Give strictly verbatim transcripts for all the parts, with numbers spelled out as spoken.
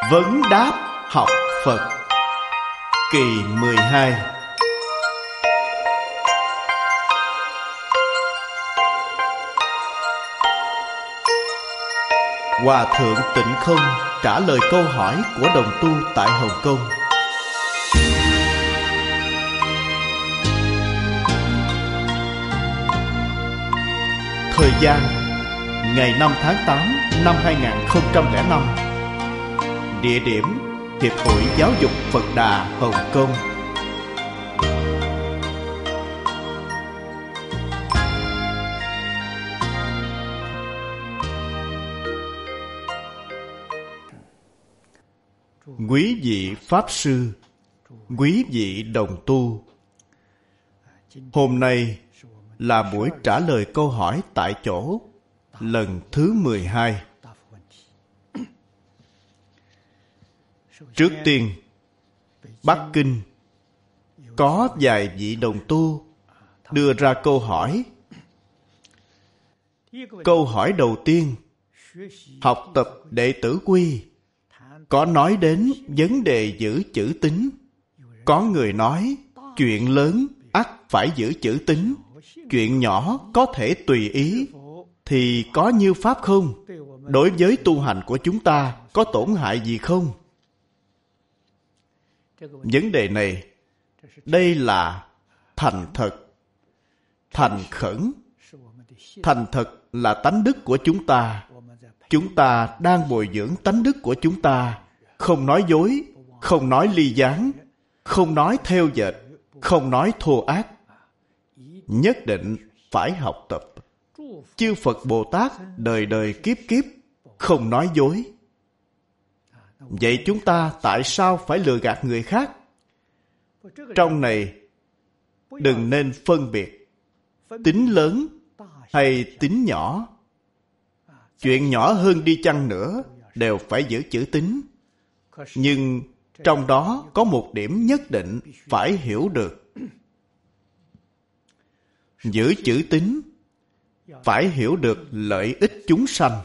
Vấn đáp học Phật kỳ mười hai. Hòa thượng Tịnh Không trả lời câu hỏi của đồng tu tại Hồng Kông. Thời gian ngày năm tháng tám năm hai nghìn không trăm lẻ năm. Địa điểm Hiệp hội Giáo dục Phật Đà Hồng Kông. Quý vị Pháp Sư, quý vị đồng tu, hôm nay là buổi trả lời câu hỏi tại chỗ lần thứ mười hai. Trước tiên, Bắc Kinh có vài vị đồng tu đưa ra câu hỏi. Câu hỏi đầu tiên, học tập đệ tử quy, có nói đến vấn đề giữ chữ tín. Có người nói, chuyện lớn ắt phải giữ chữ tín, chuyện nhỏ có thể tùy ý, thì có như pháp không? Đối với tu hành của chúng ta có tổn hại gì không? Vấn đề này, đây là thành thật, thành khẩn. Thành thật là tánh đức của chúng ta. Chúng ta đang bồi dưỡng tánh đức của chúng ta, không nói dối, không nói ly gián, không nói theo dệt, không nói thô ác. Nhất định phải học tập. Chư Phật Bồ Tát đời đời kiếp kiếp không nói dối. Vậy chúng ta tại sao phải lừa gạt người khác? Trong này đừng nên phân biệt tín lớn hay tín nhỏ. Chuyện nhỏ hơn đi chăng nữa đều phải giữ chữ tín. Nhưng trong đó có một điểm nhất định phải hiểu được. Giữ chữ tín phải hiểu được lợi ích chúng sanh.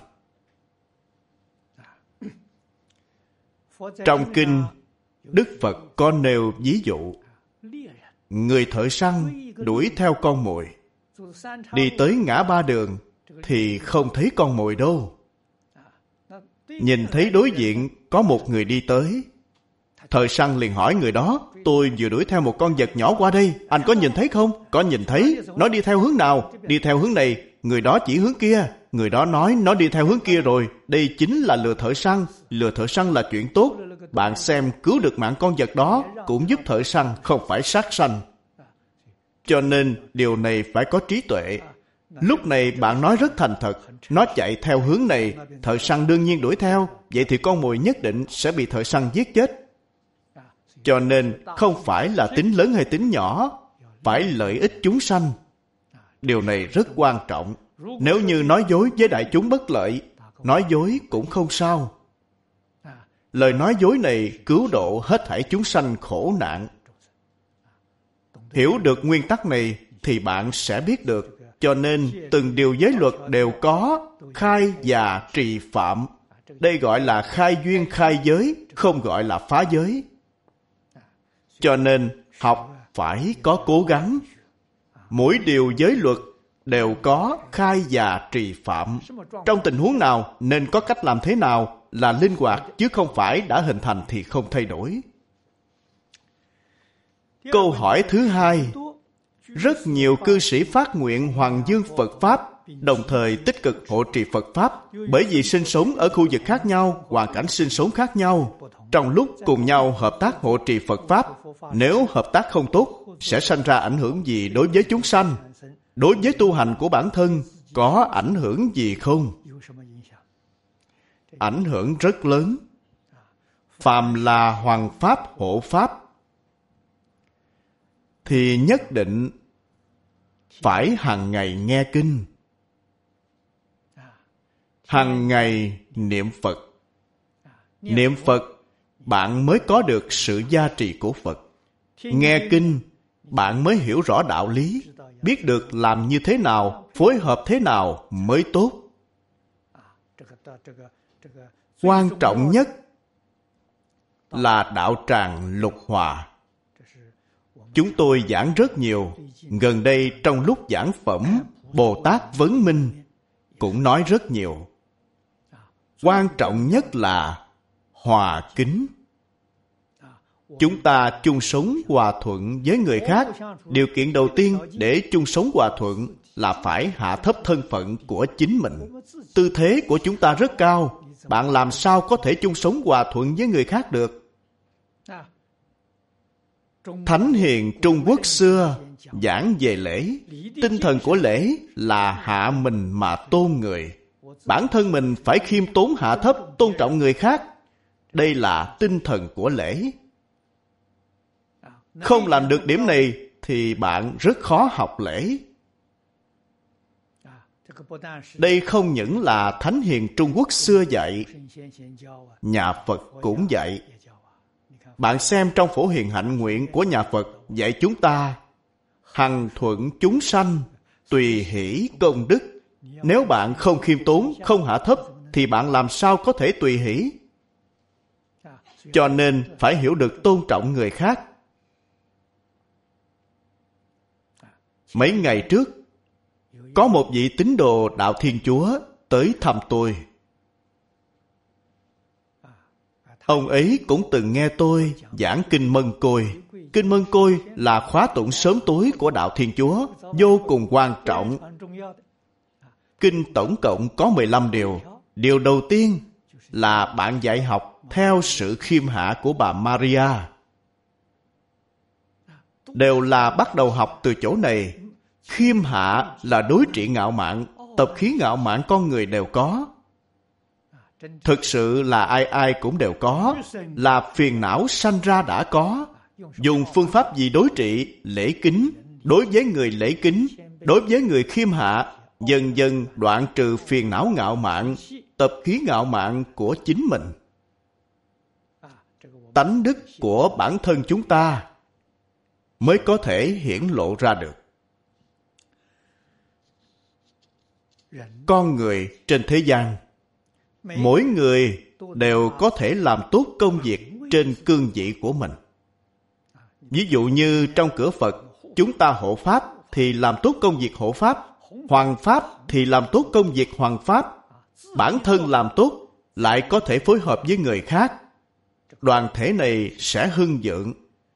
Trong kinh, Đức Phật có nêu ví dụ. Người thợ săn đuổi theo con mồi, đi tới ngã ba đường thì không thấy con mồi đâu. Nhìn thấy đối diện có một người đi tới, thợ săn liền hỏi người đó, tôi vừa đuổi theo một con vật nhỏ qua đây, anh có nhìn thấy không? Có nhìn thấy. Nó đi theo hướng nào? Đi theo hướng này. Người đó chỉ hướng kia. Người đó nói nó đi theo hướng kia rồi. Đây chính là lừa thợ săn. Lừa thợ săn là chuyện tốt. Bạn xem, cứu được mạng con vật đó cũng giúp thợ săn, không phải sát sanh. Cho nên điều này phải có trí tuệ. Lúc này bạn nói rất thành thật, nó chạy theo hướng này, thợ săn đương nhiên đuổi theo, vậy thì con mồi nhất định sẽ bị thợ săn giết chết. Cho nên không phải là tính lớn hay tính nhỏ, phải lợi ích chúng sanh. Điều này rất quan trọng. Nếu như nói dối với đại chúng bất lợi, nói dối cũng không sao. Lời nói dối này cứu độ hết thảy chúng sanh khổ nạn. Hiểu được nguyên tắc này thì bạn sẽ biết được. Cho nên từng điều giới luật đều có khai và trì phạm. Đây gọi là khai duyên khai giới, không gọi là phá giới. Cho nên học phải có cố gắng. Mỗi điều giới luật đều có khai và trì phạm. Trong tình huống nào nên có cách làm thế nào là linh hoạt, chứ không phải đã hình thành thì không thay đổi. Câu hỏi thứ hai, rất nhiều cư sĩ phát nguyện hoàng dương Phật Pháp, đồng thời tích cực hộ trì Phật Pháp, bởi vì sinh sống ở khu vực khác nhau, hoàn cảnh sinh sống khác nhau. Trong lúc cùng nhau hợp tác hộ trì Phật Pháp, nếu hợp tác không tốt, sẽ sanh ra ảnh hưởng gì đối với chúng sanh? Đối với tu hành của bản thân, có ảnh hưởng gì không? Ảnh hưởng rất lớn. Phàm là hoàng Pháp hộ Pháp, thì nhất định phải hàng ngày nghe kinh, hàng ngày niệm Phật. Niệm Phật, bạn mới có được sự gia trì của Phật. Nghe kinh, bạn mới hiểu rõ đạo lý, biết được làm như thế nào, phối hợp thế nào mới tốt. Quan trọng nhất là đạo tràng lục hòa. Chúng tôi giảng rất nhiều. Gần đây trong lúc giảng phẩm Bồ Tát Vấn Minh cũng nói rất nhiều. Quan trọng nhất là hòa kính. Chúng ta chung sống hòa thuận với người khác. Điều kiện đầu tiên để chung sống hòa thuận là phải hạ thấp thân phận của chính mình. Tư thế của chúng ta rất cao. Bạn làm sao có thể chung sống hòa thuận với người khác được? Thánh hiền Trung Quốc xưa giảng về lễ. Tinh thần của lễ là hạ mình mà tôn người. Bản thân mình phải khiêm tốn hạ thấp, tôn trọng người khác. Đây là tinh thần của lễ. Không làm được điểm này thì bạn rất khó học lễ. Đây không những là Thánh hiền Trung Quốc xưa dạy, nhà Phật cũng dạy. Bạn xem trong Phổ Hiền Hạnh Nguyện của nhà Phật dạy chúng ta hằng thuận chúng sanh, tùy hỷ công đức. Nếu bạn không khiêm tốn, không hạ thấp, thì bạn làm sao có thể tùy hỷ? Cho nên phải hiểu được tôn trọng người khác. Mấy ngày trước, có một vị tín đồ đạo Thiên Chúa tới thăm tôi. Ông ấy cũng từng nghe tôi giảng Kinh Mân Côi. Kinh Mân Côi là khóa tụng sớm tối của đạo Thiên Chúa, vô cùng quan trọng. Kinh tổng cộng có mười lăm điều. Điều đầu tiên là bạn dạy học theo sự khiêm hạ của bà Maria. Đều là bắt đầu học từ chỗ này. Khiêm hạ là đối trị ngạo mạn. Tập khí ngạo mạn con người đều có. Thực sự là ai ai cũng đều có. Là phiền não sanh ra đã có. Dùng phương pháp gì đối trị? Lễ kính. Đối với người lễ kính, đối với người khiêm hạ, dần dần đoạn trừ phiền não ngạo mạn, tập khí ngạo mạn của chính mình. Tánh đức của bản thân chúng ta mới có thể hiển lộ ra được. Con người trên thế gian, mỗi người đều có thể làm tốt công việc trên cương vị của mình. Ví dụ như trong cửa Phật, chúng ta hộ Pháp thì làm tốt công việc hộ Pháp, hoằng Pháp thì làm tốt công việc hoằng Pháp. Bản thân làm tốt, lại có thể phối hợp với người khác. Đoàn thể này sẽ hưng vượng.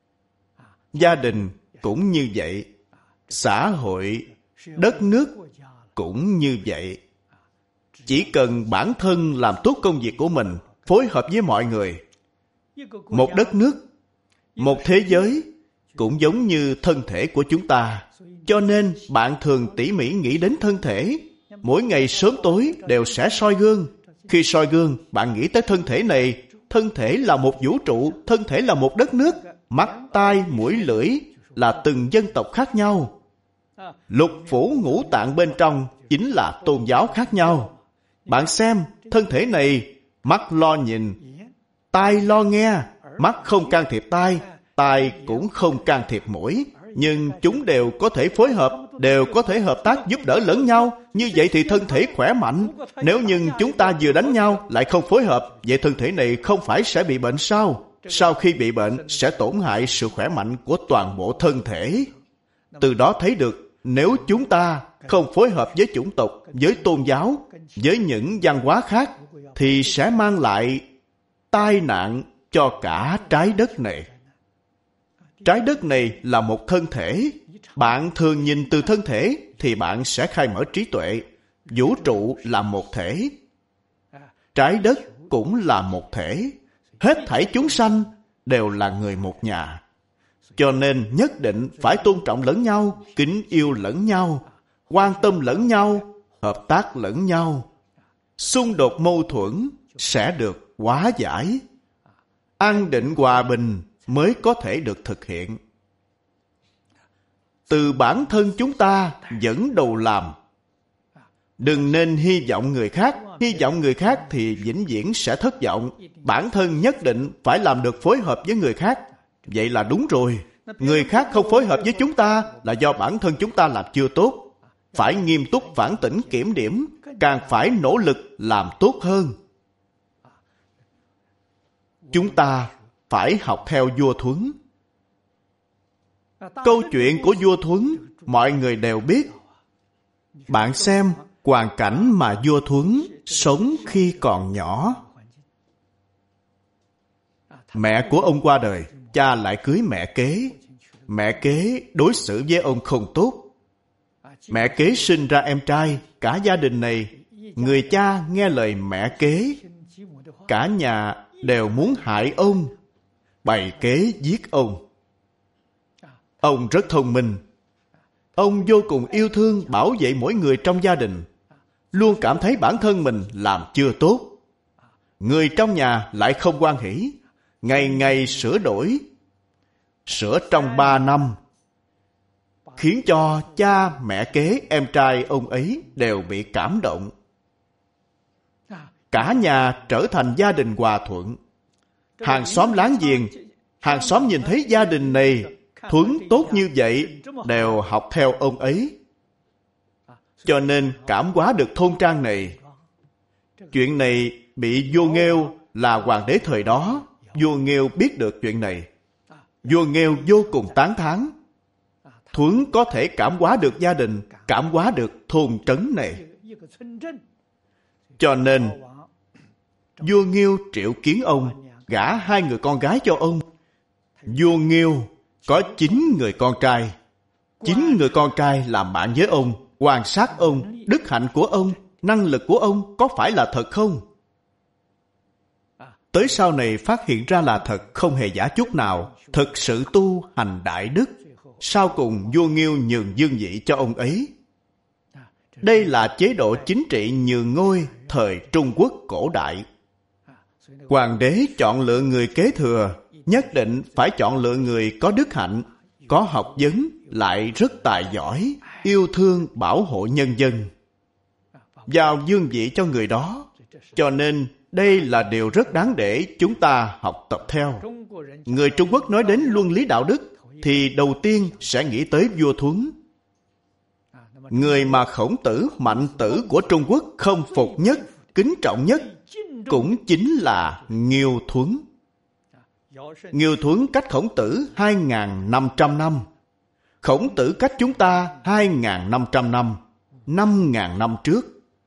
Gia đình cũng như vậy. Xã hội, đất nước cũng như vậy. Chỉ cần bản thân làm tốt công việc của mình, phối hợp với mọi người. Một đất nước, một thế giới cũng giống như thân thể của chúng ta. Cho nên bạn thường tỉ mỉ nghĩ đến thân thể. Mỗi ngày sớm tối đều sẽ soi gương. Khi soi gương, bạn nghĩ tới thân thể này. Thân thể là một vũ trụ, thân thể là một đất nước. Mắt, tai, mũi, lưỡi là từng dân tộc khác nhau. Lục phủ ngũ tạng bên trong chính là tôn giáo khác nhau. Bạn xem, thân thể này, mắt lo nhìn, tai lo nghe, mắt không can thiệp tai, tai cũng không can thiệp mũi, nhưng chúng đều có thể phối hợp, đều có thể hợp tác giúp đỡ lẫn nhau. Như vậy thì thân thể khỏe mạnh. Nếu như chúng ta vừa đánh nhau lại không phối hợp, vậy thân thể này không phải sẽ bị bệnh sao? Sau khi bị bệnh sẽ tổn hại sự khỏe mạnh của toàn bộ thân thể. Từ đó thấy được, nếu chúng ta không phối hợp với chủng tộc, với tôn giáo, với những văn hóa khác, thì sẽ mang lại tai nạn cho cả trái đất này. Trái đất này là một thân thể. Bạn thường nhìn từ thân thể thì bạn sẽ khai mở trí tuệ. Vũ trụ là một thể. Trái đất cũng là một thể. Hết thảy chúng sanh đều là người một nhà. Cho nên nhất định phải tôn trọng lẫn nhau, kính yêu lẫn nhau, quan tâm lẫn nhau, hợp tác lẫn nhau. Xung đột mâu thuẫn sẽ được hóa giải. An định hòa bình mới có thể được thực hiện. Từ bản thân chúng ta dẫn đầu làm. Đừng nên hy vọng người khác. Hy vọng người khác thì vĩnh viễn sẽ thất vọng. Bản thân nhất định phải làm được phối hợp với người khác. Vậy là đúng rồi. Người khác không phối hợp với chúng ta là do bản thân chúng ta làm chưa tốt. Phải nghiêm túc phản tỉnh kiểm điểm, càng phải nỗ lực làm tốt hơn. Chúng ta phải học theo vua Thuấn. Câu chuyện của vua Thuấn mọi người đều biết. Bạn xem hoàn cảnh mà vua Thuấn sống khi còn nhỏ. Mẹ của ông qua đời, cha lại cưới mẹ kế. Mẹ kế đối xử với ông không tốt. Mẹ kế sinh ra em trai, cả gia đình này, người cha nghe lời mẹ kế. Cả nhà đều muốn hại ông, bày kế giết ông. Ông rất thông minh. Ông vô cùng yêu thương bảo vệ mỗi người trong gia đình, luôn cảm thấy bản thân mình làm chưa tốt. Người trong nhà lại không hoan hỉ, ngày ngày sửa đổi. Sửa trong ba năm, khiến cho cha, mẹ kế, em trai ông ấy đều bị cảm động. Cả nhà trở thành gia đình hòa thuận. Hàng xóm láng giềng, hàng xóm nhìn thấy gia đình này Thuấn tốt như vậy, đều học theo ông ấy. Cho nên cảm hóa được thôn trang này. Chuyện này bị vua Nghêu là hoàng đế thời đó. Vua Nghêu biết được chuyện này. Vua Nghêu vô cùng tán thán. Thuấn có thể cảm hóa được gia đình, cảm hóa được thôn trấn này. Cho nên vua Nghêu triệu kiến ông, gả hai người con gái cho ông. Vua Nghêu có chín người con trai. Chín người con trai làm bạn với ông, quan sát ông, đức hạnh của ông, năng lực của ông có phải là thật không? Tới sau này phát hiện ra là thật, không hề giả chút nào, thực sự tu hành đại đức. Sau cùng vua Nghêu nhường dương vị cho ông ấy. Đây là chế độ chính trị nhường ngôi thời Trung Quốc cổ đại. Hoàng đế chọn lựa người kế thừa, nhất định phải chọn lựa người có đức hạnh, có học vấn, lại rất tài giỏi, yêu thương bảo hộ nhân dân. Giao dương vị cho người đó. Cho nên đây là điều rất đáng để chúng ta học tập theo. Người Trung Quốc nói đến luân lý đạo đức thì đầu tiên sẽ nghĩ tới vua Thuấn. Người mà Khổng Tử, Mạnh Tử của Trung Quốc không phục nhất, kính trọng nhất cũng chính là Nghiêu Thuấn. Nghiêu Thuấn cách Khổng Tử hai nghìn năm trăm năm. Khổng Tử cách chúng ta hai nghìn năm trăm năm, năm nghìn năm trước.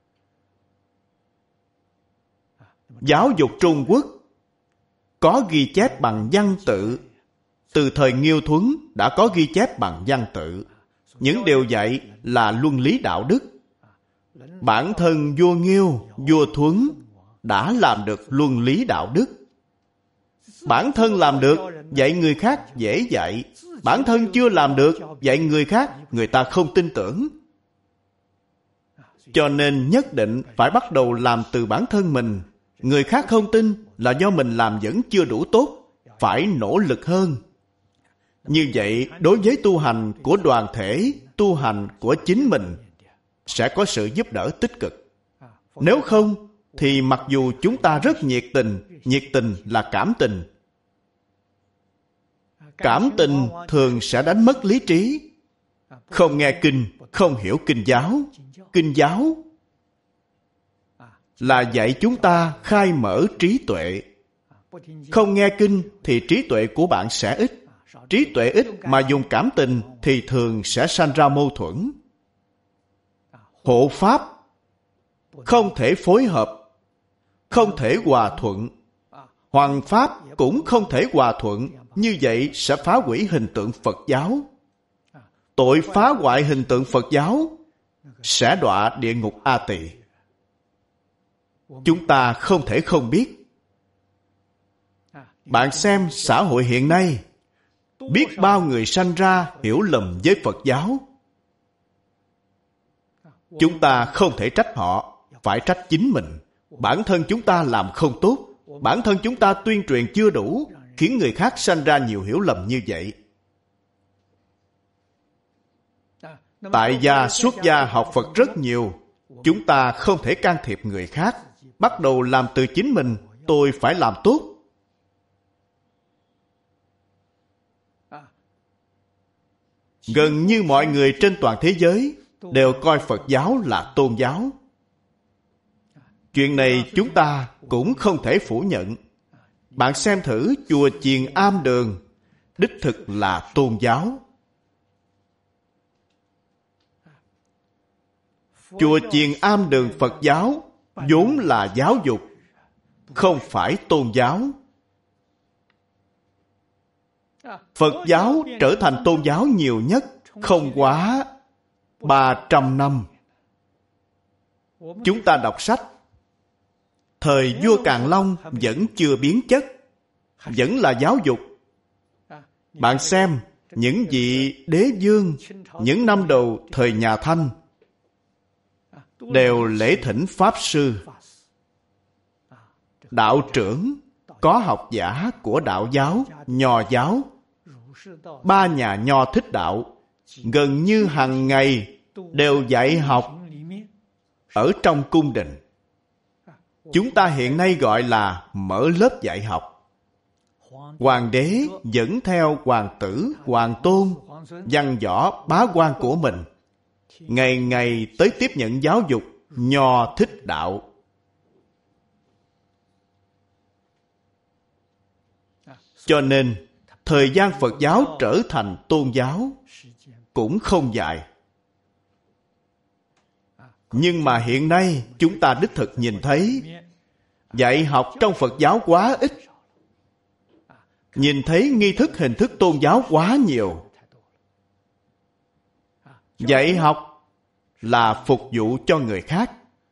Giáo dục Trung Quốc có ghi chép bằng văn tự. Từ thời Nghiêu Thuấn đã có ghi chép bằng văn tự. Những điều dạy là luân lý đạo đức. Bản thân vua Nghiêu, vua Thuấn đã làm được luân lý đạo đức. Bản thân làm được, dạy người khác dễ dạy. Bản thân chưa làm được, dạy người khác, người ta không tin tưởng. Cho nên nhất định phải bắt đầu làm từ bản thân mình. Người khác không tin là do mình làm vẫn chưa đủ tốt, phải nỗ lực hơn. Như vậy, đối với tu hành của đoàn thể, tu hành của chính mình, sẽ có sự giúp đỡ tích cực. Nếu không, thì mặc dù chúng ta rất nhiệt tình, nhiệt tình là cảm tình. Cảm tình thường sẽ đánh mất lý trí. Không nghe kinh, không hiểu kinh giáo. Kinh giáo là dạy chúng ta khai mở trí tuệ. Không nghe kinh thì trí tuệ của bạn sẽ ít. Trí tuệ ít mà dùng cảm tình thì thường sẽ sanh ra mâu thuẫn. Hộ pháp không thể phối hợp, không thể hòa thuận. Hoằng pháp cũng không thể hòa thuận. Như vậy sẽ phá hủy hình tượng Phật giáo. Tội phá hoại hình tượng Phật giáo sẽ đọa địa ngục A Tỳ. Chúng ta không thể không biết. Bạn xem xã hội hiện nay, biết bao người sanh ra hiểu lầm với Phật giáo. Chúng ta không thể trách họ, phải trách chính mình. Bản thân chúng ta làm không tốt, bản thân chúng ta tuyên truyền chưa đủ, khiến người khác sanh ra nhiều hiểu lầm như vậy. Tại gia, xuất gia học Phật rất nhiều. Chúng ta không thể can thiệp người khác. Bắt đầu làm từ chính mình. Tôi phải làm tốt. Gần như mọi người trên toàn thế giới đều coi Phật giáo là tôn giáo. Chuyện này chúng ta cũng không thể phủ nhận. Bạn xem thử chùa Chiền Am Đường, đích thực là tôn giáo. Chùa Chiền Am Đường Phật giáo vốn là giáo dục, không phải tôn giáo. Phật giáo trở thành tôn giáo nhiều nhất không quá ba trăm năm. Chúng ta đọc sách, thời vua Càn Long vẫn chưa biến chất, vẫn là giáo dục. Bạn xem, những vị đế vương, những năm đầu thời nhà Thanh, đều lễ thỉnh Pháp Sư, đạo trưởng, có học giả của đạo giáo, Nho giáo. Ba nhà Nho thích đạo, gần như hàng ngày đều dạy học ở trong cung đình. Chúng ta hiện nay gọi là mở lớp dạy học. Hoàng đế dẫn theo hoàng tử, hoàng tôn, văn võ bá quan của mình, ngày ngày tới tiếp nhận giáo dục Nho thích đạo. Cho nên, thời gian Phật giáo trở thành tôn giáo cũng không dài. Nhưng mà hiện nay chúng ta đích thực nhìn thấy dạy học trong Phật giáo quá ít. Nhìn thấy nghi thức hình thức tôn giáo quá nhiều. Dạy học là phục vụ cho người khác.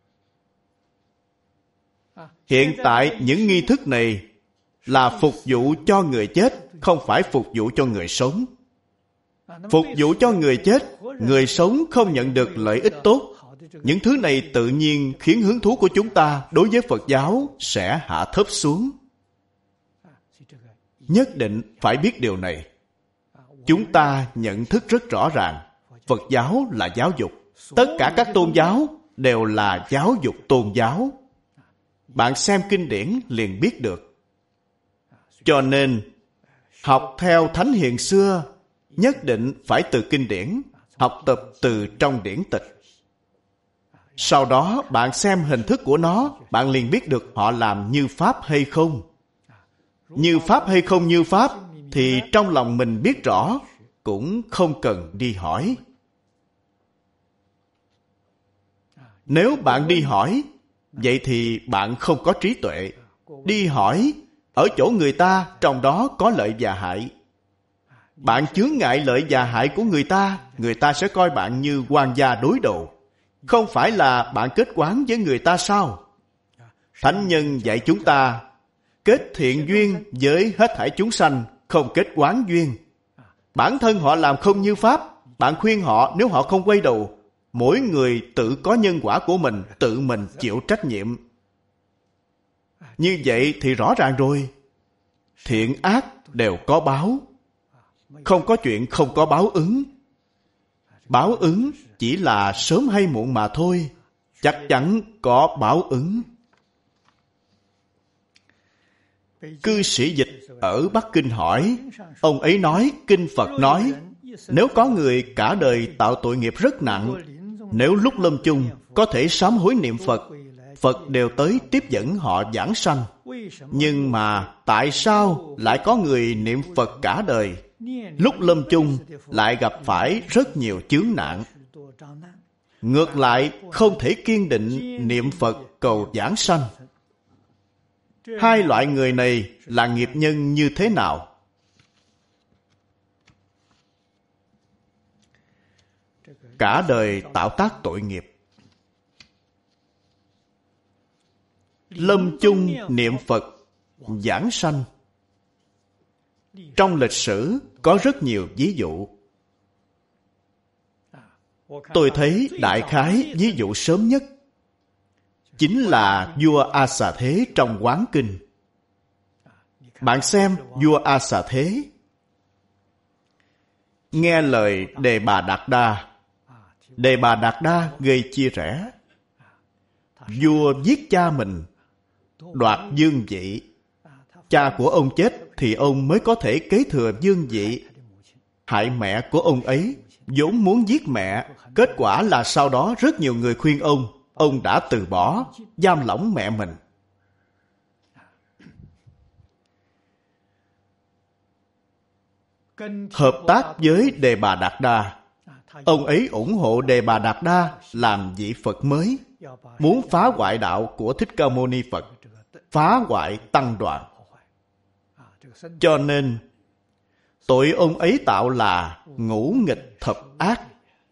Hiện tại những nghi thức này là phục vụ cho người chết, không phải phục vụ cho người sống. Phục vụ cho người chết, người sống không nhận được lợi ích tốt. Những thứ này tự nhiên khiến hứng thú của chúng ta đối với Phật giáo sẽ hạ thấp xuống. Nhất định phải biết điều này. Chúng ta nhận thức rất rõ ràng, Phật giáo là giáo dục. Tất cả các tôn giáo đều là giáo dục tôn giáo. Bạn xem kinh điển liền biết được. Cho nên, học theo thánh hiền xưa, nhất định phải từ kinh điển, học tập từ trong điển tịch. Sau đó bạn xem hình thức của nó, bạn liền biết được họ làm như Pháp hay không. Như Pháp hay không như Pháp, thì trong lòng mình biết rõ, cũng không cần đi hỏi. Nếu bạn đi hỏi, vậy thì bạn không có trí tuệ. Đi hỏi, ở chỗ người ta, trong đó có lợi và hại. Bạn chướng ngại lợi và hại của người ta, người ta sẽ coi bạn như quan gia đối đầu. Không phải là bạn kết oán với người ta sao? Thánh nhân dạy chúng ta kết thiện duyên với hết thảy chúng sanh, không kết oán duyên. Bản thân họ làm không như Pháp, bạn khuyên họ nếu họ không quay đầu, mỗi người tự có nhân quả của mình, tự mình chịu trách nhiệm. Như vậy thì rõ ràng rồi. Thiện ác đều có báo. Không có chuyện không có báo ứng. Báo ứng chỉ là sớm hay muộn mà thôi. Chắc chắn có báo ứng. Cư sĩ Dịch ở Bắc Kinh hỏi, ông ấy nói, Kinh Phật nói, nếu có người cả đời tạo tội nghiệp rất nặng, nếu lúc lâm chung có thể sám hối niệm Phật, Phật đều tới tiếp dẫn họ vãng sanh. Nhưng mà tại sao lại có người niệm Phật cả đời, lúc lâm chung lại gặp phải rất nhiều chướng nạn? Ngược lại không thể kiên định niệm Phật cầu vãng sanh. Hai loại người này là nghiệp nhân như thế nào? Cả đời tạo tác tội nghiệp, lâm chung niệm Phật vãng sanh. Trong lịch sử có rất nhiều ví dụ. Tôi thấy đại khái ví dụ sớm nhất chính là vua A Xà Thế trong Quán Kinh. Bạn xem vua A Xà Thế nghe lời Đề Bà Đạt Đa. Đề Bà Đạt Đa gây chia rẽ. Vua giết cha mình, đoạt vương vị. Cha của ông chết thì ông mới có thể kế thừa vương vị. Hại mẹ của ông ấy, vốn muốn giết mẹ. Kết quả là sau đó rất nhiều người khuyên ông. Ông đã từ bỏ, giam lỏng mẹ mình. hợp tác với Đề Bà Đạt Đa. Ông ấy ủng hộ Đề Bà Đạt Đa làm vị Phật mới, muốn phá hoại đạo của Thích Ca Mâu Ni Phật, phá hoại tăng đoàn. Cho nên, tội ông ấy tạo là ngũ nghịch thập ác.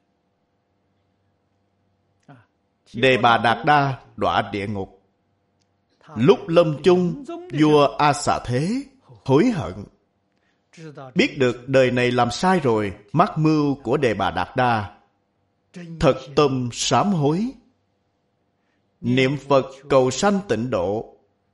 Đề Bà Đạt Đa đọa địa ngục. Lúc lâm chung, vua A Xà Thế hối hận. Biết được đời này làm sai rồi, mắc mưu của Đề Bà Đạt Đa, thật tâm sám hối, niệm Phật cầu sanh tịnh độ.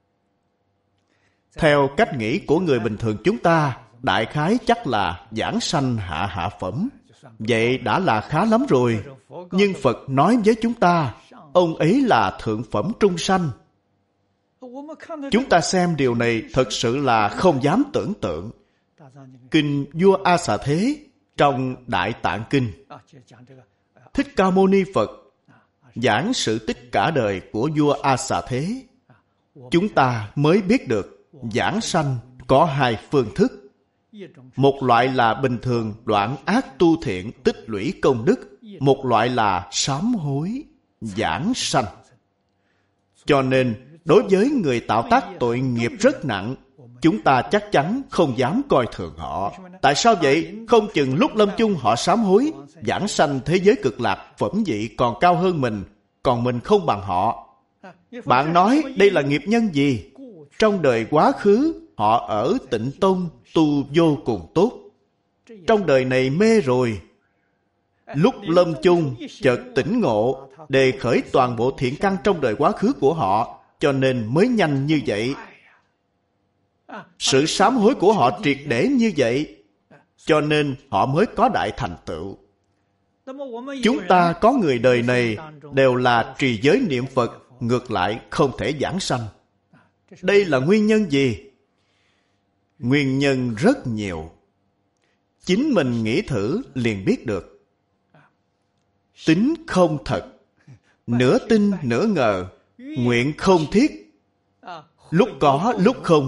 Theo cách nghĩ của người bình thường chúng ta, đại khái chắc là giảng sanh hạ hạ phẩm. Vậy đã là khá lắm rồi. Nhưng Phật nói với chúng ta, ông ấy là thượng phẩm trung sanh. Chúng ta xem điều này thật sự là không dám tưởng tượng. Kinh vua A Xà Thế trong Đại Tạng Kinh, Thích Ca Mâu Ni Phật giảng sự tích cả đời của vua A Xà Thế. Chúng ta mới biết được giảng sanh có hai phương thức. Một loại là bình thường đoạn ác tu thiện tích lũy công đức, một loại là sám hối giảng sanh. Cho nên đối với người tạo tác tội nghiệp rất nặng, chúng ta chắc chắn không dám coi thường họ. Tại sao vậy? Không chừng lúc lâm chung họ sám hối, giảng sanh thế giới cực lạc, phẩm vị còn cao hơn mình, còn mình không bằng họ. Bạn nói đây là nghiệp nhân gì? Trong đời quá khứ, họ ở Tịnh Tông tu vô cùng tốt. Trong đời này mê rồi. Lúc lâm chung, chợt tỉnh ngộ, đề khởi toàn bộ thiện căn trong đời quá khứ của họ, cho nên mới nhanh như vậy. Sự sám hối của họ triệt để như vậy, cho nên họ mới có đại thành tựu. Chúng ta có người đời này đều là trì giới niệm Phật, ngược lại không thể giảng sanh. Đây là nguyên nhân gì? Nguyên nhân rất nhiều. Chính mình nghĩ thử liền biết được. Tính không thật, nửa tin nửa ngờ, nguyện không thiết, lúc có lúc không.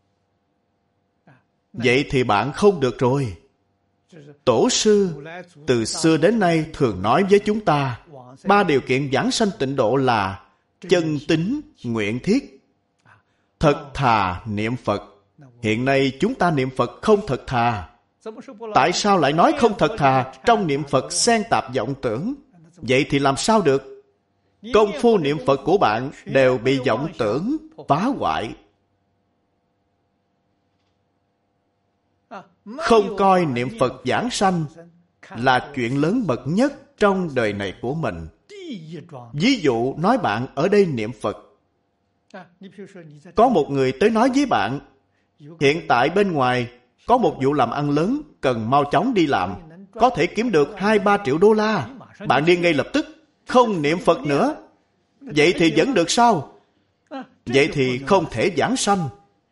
Vậy thì bạn không được rồi. Tổ sư từ xưa đến nay thường nói với chúng ta, ba điều kiện giảng sanh tịnh độ là chân tín, nguyện thiết, thật thà niệm Phật. Hiện nay chúng ta niệm Phật không thật thà. Tại sao lại nói không thật thà? Trong niệm Phật xen tạp vọng tưởng. Vậy thì làm sao được? Công phu niệm Phật của bạn đều bị vọng tưởng phá hoại. Không coi niệm Phật giảng sanh là chuyện lớn bậc nhất trong đời này của mình. Ví dụ nói bạn ở đây niệm Phật. Có một người tới nói với bạn, hiện tại bên ngoài có một vụ làm ăn lớn, cần mau chóng đi làm, có thể kiếm được hai ba triệu đô la. Bạn đi ngay lập tức, không niệm Phật nữa. Vậy thì vẫn được sao? Vậy thì không thể giảng sanh.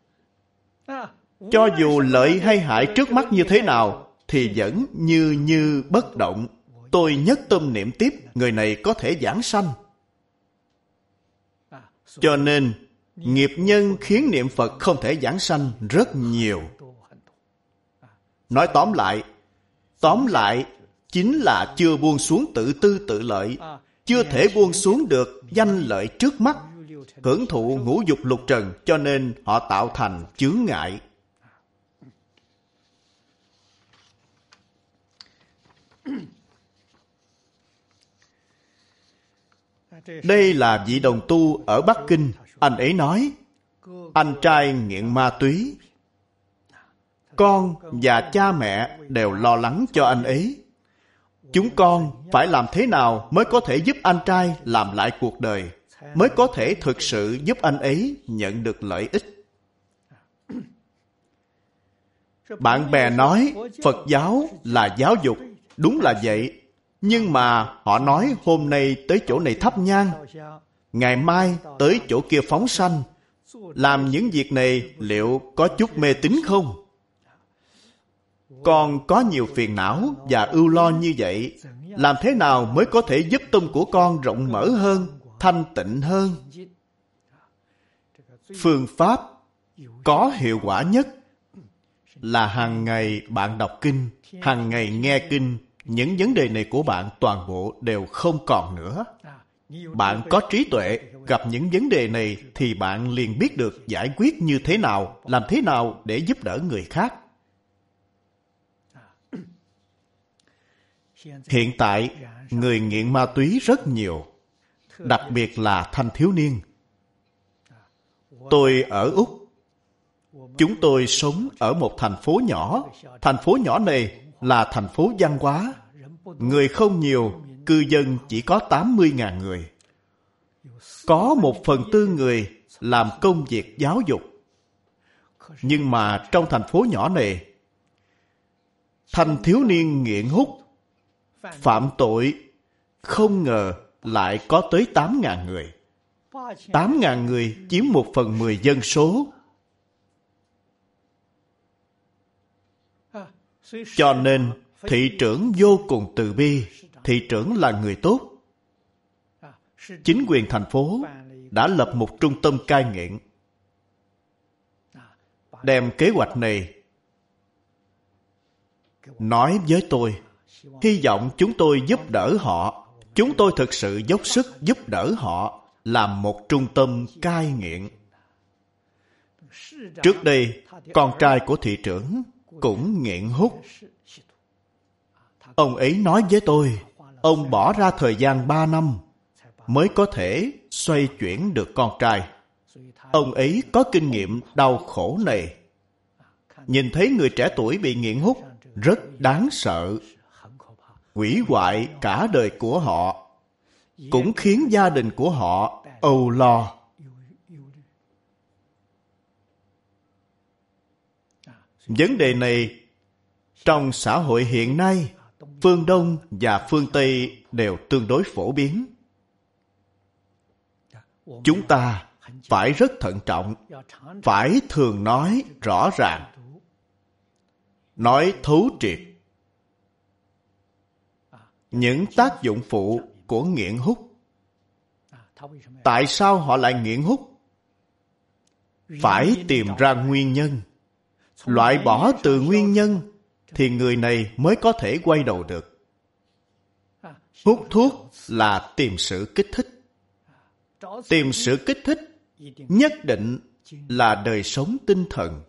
Cho dù lợi hay hại trước mắt như thế nào, thì vẫn như như bất động. Tôi nhất tâm niệm tiếp, người này có thể giảng sanh. Cho nên, nghiệp nhân khiến niệm Phật không thể giảng sanh rất nhiều. Nói tóm lại, tóm lại chính là chưa buông xuống tự tư tự lợi, chưa thể buông xuống được danh lợi trước mắt, hưởng thụ ngũ dục lục trần, cho nên họ tạo thành chướng ngại. Đây là vị đồng tu ở Bắc Kinh. Anh ấy nói, anh trai nghiện ma túy. Con và cha mẹ đều lo lắng cho anh ấy. Chúng con phải làm thế nào mới có thể giúp anh trai làm lại cuộc đời, mới có thể thực sự giúp anh ấy nhận được lợi ích. Bạn bè nói Phật giáo là giáo dục. Đúng là vậy. Nhưng mà họ nói hôm nay tới chỗ này thắp nhang, ngày mai tới chỗ kia phóng sanh. Làm những việc này liệu có chút mê tín không? Con có nhiều phiền não và ưu lo như vậy, làm thế nào mới có thể giúp tâm của con rộng mở hơn, thanh tịnh hơn? Phương pháp có hiệu quả nhất là hàng ngày bạn đọc kinh, hàng ngày nghe kinh, những vấn đề này của bạn toàn bộ đều không còn nữa. Bạn có trí tuệ, gặp những vấn đề này thì bạn liền biết được giải quyết như thế nào, làm thế nào để giúp đỡ người khác. Hiện tại, người nghiện ma túy rất nhiều, đặc biệt là thanh thiếu niên. Tôi ở Úc. Chúng tôi sống ở một thành phố nhỏ. Thành phố nhỏ này là thành phố văn hóa. Người không nhiều, cư dân chỉ có tám mươi nghìn người. Có một phần tư người làm công việc giáo dục. Nhưng mà trong thành phố nhỏ này, thanh thiếu niên nghiện hút, phạm tội không ngờ lại có tới tám nghìn người. tám nghìn người chiếm một phần mười dân số. Cho nên, thị trưởng vô cùng từ bi. Thị trưởng là người tốt. Chính quyền thành phố đã lập một trung tâm cai nghiện. Đem kế hoạch này nói với tôi. Hy vọng chúng tôi giúp đỡ họ. Chúng tôi thực sự dốc sức giúp đỡ họ làm một trung tâm cai nghiện. Trước đây, con trai của thị trưởng cũng nghiện hút. Ông ấy nói với tôi, ông bỏ ra thời gian ba năm mới có thể xoay chuyển được con trai. Ông ấy có kinh nghiệm đau khổ này. Nhìn thấy người trẻ tuổi bị nghiện hút rất đáng sợ, hủy hoại cả đời của họ, cũng khiến gia đình của họ âu lo. Vấn đề này trong xã hội hiện nay, phương Đông và phương Tây đều tương đối phổ biến. Chúng ta phải rất thận trọng, phải thường nói rõ ràng, nói thấu triệt. Những tác dụng phụ của nghiện hút. Tại sao họ lại nghiện hút? Phải tìm ra nguyên nhân. Loại bỏ từ nguyên nhân thì người này mới có thể quay đầu được. Hút thuốc là tìm sự kích thích. Tìm sự kích thích nhất định là đời sống tinh thần.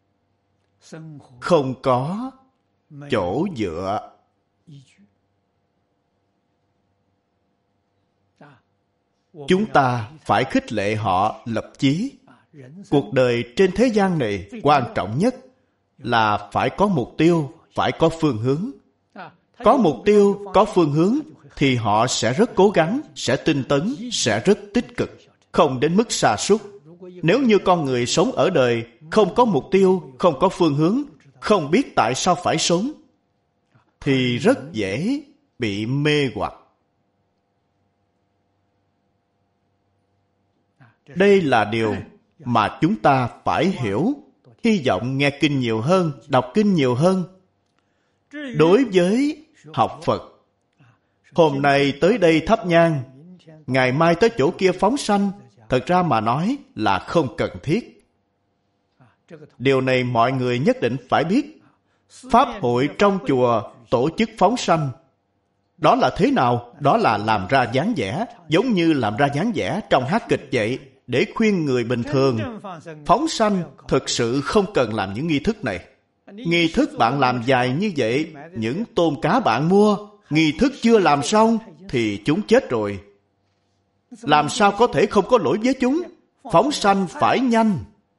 Không có chỗ dựa. Chúng ta phải khích lệ họ lập chí. Cuộc đời trên thế gian này quan trọng nhất là phải có mục tiêu, phải có phương hướng. Có mục tiêu, có phương hướng thì họ sẽ rất cố gắng, sẽ tinh tấn, sẽ rất tích cực, không đến mức sa sút. Nếu như con người sống ở đời không có mục tiêu, không có phương hướng, không biết tại sao phải sống, thì rất dễ bị mê hoặc. Đây là điều mà chúng ta phải hiểu. Hy vọng nghe kinh nhiều hơn, đọc kinh nhiều hơn. Đối với học Phật, hôm nay tới đây thắp nhang, ngày mai tới chỗ kia phóng sanh, thật ra mà nói là không cần thiết. Điều này mọi người nhất định phải biết. Pháp hội trong chùa tổ chức phóng sanh, đó là thế nào? Đó là làm ra dáng vẻ, giống như làm ra dáng vẻ trong hát kịch vậy, để khuyên người bình thường. Phóng sanh thực sự không cần làm những nghi thức này. Nghi thức bạn làm dài như vậy, những tôm cá bạn mua, nghi thức chưa làm xong thì chúng chết rồi. Làm sao có thể không có lỗi với chúng? Phóng sanh phải nhanh.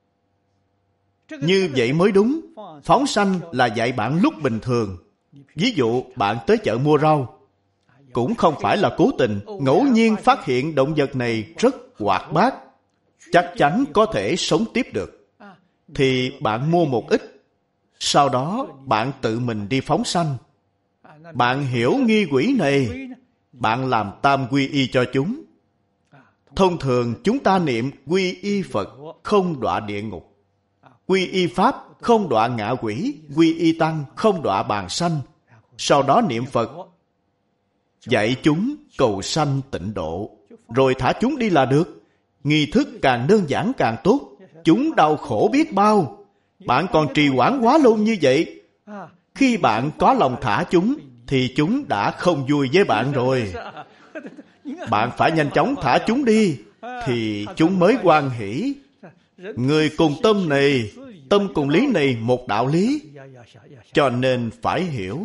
Như vậy mới đúng. Phóng sanh là dạy bạn lúc bình thường. Ví dụ bạn tới chợ mua rau, cũng không phải là cố tình, ngẫu nhiên phát hiện động vật này rất hoạt bát, chắc chắn có thể sống tiếp được, thì bạn mua một ít, sau đó bạn tự mình đi phóng sanh. Bạn hiểu nghi quỷ này, bạn làm tam quy y cho chúng. Thông thường chúng ta niệm quy y Phật không đọa địa ngục, quy y Pháp không đọa ngạ quỷ, quy y Tăng không đọa bàn sanh. Sau đó niệm Phật, dạy chúng cầu sanh tịnh độ, rồi thả chúng đi là được. Nghi thức càng đơn giản càng tốt. Chúng đau khổ biết bao. Bạn còn trì hoãn quá lâu như vậy. Khi bạn có lòng thả chúng, thì chúng đã không vui với bạn rồi. Bạn phải nhanh chóng thả chúng đi, thì chúng mới hoan hỷ. Người cùng tâm này, tâm cùng lý này một đạo lý, cho nên phải hiểu.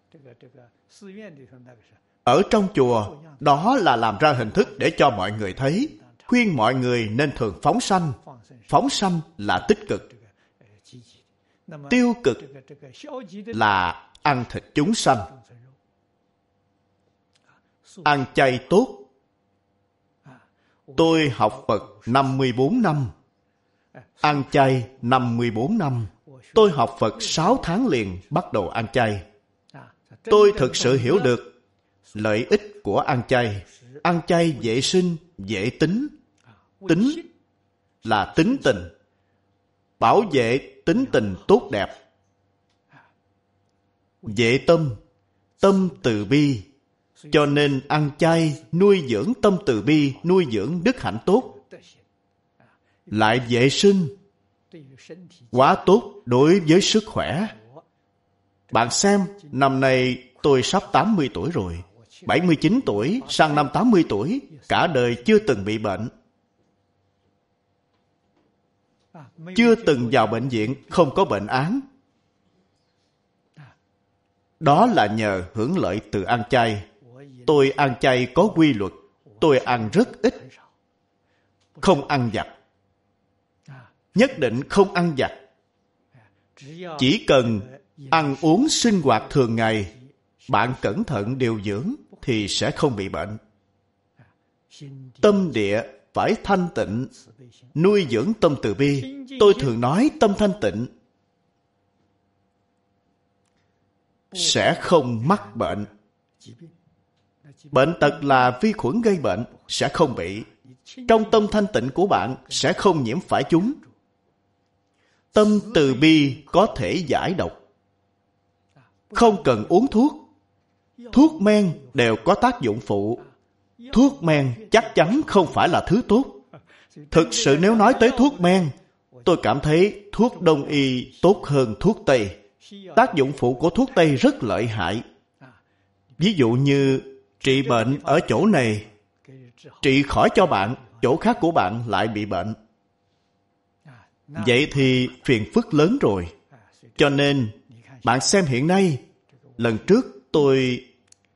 Ở trong chùa, đó là làm ra hình thức để cho mọi người thấy, khuyên mọi người nên thường phóng sanh. Phóng sanh là tích cực, tiêu cực là ăn thịt chúng sanh. Ăn chay tốt. Tôi học Phật năm mươi bốn năm, ăn chay năm mươi bốn năm. Tôi học Phật sáu tháng liền bắt đầu ăn chay. Tôi thực sự hiểu được lợi ích của ăn chay. Ăn chay dễ sinh, dễ tính. Tính là tính tình, bảo vệ tính tình tốt đẹp. Dễ tâm, tâm từ bi. Cho nên ăn chay nuôi dưỡng tâm từ bi, nuôi dưỡng đức hạnh tốt. Lại dễ sinh, quá tốt đối với sức khỏe. Bạn xem, năm nay tôi sắp tám mươi tuổi rồi. bảy mươi chín tuổi, sang năm tám mươi tuổi, cả đời chưa từng bị bệnh. Chưa từng vào bệnh viện, không có bệnh án. Đó là nhờ hưởng lợi từ ăn chay. Tôi ăn chay có quy luật. Tôi ăn rất ít. Không ăn vặt. Nhất định không ăn vặt. Chỉ cần ăn uống sinh hoạt thường ngày, bạn cẩn thận điều dưỡng thì sẽ không bị bệnh. Tâm địa phải thanh tịnh, nuôi dưỡng tâm từ bi. Tôi thường nói tâm thanh tịnh sẽ không mắc bệnh. Bệnh tật là vi khuẩn gây bệnh, sẽ không bị. Trong tâm thanh tịnh của bạn sẽ không nhiễm phải chúng. Tâm từ bi có thể giải độc. Không cần uống thuốc. Thuốc men đều có tác dụng phụ. Thuốc men chắc chắn không phải là thứ tốt. Thực sự nếu nói tới thuốc men, tôi cảm thấy thuốc Đông y tốt hơn thuốc Tây. Tác dụng phụ của thuốc Tây rất lợi hại. Ví dụ như trị bệnh ở chỗ này, trị khỏi cho bạn, chỗ khác của bạn lại bị bệnh. Vậy thì phiền phức lớn rồi. Cho nên, bạn xem hiện nay, lần trước tôi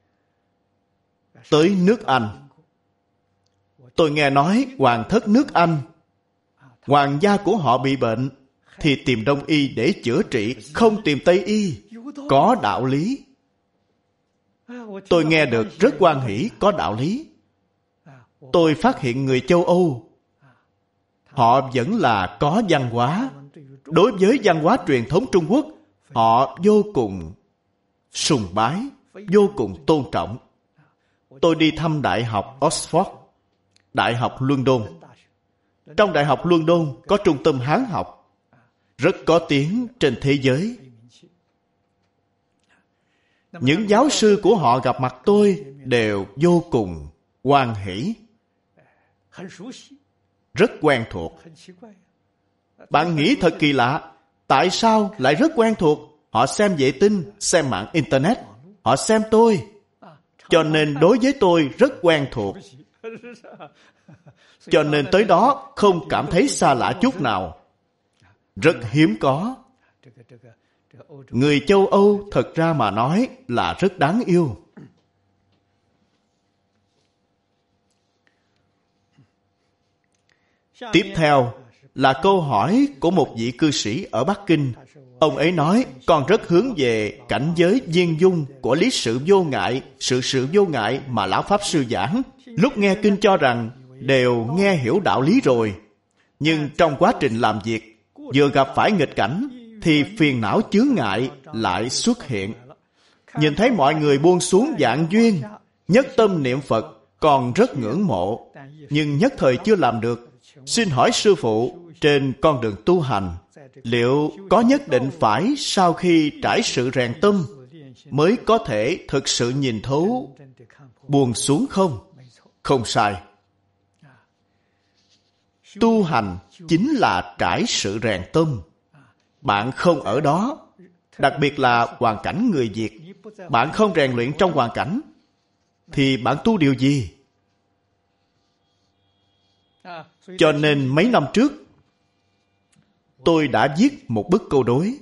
tới nước Anh. Tôi nghe nói hoàng thất nước Anh, hoàng gia của họ bị bệnh, thì tìm Đông y để chữa trị, không tìm Tây y. Có đạo lý. Tôi nghe được rất hoan hỷ, có đạo lý. Tôi phát hiện người châu Âu, họ vẫn là có văn hóa. Đối với văn hóa truyền thống Trung Quốc, họ vô cùng sùng bái, vô cùng tôn trọng. Tôi đi thăm Đại học Oxford, Đại học London. Trong Đại học London có trung tâm Hán học, rất có tiếng trên thế giới. Những giáo sư của họ gặp mặt tôi đều vô cùng hoan hỷ, rất quen thuộc. Bạn nghĩ thật kỳ lạ, tại sao lại rất quen thuộc? Họ xem vệ tinh, xem mạng Internet, họ xem tôi, cho nên đối với tôi rất quen thuộc. Cho nên tới đó không cảm thấy xa lạ chút nào. Rất hiếm có. Người châu Âu thật ra mà nói là rất đáng yêu. Tiếp theo là câu hỏi của một vị cư sĩ ở Bắc Kinh. Ông ấy nói, con rất hướng về cảnh giới viên dung của lý sự vô ngại, sự sự vô ngại mà Lão Pháp Sư giảng. Lúc nghe kinh cho rằng đều nghe hiểu đạo lý rồi. Nhưng trong quá trình làm việc, vừa gặp phải nghịch cảnh, thì phiền não chướng ngại lại xuất hiện. Nhìn thấy mọi người buông xuống vạn duyên, nhất tâm niệm Phật, còn rất ngưỡng mộ, nhưng nhất thời chưa làm được. Xin hỏi sư phụ, trên con đường tu hành, liệu có nhất định phải sau khi trải sự rèn tâm mới có thể thực sự nhìn thấu buông xuống không? Không sai. Tu hành chính là trải sự rèn tâm. bạn không ở đó, đặc biệt là hoàn cảnh người Việt, bạn không rèn luyện trong hoàn cảnh, thì bạn tu điều gì? Cho nên mấy năm trước, tôi đã viết một bức câu đối.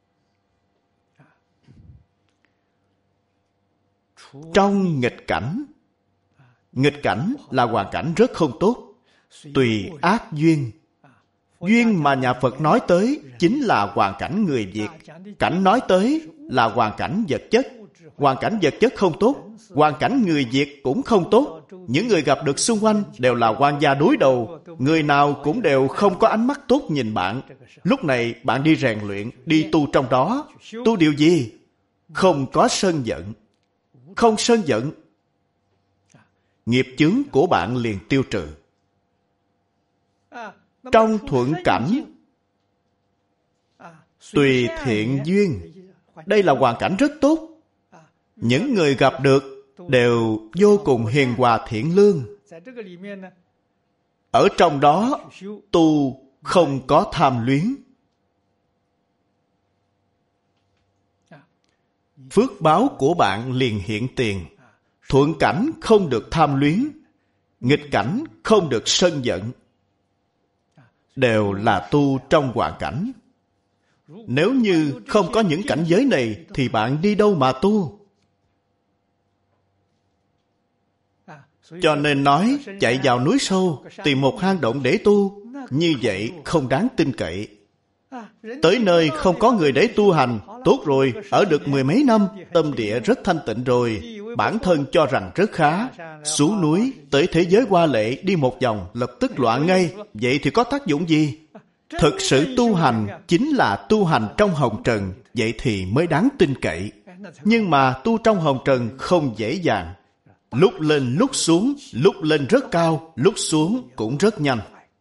Trong nghịch cảnh, nghịch cảnh là hoàn cảnh rất không tốt, tùy ác duyên. Duyên mà nhà Phật nói tới chính là hoàn cảnh người Việt. Cảnh nói tới là hoàn cảnh vật chất. Hoàn cảnh vật chất không tốt, hoàn cảnh người Việt cũng không tốt. Những người gặp được xung quanh đều là quan gia đối đầu. Người nào cũng đều không có ánh mắt tốt nhìn bạn. Lúc này bạn đi rèn luyện, đi tu trong đó. Tu điều gì? Không có sân giận. Không sân giận, nghiệp chướng của bạn liền tiêu trừ. Trong thuận cảnh, tùy thiện duyên. Đây là hoàn cảnh rất tốt. Những người gặp được đều vô cùng hiền hòa thiện lương. Ở trong đó, tu không có tham luyến. Phước báo của bạn liền hiện tiền. Thuận cảnh không được tham luyến, nghịch cảnh không được sân giận. Đều là tu trong hoàn cảnh. Nếu như không có những cảnh giới này thì bạn đi đâu mà tu? Cho nên nói chạy vào núi sâu tìm một hang động để tu, như vậy không đáng tin cậy. Tới nơi không có người để tu hành, tốt rồi, ở được mười mấy năm, tâm địa rất thanh tịnh rồi, bản thân cho rằng rất khá. Xuống núi, tới thế giới hoa lệ đi một vòng, lập tức loạn ngay. Vậy thì có tác dụng gì? Thực sự tu hành chính là tu hành trong hồng trần, vậy thì mới đáng tin cậy. Nhưng mà tu trong hồng trần không dễ dàng. Lúc lên lúc xuống, lúc lên rất cao, lúc xuống cũng rất nhanh.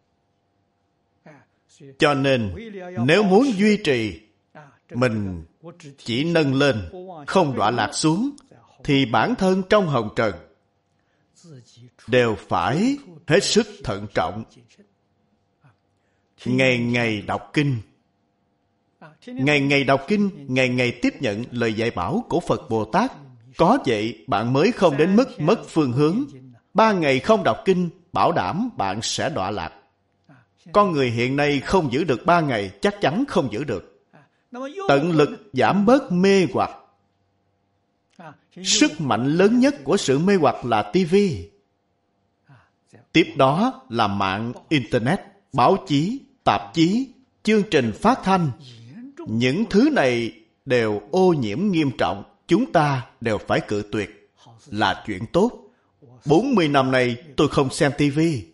Cho nên, nếu muốn duy trì, mình chỉ nâng lên, không đọa lạc xuống, thì bản thân trong hồng trần đều phải hết sức thận trọng. Ngày ngày đọc kinh, ngày ngày đọc kinh, ngày ngày tiếp nhận lời dạy bảo của Phật Bồ Tát. Có vậy bạn mới không đến mức mất phương hướng. Ba ngày không đọc kinh, bảo đảm bạn sẽ đọa lạc. Con người hiện nay không giữ được ba ngày, chắc chắn không giữ được. Tận lực giảm bớt mê hoặc. Sức mạnh lớn nhất của sự mê hoặc là ti vi. Tiếp đó là mạng Internet, báo chí, tạp chí, chương trình phát thanh. Những thứ này đều ô nhiễm nghiêm trọng. Chúng ta đều phải cự tuyệt. Là chuyện tốt. bốn mươi năm nay tôi không xem ti vi,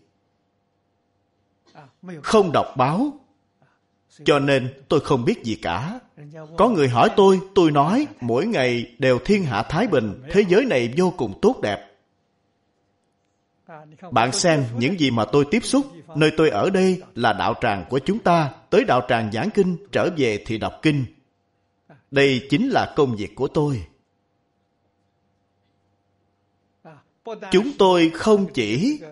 không đọc báo, cho nên tôi không biết gì cả. Có người hỏi tôi, tôi nói mỗi ngày đều thiên hạ thái bình, thế giới này vô cùng tốt đẹp. Bạn xem những gì mà tôi tiếp xúc. Nơi tôi ở đây là đạo tràng của chúng ta. Tới đạo tràng giảng kinh, trở về thì đọc kinh. Đây chính là công việc của tôi. Chúng tôi không chỉ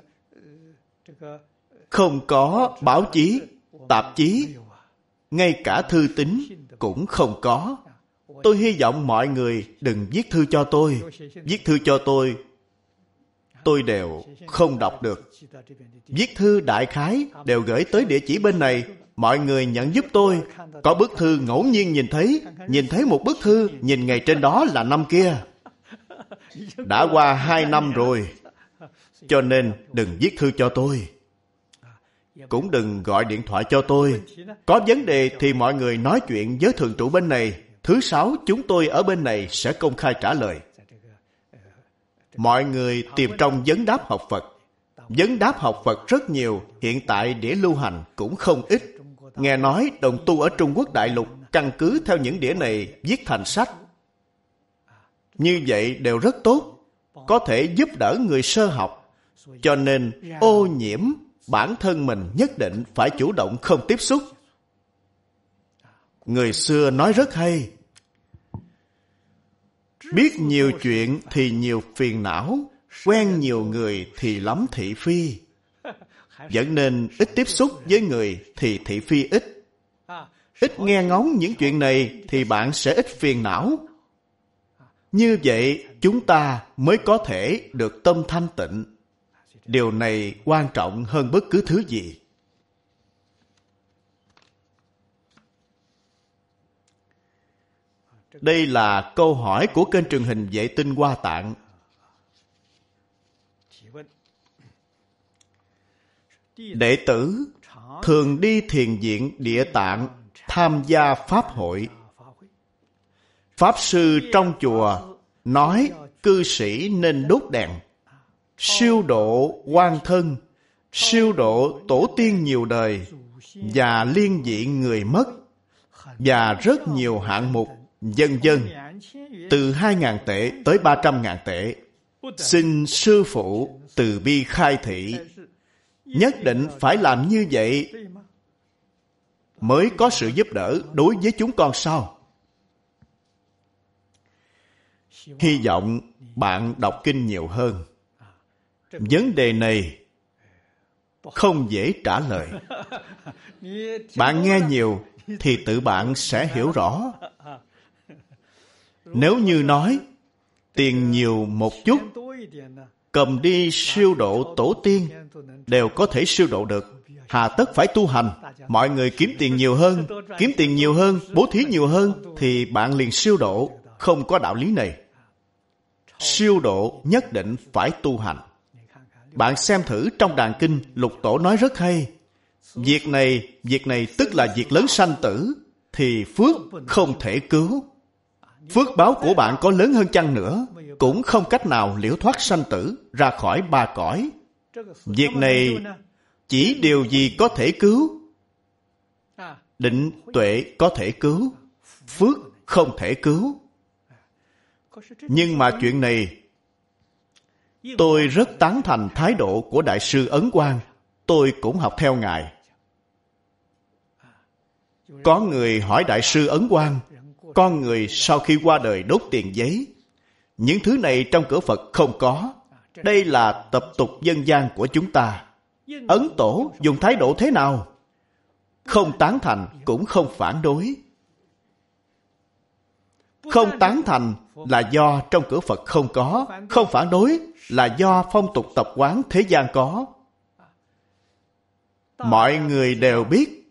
không có báo chí, tạp chí, ngay cả thư tín cũng không có. Tôi hy vọng mọi người đừng viết thư cho tôi. Viết thư cho tôi, tôi đều không đọc được. Viết thư đại khái đều gửi tới địa chỉ bên này. Mọi người nhận giúp tôi. Có bức thư ngẫu nhiên nhìn thấy, nhìn thấy một bức thư, nhìn ngày trên đó là năm kia. Đã qua hai năm rồi. Cho nên đừng viết thư cho tôi. Cũng đừng gọi điện thoại cho tôi. Có vấn đề thì mọi người nói chuyện với thường trụ bên này. Thứ sáu chúng tôi ở bên này sẽ công khai trả lời. Mọi người tìm trong vấn đáp học Phật. Vấn đáp học Phật rất nhiều. Hiện tại đĩa lưu hành cũng không ít. Nghe nói đồng tu ở Trung Quốc đại lục căn cứ theo những đĩa này viết thành sách. Như vậy đều rất tốt, có thể giúp đỡ người sơ học. Cho nên ô nhiễm bản thân mình nhất định phải chủ động không tiếp xúc. Người xưa nói rất hay, biết nhiều chuyện thì nhiều phiền não, quen nhiều người thì lắm thị phi. Vẫn nên ít tiếp xúc với người thì thị phi ít. Ít nghe ngóng những chuyện này thì bạn sẽ ít phiền não. Như vậy chúng ta mới có thể được tâm thanh tịnh. Điều này quan trọng hơn bất cứ thứ gì. Đây là câu hỏi của kênh truyền hình Vệ tinh Hoa Tạng. Đệ tử thường đi thiền viện Địa Tạng tham gia pháp hội. Pháp sư trong chùa nói cư sĩ nên đốt đèn, siêu độ oan thân, siêu độ tổ tiên nhiều đời và liên vị người mất, và rất nhiều hạng mục, vân vân, từ hai ngàn tệ tới ba trăm ngàn tệ. Xin sư phụ từ bi khai thị, nhất định phải làm như vậy mới có sự giúp đỡ đối với chúng con sao? Hy vọng bạn đọc kinh nhiều hơn. Vấn đề này không dễ trả lời. Bạn nghe nhiều thì tự bạn sẽ hiểu rõ. Nếu như nói tiền nhiều một chút, cầm đi siêu độ tổ tiên đều có thể siêu độ được, hà tất phải tu hành. Mọi người kiếm tiền nhiều hơn, kiếm tiền nhiều hơn, bố thí nhiều hơn thì bạn liền siêu độ. Không có đạo lý này. Siêu độ nhất định phải tu hành. Bạn xem thử trong đàn kinh, Lục Tổ nói rất hay. Việc này, việc này tức là việc lớn sanh tử, thì phước không thể cứu. Phước báo của bạn có lớn hơn chăng nữa, cũng không cách nào liễu thoát sanh tử, ra khỏi ba cõi. Việc này chỉ điều gì có thể cứu? Định tuệ có thể cứu, phước không thể cứu. Nhưng mà chuyện này, tôi rất tán thành thái độ của Đại sư Ấn Quang. Tôi cũng học theo Ngài. Có người hỏi Đại sư Ấn Quang, con người sau khi qua đời đốt tiền giấy, những thứ này trong cửa Phật không có. Đây là tập tục dân gian của chúng ta. Ấn Tổ dùng thái độ thế nào? Không tán thành cũng không phản đối. Không tán thành là do trong cửa Phật không có, không phản đối là do phong tục tập quán thế gian có. Mọi người đều biết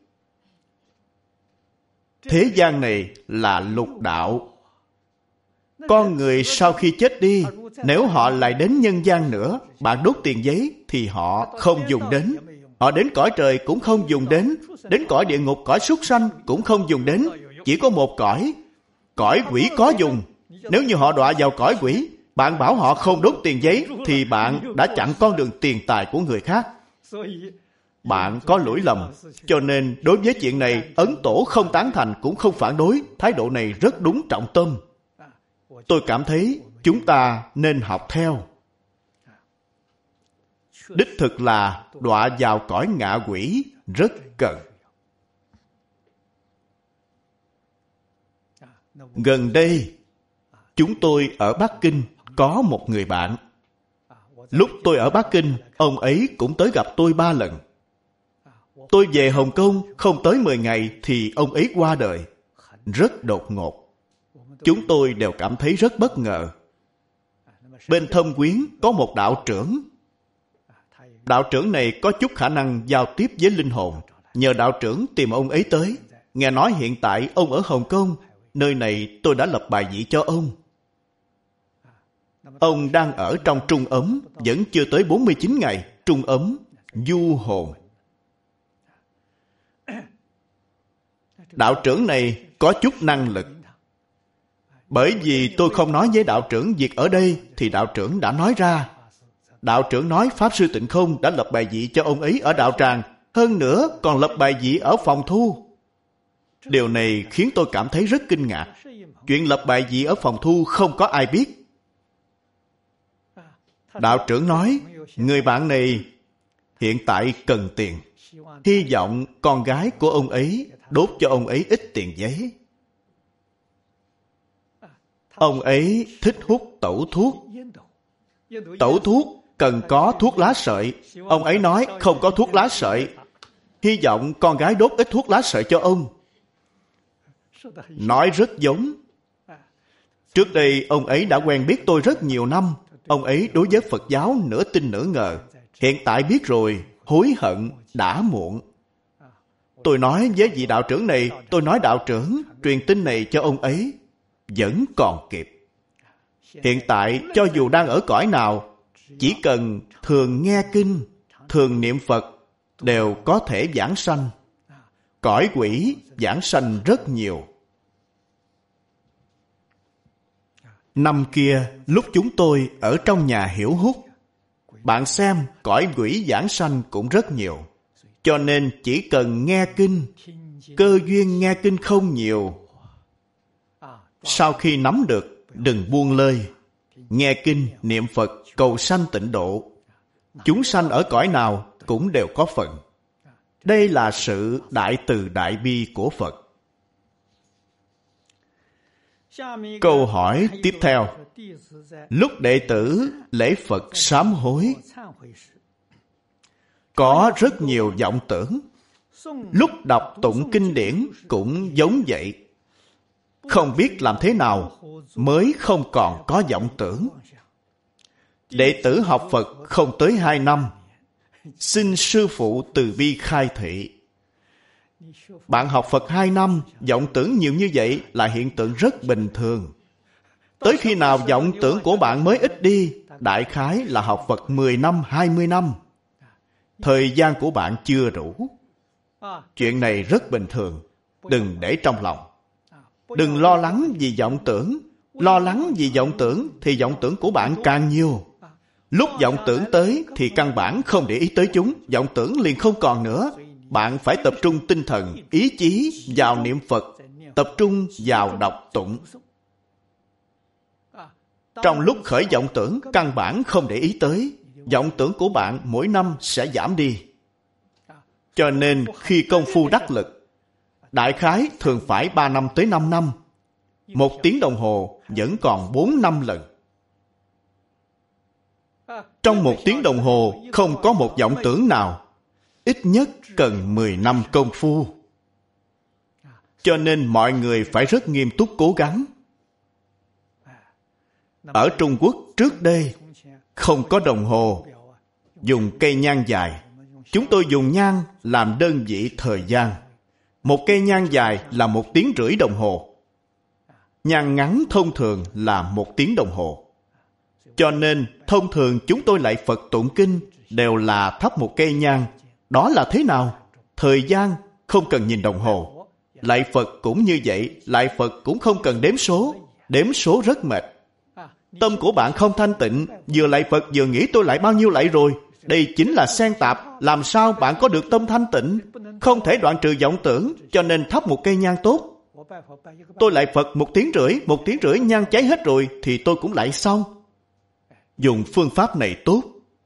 thế gian này là lục đạo. Con người sau khi chết đi, nếu họ lại đến nhân gian nữa, bạn đốt tiền giấy thì họ không dùng đến. Họ đến cõi trời cũng không dùng đến. Đến cõi địa ngục, cõi súc sanh cũng không dùng đến. Chỉ có một cõi. Cõi quỷ có dùng. Nếu như họ đọa vào cõi quỷ, bạn bảo họ không đốt tiền giấy thì bạn đã chặn con đường tiền tài của người khác. Bạn có lỗi lầm. Cho nên đối với chuyện này, Ấn Tổ không tán thành cũng không phản đối. Thái độ này rất đúng trọng tâm. Tôi cảm thấy chúng ta nên học theo. Đích thực là đọa vào cõi ngạ quỷ rất cần. Gần đây, chúng tôi ở Bắc Kinh có một người bạn. Lúc tôi ở Bắc Kinh, ông ấy cũng tới gặp tôi ba lần. Tôi về Hồng Kông không tới mười ngày thì ông ấy qua đời. Rất đột ngột. Chúng tôi đều cảm thấy rất bất ngờ. Bên Thâm Quyến có một đạo trưởng. Đạo trưởng này có chút khả năng giao tiếp với linh hồn. Nhờ đạo trưởng tìm ông ấy tới. Nghe nói hiện tại ông ở Hồng Kông. Nơi này tôi đã lập bài vị cho ông. Ông đang ở trong trung ấm, vẫn chưa tới bốn mươi chín ngày. Trung ấm, du hồn. Đạo trưởng này có chút năng lực. Bởi vì tôi không nói với đạo trưởng việc ở đây, thì đạo trưởng đã nói ra. Đạo trưởng nói Pháp Sư Tịnh Không đã lập bài vị cho ông ấy ở đạo tràng. Hơn nữa còn lập bài vị ở phòng thu. Điều này khiến tôi cảm thấy rất kinh ngạc. Chuyện lập bài vị ở phòng thu không có ai biết. Đạo trưởng nói, người bạn này hiện tại cần tiền. Hy vọng con gái của ông ấy đốt cho ông ấy ít tiền giấy. Ông ấy thích hút tẩu thuốc. Tẩu thuốc cần có thuốc lá sợi. Ông ấy nói không có thuốc lá sợi. Hy vọng con gái đốt ít thuốc lá sợi cho ông. Nói rất giống. Trước đây ông ấy đã quen biết tôi rất nhiều năm. Ông ấy đối với Phật giáo nửa tin nửa ngờ. Hiện tại biết rồi, hối hận đã muộn. Tôi nói với vị đạo trưởng này, tôi nói đạo trưởng, truyền tin này cho ông ấy, vẫn còn kịp. Hiện tại, cho dù đang ở cõi nào, chỉ cần thường nghe kinh, thường niệm Phật, đều có thể vãng sanh. Cõi quỷ vãng sanh rất nhiều. Năm kia, lúc chúng tôi ở trong nhà Hiểu Hút, bạn xem cõi quỷ vãng sanh cũng rất nhiều. Cho nên chỉ cần nghe kinh, cơ duyên nghe kinh không nhiều. Sau khi nắm được, đừng buông lơi. Nghe kinh, niệm Phật, cầu sanh tịnh độ. Chúng sanh ở cõi nào cũng đều có phần. Đây là sự đại từ đại bi của Phật. Câu hỏi tiếp theo. Lúc đệ tử lễ Phật sám hối, có rất nhiều vọng tưởng. Lúc đọc tụng kinh điển cũng giống vậy. Không biết làm thế nào mới không còn có vọng tưởng. Đệ tử học Phật không tới hai năm, xin sư phụ từ bi khai thị. Bạn học Phật hai năm, vọng tưởng nhiều như vậy là hiện tượng rất bình thường. Tới khi nào vọng tưởng của bạn mới ít đi? Đại khái là học Phật mười năm, hai mươi năm. Thời gian của bạn chưa đủ. Chuyện này rất bình thường. Đừng để trong lòng. Đừng lo lắng vì vọng tưởng. Lo lắng vì vọng tưởng thì vọng tưởng của bạn càng nhiều. Lúc vọng tưởng tới thì căn bản không để ý tới chúng. Vọng tưởng liền không còn nữa. Bạn phải tập trung tinh thần, ý chí vào niệm Phật, tập trung vào đọc tụng. Trong lúc khởi vọng tưởng, căn bản không để ý tới. Vọng tưởng của bạn mỗi năm sẽ giảm đi. Cho nên khi công phu đắc lực, đại khái thường phải ba năm tới năm năm. Một tiếng đồng hồ vẫn còn bốn năm lần. Trong một tiếng đồng hồ không có một vọng tưởng nào. Ít nhất cần mười năm công phu. Cho nên mọi người phải rất nghiêm túc cố gắng. Ở Trung Quốc trước đây không có đồng hồ, dùng cây nhang dài. Chúng tôi dùng nhang làm đơn vị thời gian. Một cây nhang dài là một tiếng rưỡi đồng hồ. Nhang ngắn thông thường là một tiếng đồng hồ. Cho nên thông thường chúng tôi lạy Phật tụng kinh đều là thắp một cây nhang. Đó là thế nào? Thời gian không cần nhìn đồng hồ. Lạy Phật cũng như vậy. Lạy Phật cũng không cần đếm số. Đếm số rất mệt. Tâm của bạn không thanh tịnh. Vừa lạy Phật vừa nghĩ tôi lạy bao nhiêu lạy rồi. Đây chính là xen tạp. Làm sao bạn có được tâm thanh tịnh? Không thể đoạn trừ vọng tưởng. Cho nên thắp một cây nhang tốt. Tôi lạy Phật một tiếng rưỡi. Một tiếng rưỡi nhang cháy hết rồi thì tôi cũng lạy xong. Dùng phương pháp này tốt.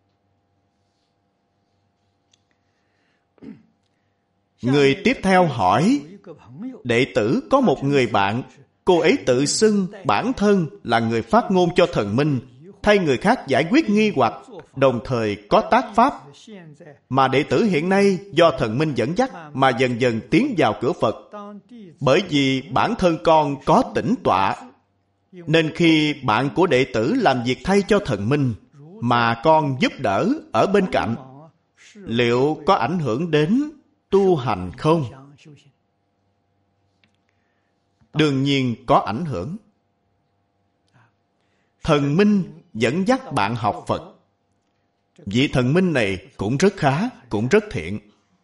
Người tiếp theo hỏi, đệ tử có một người bạn, cô ấy tự xưng bản thân là người phát ngôn cho thần minh, thay người khác giải quyết nghi hoặc, đồng thời có tác pháp. Mà đệ tử hiện nay do thần minh dẫn dắt mà dần dần tiến vào cửa Phật. Bởi vì bản thân con có tĩnh tọa, nên khi bạn của đệ tử làm việc thay cho thần minh, mà con giúp đỡ ở bên cạnh, liệu có ảnh hưởng đến tu hành không? Đương nhiên có ảnh hưởng. Thần minh dẫn dắt bạn học Phật. Vị thần minh này cũng rất khá, cũng rất thiện.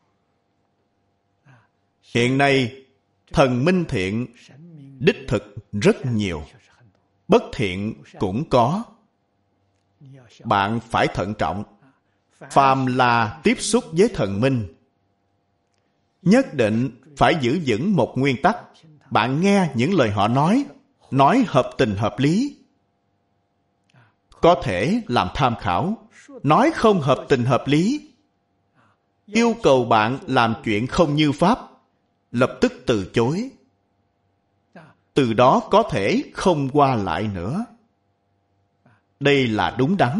Hiện nay, thần minh thiện đích thực rất nhiều. Bất thiện cũng có. Bạn phải thận trọng. Phàm là tiếp xúc với thần minh, nhất định phải giữ vững một nguyên tắc. Bạn nghe những lời họ nói, nói hợp tình hợp lý. Có thể làm tham khảo. Nói không hợp tình hợp lý, yêu cầu bạn làm chuyện không như pháp, lập tức từ chối. Từ đó có thể không qua lại nữa. Đây là đúng đắn.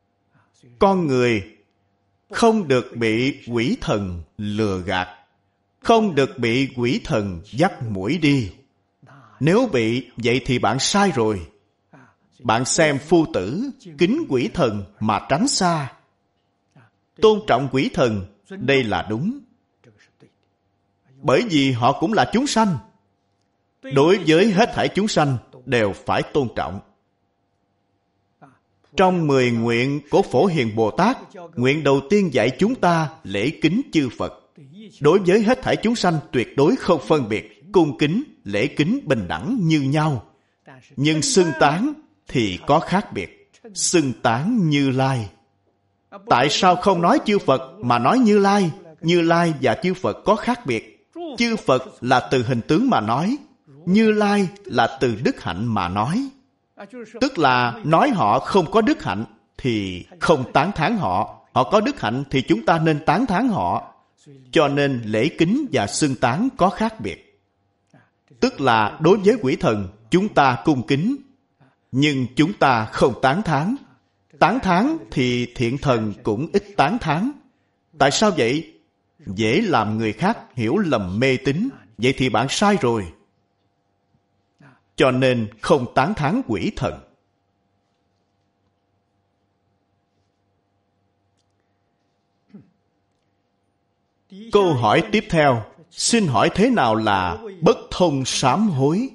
Con người không được bị quỷ thần lừa gạt. không được bị quỷ thần dắt mũi đi. Nếu bị, vậy thì bạn sai rồi. Bạn xem phu tử, kính quỷ thần mà tránh xa. Tôn trọng quỷ thần, đây là đúng. Bởi vì họ cũng là chúng sanh. Đối với hết thảy chúng sanh đều phải tôn trọng. Trong mười nguyện của Phổ Hiền Bồ Tát, nguyện đầu tiên dạy chúng ta lễ kính chư Phật. Đối với hết thảy chúng sanh tuyệt đối không phân biệt, cung kính, lễ kính bình đẳng như nhau. Nhưng xưng tán thì có khác biệt. Xưng tán Như Lai. Tại sao không nói chư Phật mà nói Như Lai? Như Lai và chư Phật có khác biệt. Chư Phật là từ hình tướng mà nói. Như Lai là từ đức hạnh mà nói. Tức là nói họ không có đức hạnh thì không tán thán họ. Họ có đức hạnh thì chúng ta nên tán thán họ. Cho nên lễ kính và xưng tán có khác biệt. Tức là đối với quỷ thần chúng ta cung kính, nhưng chúng ta không tán thán. Tán thán thì thiện thần cũng ít tán thán. Tại sao vậy? Dễ làm người khác hiểu lầm mê tín. Vậy thì bạn sai rồi. Cho nên không tán thán quỷ thần. Câu hỏi tiếp theo, xin hỏi thế nào là bất thông sám hối?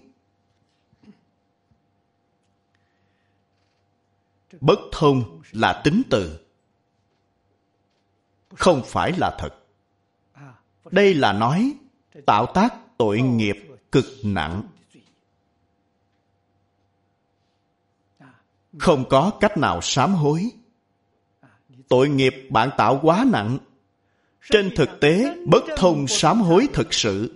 Bất thông là tính từ, không phải là thật. Đây là nói tạo tác tội nghiệp cực nặng. Không có cách nào sám hối. Tội nghiệp bạn tạo quá nặng. Trên thực tế, bất thông sám hối thực sự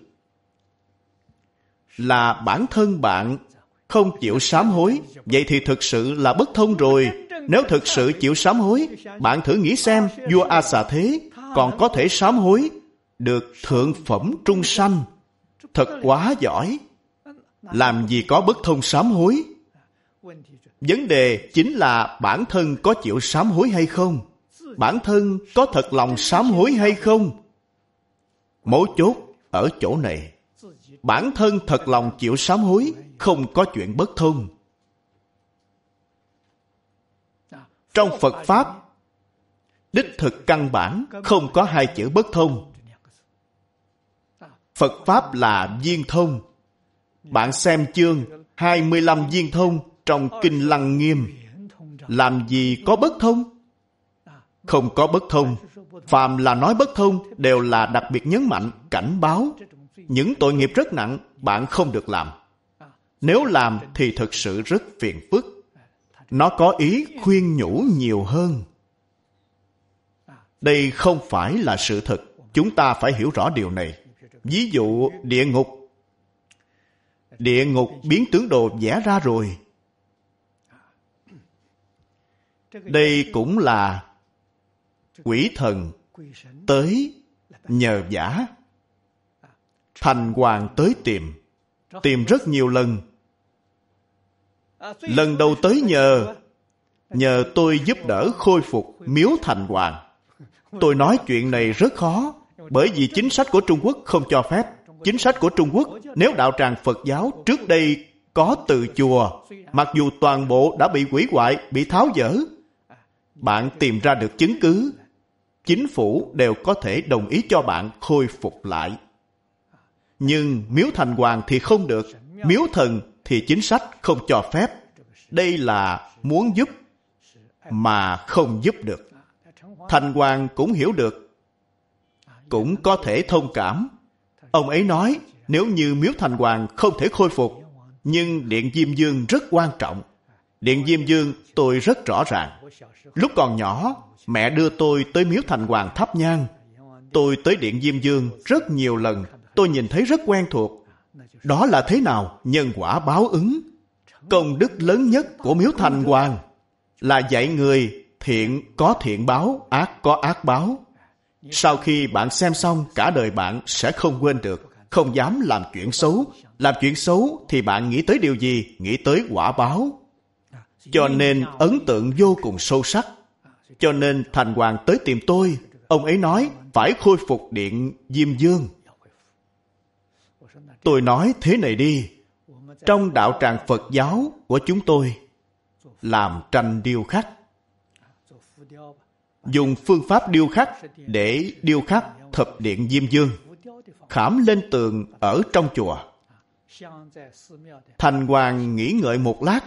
là bản thân bạn không chịu sám hối. Vậy thì thực sự là bất thông rồi. Nếu thực sự chịu sám hối, bạn thử nghĩ xem, vua A Xà Thế còn có thể sám hối được thượng phẩm trung sanh. Thật quá giỏi. Làm gì có bất thông sám hối? Vấn đề chính là bản thân có chịu sám hối hay không? Bản thân có thật lòng sám hối hay không? Mấu chốt ở chỗ này. Bản thân thật lòng chịu sám hối, không có chuyện bất thông. Trong Phật Pháp, đích thực căn bản không có hai chữ bất thông. Phật Pháp là viên thông. Bạn xem chương hai mươi lăm viên thông trong Kinh Lăng Nghiêm. Làm gì có bất thông? Không có bất thông. Phàm là nói bất thông đều là đặc biệt nhấn mạnh, cảnh báo. Những tội nghiệp rất nặng, bạn không được làm. Nếu làm thì thực sự rất phiền phức. Nó có ý khuyên nhủ nhiều hơn. Đây không phải là sự thật. Chúng ta phải hiểu rõ điều này. Ví dụ địa ngục. Địa ngục biến tướng đồ vẽ ra rồi. Đây cũng là quỷ thần tới nhờ vả. Thành Hoàng tới tìm. Tìm rất nhiều lần. Lần đầu tới nhờ Nhờ tôi giúp đỡ khôi phục miếu Thành Hoàng. Tôi nói chuyện này rất khó, bởi vì chính sách của Trung Quốc không cho phép. Chính sách của Trung Quốc, nếu đạo tràng Phật giáo trước đây có từ chùa, mặc dù toàn bộ đã bị hủy hoại, bị tháo dỡ, bạn tìm ra được chứng cứ, chính phủ đều có thể đồng ý cho bạn khôi phục lại. Nhưng miếu Thành Hoàng thì không được. Miếu thần thì chính sách không cho phép. Đây là muốn giúp mà không giúp được. Thành Hoàng cũng hiểu được, cũng có thể thông cảm. Ông ấy nói, nếu như miếu Thành Hoàng không thể khôi phục, nhưng Điện Diêm Dương rất quan trọng. Điện Diêm Dương tôi rất rõ ràng. Lúc còn nhỏ, mẹ đưa tôi tới miếu Thành Hoàng thắp nhang. Tôi tới Điện Diêm Dương rất nhiều lần, tôi nhìn thấy rất quen thuộc. Đó là thế nào? Nhân quả báo ứng. Công đức lớn nhất của miếu Thành Hoàng là dạy người thiện có thiện báo, ác có ác báo. Sau khi bạn xem xong, cả đời bạn sẽ không quên được, không dám làm chuyện xấu. Làm chuyện xấu thì bạn nghĩ tới điều gì? Nghĩ tới quả báo. Cho nên ấn tượng vô cùng sâu sắc. Cho nên Thành Hoàng tới tìm tôi. Ông ấy nói phải khôi phục Điện Diêm Dương. Tôi nói thế này đi. Trong đạo tràng Phật giáo của chúng tôi, làm tranh điêu khắc. Dùng phương pháp điêu khắc để điêu khắc thập điện Diêm Dương, khảm lên tường ở trong chùa. Thành Hoàng nghĩ ngợi một lát.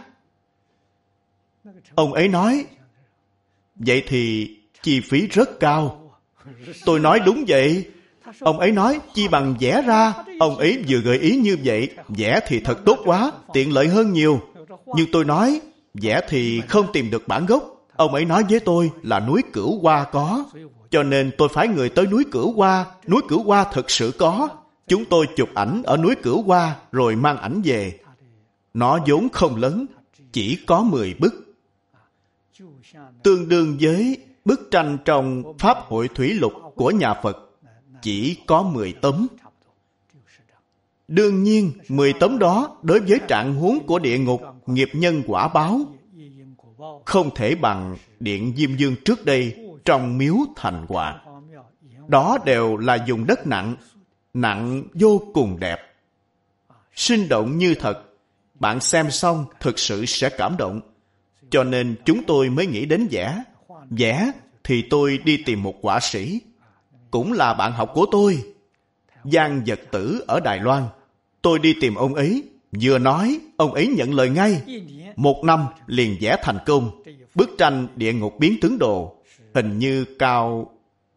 Ông ấy nói, vậy thì chi phí rất cao. Tôi nói đúng vậy. Ông ấy nói, chi bằng vẽ ra. Ông ấy vừa gợi ý như vậy, vẽ thì thật tốt quá, tiện lợi hơn nhiều. Nhưng tôi nói, vẽ thì không tìm được bản gốc. Ông ấy nói với tôi là núi Cửu Hoa có, cho nên tôi phái người tới núi Cửu Hoa. Núi Cửu Hoa thực sự có. Chúng tôi chụp ảnh ở núi Cửu Hoa rồi mang ảnh về. Nó vốn không lớn, chỉ có mười bức. Tương đương với bức tranh trong Pháp Hội Thủy Lục của nhà Phật, chỉ có mười tấm. Đương nhiên, mười tấm đó đối với trạng huống của địa ngục, nghiệp nhân quả báo, không thể bằng điện Diêm Dương trước đây trong miếu Thành Hoàng. Đó đều là dùng đất nặng, nặng vô cùng đẹp, sinh động như thật. Bạn xem xong thực sự sẽ cảm động. Cho nên chúng tôi mới nghĩ đến vẽ. Vẽ thì tôi đi tìm một họa sĩ, cũng là bạn học của tôi, Giang Vật Tử ở Đài Loan. Tôi đi tìm ông ấy, vừa nói, ông ấy nhận lời ngay. Một năm liền vẽ thành công. Bức tranh Địa Ngục Biến Tướng Đồ hình như cao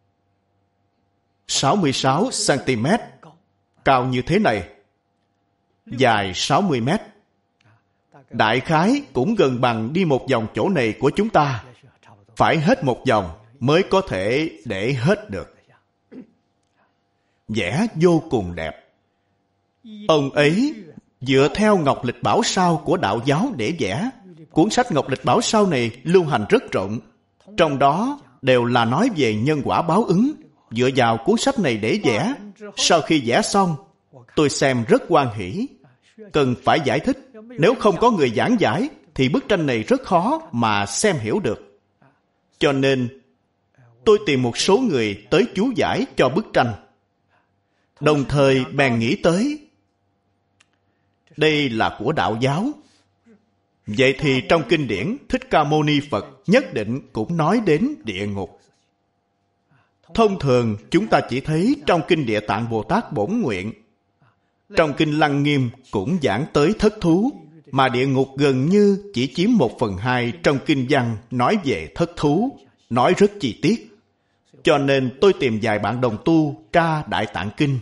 sáu mươi sáu xăng-ti-mét, cao như thế này, dài sáu mươi mét. Đại khái cũng gần bằng đi một vòng chỗ này của chúng ta. Phải hết một vòng mới có thể để hết được. Vẽ vô cùng đẹp. Ông ấy dựa theo Ngọc Lịch Bảo Sao của đạo giáo để vẽ. Cuốn sách Ngọc Lịch Bảo Sao này lưu hành rất rộng. Trong đó đều là nói về nhân quả báo ứng. Dựa vào cuốn sách này để vẽ. Sau khi vẽ xong, tôi xem rất hoan hỉ. Cần phải giải thích. Nếu không có người giảng giải, thì bức tranh này rất khó mà xem hiểu được. Cho nên, tôi tìm một số người tới chú giải cho bức tranh. Đồng thời bèn nghĩ tới, đây là của đạo giáo. Vậy thì trong kinh điển Thích Ca Mâu Ni Phật nhất định cũng nói đến địa ngục. Thông thường chúng ta chỉ thấy trong kinh Địa Tạng Bồ Tát Bổn Nguyện, trong kinh Lăng Nghiêm cũng giảng tới thất thú, mà địa ngục gần như chỉ chiếm một phần hai trong kinh văn nói về thất thú, nói rất chi tiết. Cho nên tôi tìm vài bạn đồng tu tra Đại Tạng Kinh.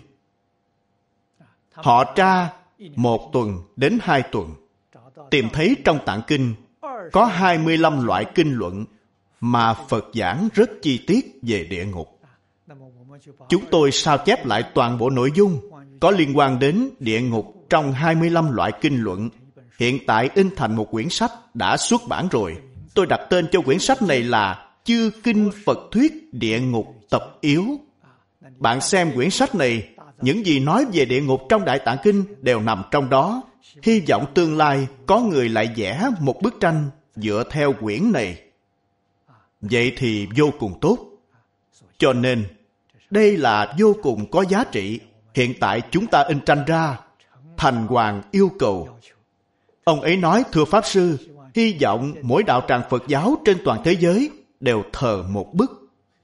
Họ tra một tuần đến hai tuần, tìm thấy trong Tạng Kinh có hai mươi lăm loại kinh luận mà Phật giảng rất chi tiết về địa ngục. Chúng tôi sao chép lại toàn bộ nội dung có liên quan đến địa ngục trong hai mươi lăm loại kinh luận. Hiện tại in thành một quyển sách đã xuất bản rồi. Tôi đặt tên cho quyển sách này là Chư Kinh Phật Thuyết Địa Ngục Tập Yếu. Bạn xem quyển sách này, những gì nói về địa ngục trong Đại Tạng Kinh đều nằm trong đó. Hy vọng tương lai có người lại vẽ một bức tranh dựa theo quyển này. Vậy thì vô cùng tốt. Cho nên, đây là vô cùng có giá trị. Hiện tại chúng ta in tranh ra. Thành Hoàng yêu cầu. Ông ấy nói, thưa Pháp Sư, hy vọng mỗi đạo tràng Phật giáo trên toàn thế giới đều thờ một bức.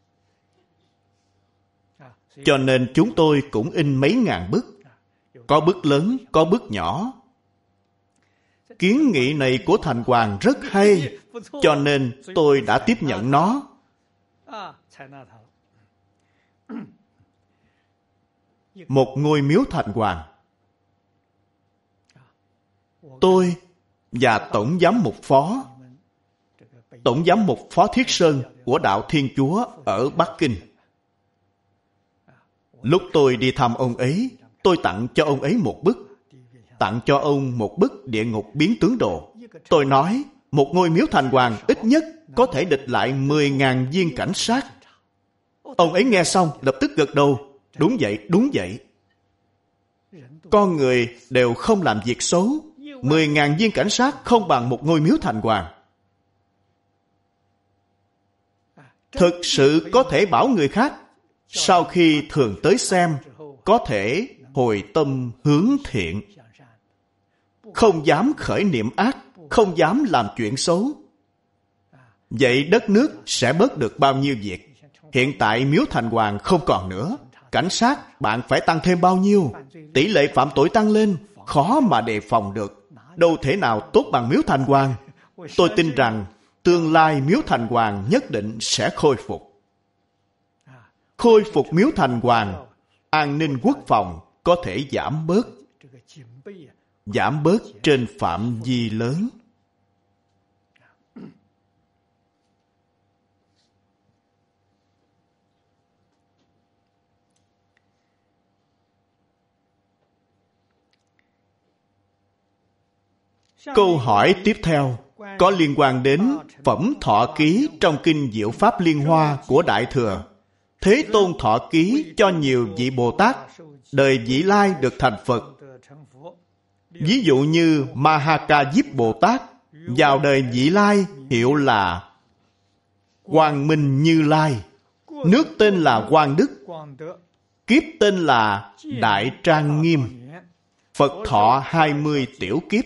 Cho nên chúng tôi cũng in mấy ngàn bức. Có bức lớn, có bức nhỏ. Kiến nghị này của Thành Hoàng rất hay, cho nên tôi đã tiếp nhận nó. Một ngôi miếu Thành Hoàng. Tôi và Tổng giám mục phó, Tổng giám mục Phó Thiết Sơn của Đạo Thiên Chúa ở Bắc Kinh. Lúc tôi đi thăm ông ấy, tôi tặng cho ông ấy một bức. Tặng cho ông một bức Địa Ngục Biến Tướng Đồ. Tôi nói, một ngôi miếu Thành Hoàng ít nhất có thể địch lại mười nghìn viên cảnh sát. Ông ấy nghe xong lập tức gật đầu. Đúng vậy, đúng vậy. Con người đều không làm việc xấu. Mười ngàn viên cảnh sát không bằng một ngôi miếu Thành Hoàng. Thực sự có thể bảo người khác, sau khi thường tới xem, có thể hồi tâm hướng thiện, không dám khởi niệm ác, không dám làm chuyện xấu. Vậy đất nước sẽ bớt được bao nhiêu việc? Hiện tại Miếu Thành Hoàng không còn nữa. Cảnh sát bạn phải tăng thêm bao nhiêu? Tỷ lệ phạm tội tăng lên, khó mà đề phòng được. Đâu thể nào tốt bằng Miếu Thành Hoàng. Tôi tin rằng tương lai Miếu Thành Hoàng nhất định sẽ khôi phục. Khôi phục Miếu Thành Hoàng, an ninh quốc phòng có thể giảm bớt, giảm bớt trên phạm vi lớn. Câu hỏi tiếp theo có liên quan đến phẩm thọ ký trong Kinh Diệu Pháp Liên Hoa của Đại Thừa. Thế Tôn thọ ký cho nhiều vị Bồ Tát, đời vị lai được thành Phật. Ví dụ như Mahaka Diếp Bồ Tát, vào đời vị lai hiệu là Quang Minh Như Lai, nước tên là Quang Đức, kiếp tên là Đại Trang Nghiêm, Phật thọ hai mươi tiểu kiếp.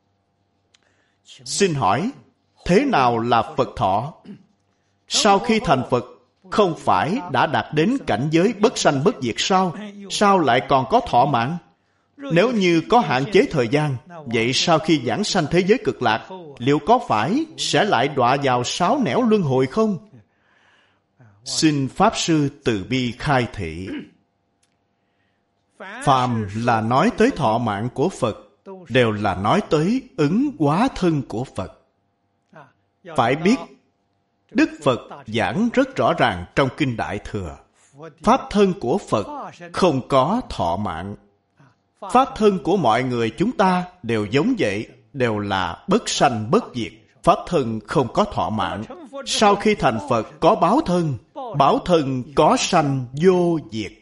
Xin hỏi, thế nào là Phật thọ? Sau khi thành Phật, không phải đã đạt đến cảnh giới bất sanh bất diệt sao? Sao lại còn có thọ mạng? Nếu như có hạn chế thời gian, vậy sau khi giảng sanh thế giới cực lạc, liệu có phải sẽ lại đọa vào sáu nẻo luân hồi không? Xin Pháp Sư từ bi khai thị. Phàm là nói tới thọ mạng của Phật, đều là nói tới ứng hóa thân của Phật. Phải biết, Đức Phật giảng rất rõ ràng trong Kinh Đại Thừa. Pháp thân của Phật không có thọ mạng. Pháp thân của mọi người chúng ta đều giống vậy, đều là bất sanh bất diệt. Pháp thân không có thọ mạng. Sau khi thành Phật có báo thân, báo thân có sanh vô diệt.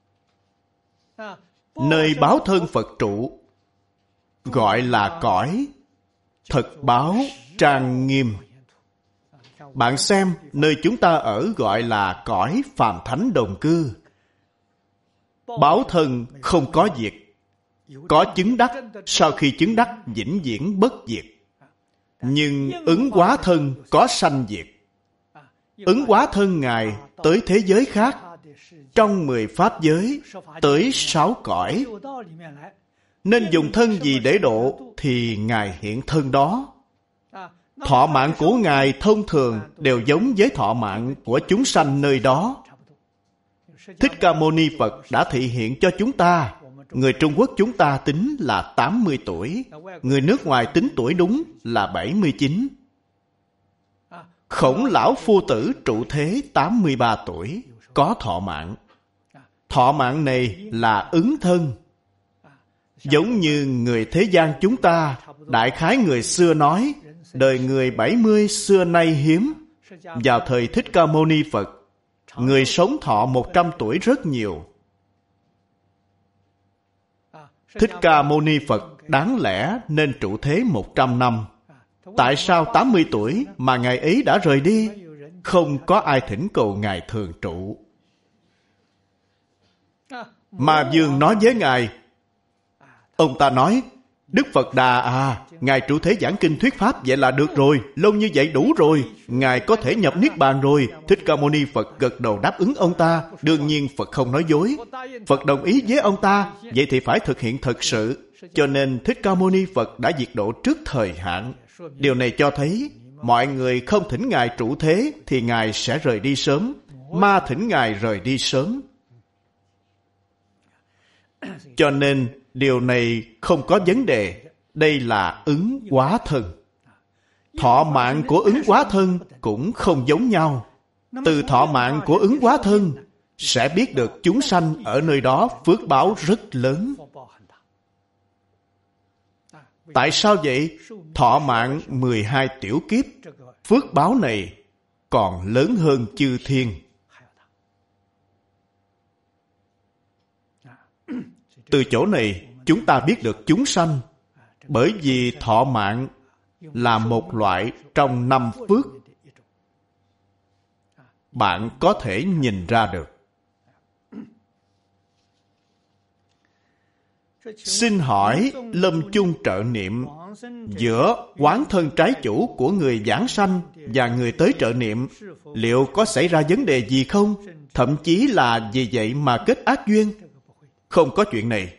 Nơi báo thân Phật trụ gọi là cõi thật báo trang nghiêm. Bạn xem, nơi chúng ta ở gọi là cõi phàm thánh đồng cư. Báo thân không có diệt. Có chứng đắc, sau khi chứng đắc vĩnh viễn bất diệt. Nhưng ứng hóa thân có sanh diệt. Ứng hóa thân Ngài tới thế giới khác, trong mười pháp giới, tới sáu cõi. Nên dùng thân gì để độ thì Ngài hiện thân đó. Thọ mạng của Ngài thông thường đều giống với thọ mạng của chúng sanh nơi đó. Thích Ca Mâu Ni Phật đã thị hiện cho chúng ta. Người Trung Quốc chúng ta tính là tám mươi tuổi. Người nước ngoài tính tuổi đúng là bảy mươi chín. Khổng Lão Phu Tử trụ thế tám mươi ba tuổi, có thọ mạng. Thọ mạng này là ứng thân. Giống như người thế gian chúng ta, đại khái người xưa nói, đời người bảy mươi xưa nay hiếm. Vào thời Thích Ca Mâu Ni Phật, người sống thọ một trăm tuổi rất nhiều. Thích Ca Mâu Ni Phật đáng lẽ nên trụ thế một trăm năm. Tại sao tám mươi tuổi mà Ngài ấy đã rời đi? Không có ai thỉnh cầu Ngài thường trụ. Mà Dương nói với Ngài, ông ta nói, Đức Phật Đà à, Ngài trụ thế giảng kinh thuyết pháp vậy là được rồi, lâu như vậy đủ rồi, Ngài có thể nhập Niết Bàn rồi. Thích Ca Mâu Ni Phật gật đầu đáp ứng ông ta. Đương nhiên Phật không nói dối. Phật đồng ý với ông ta, vậy thì phải thực hiện thật sự. Cho nên Thích Ca Mâu Ni Phật đã diệt độ trước thời hạn. Điều này cho thấy, mọi người không thỉnh Ngài trụ thế thì Ngài sẽ rời đi sớm. Ma thỉnh Ngài rời đi sớm. Cho nên, điều này không có vấn đề. Đây là ứng hóa thân. Thọ mạng của ứng hóa thân cũng không giống nhau. Từ thọ mạng của ứng hóa thân sẽ biết được chúng sanh ở nơi đó phước báo rất lớn. Tại sao vậy? Thọ mạng mười hai tiểu kiếp, phước báo này còn lớn hơn chư thiên. Từ chỗ này chúng ta biết được chúng sanh, bởi vì thọ mạng là một loại trong năm phước. Bạn có thể nhìn ra được. Xin hỏi lâm chung trợ niệm giữa oán thân trái chủ của người giảng sanh và người tới trợ niệm liệu có xảy ra vấn đề gì không? Thậm chí là vì vậy mà kết ác duyên? Không có chuyện này.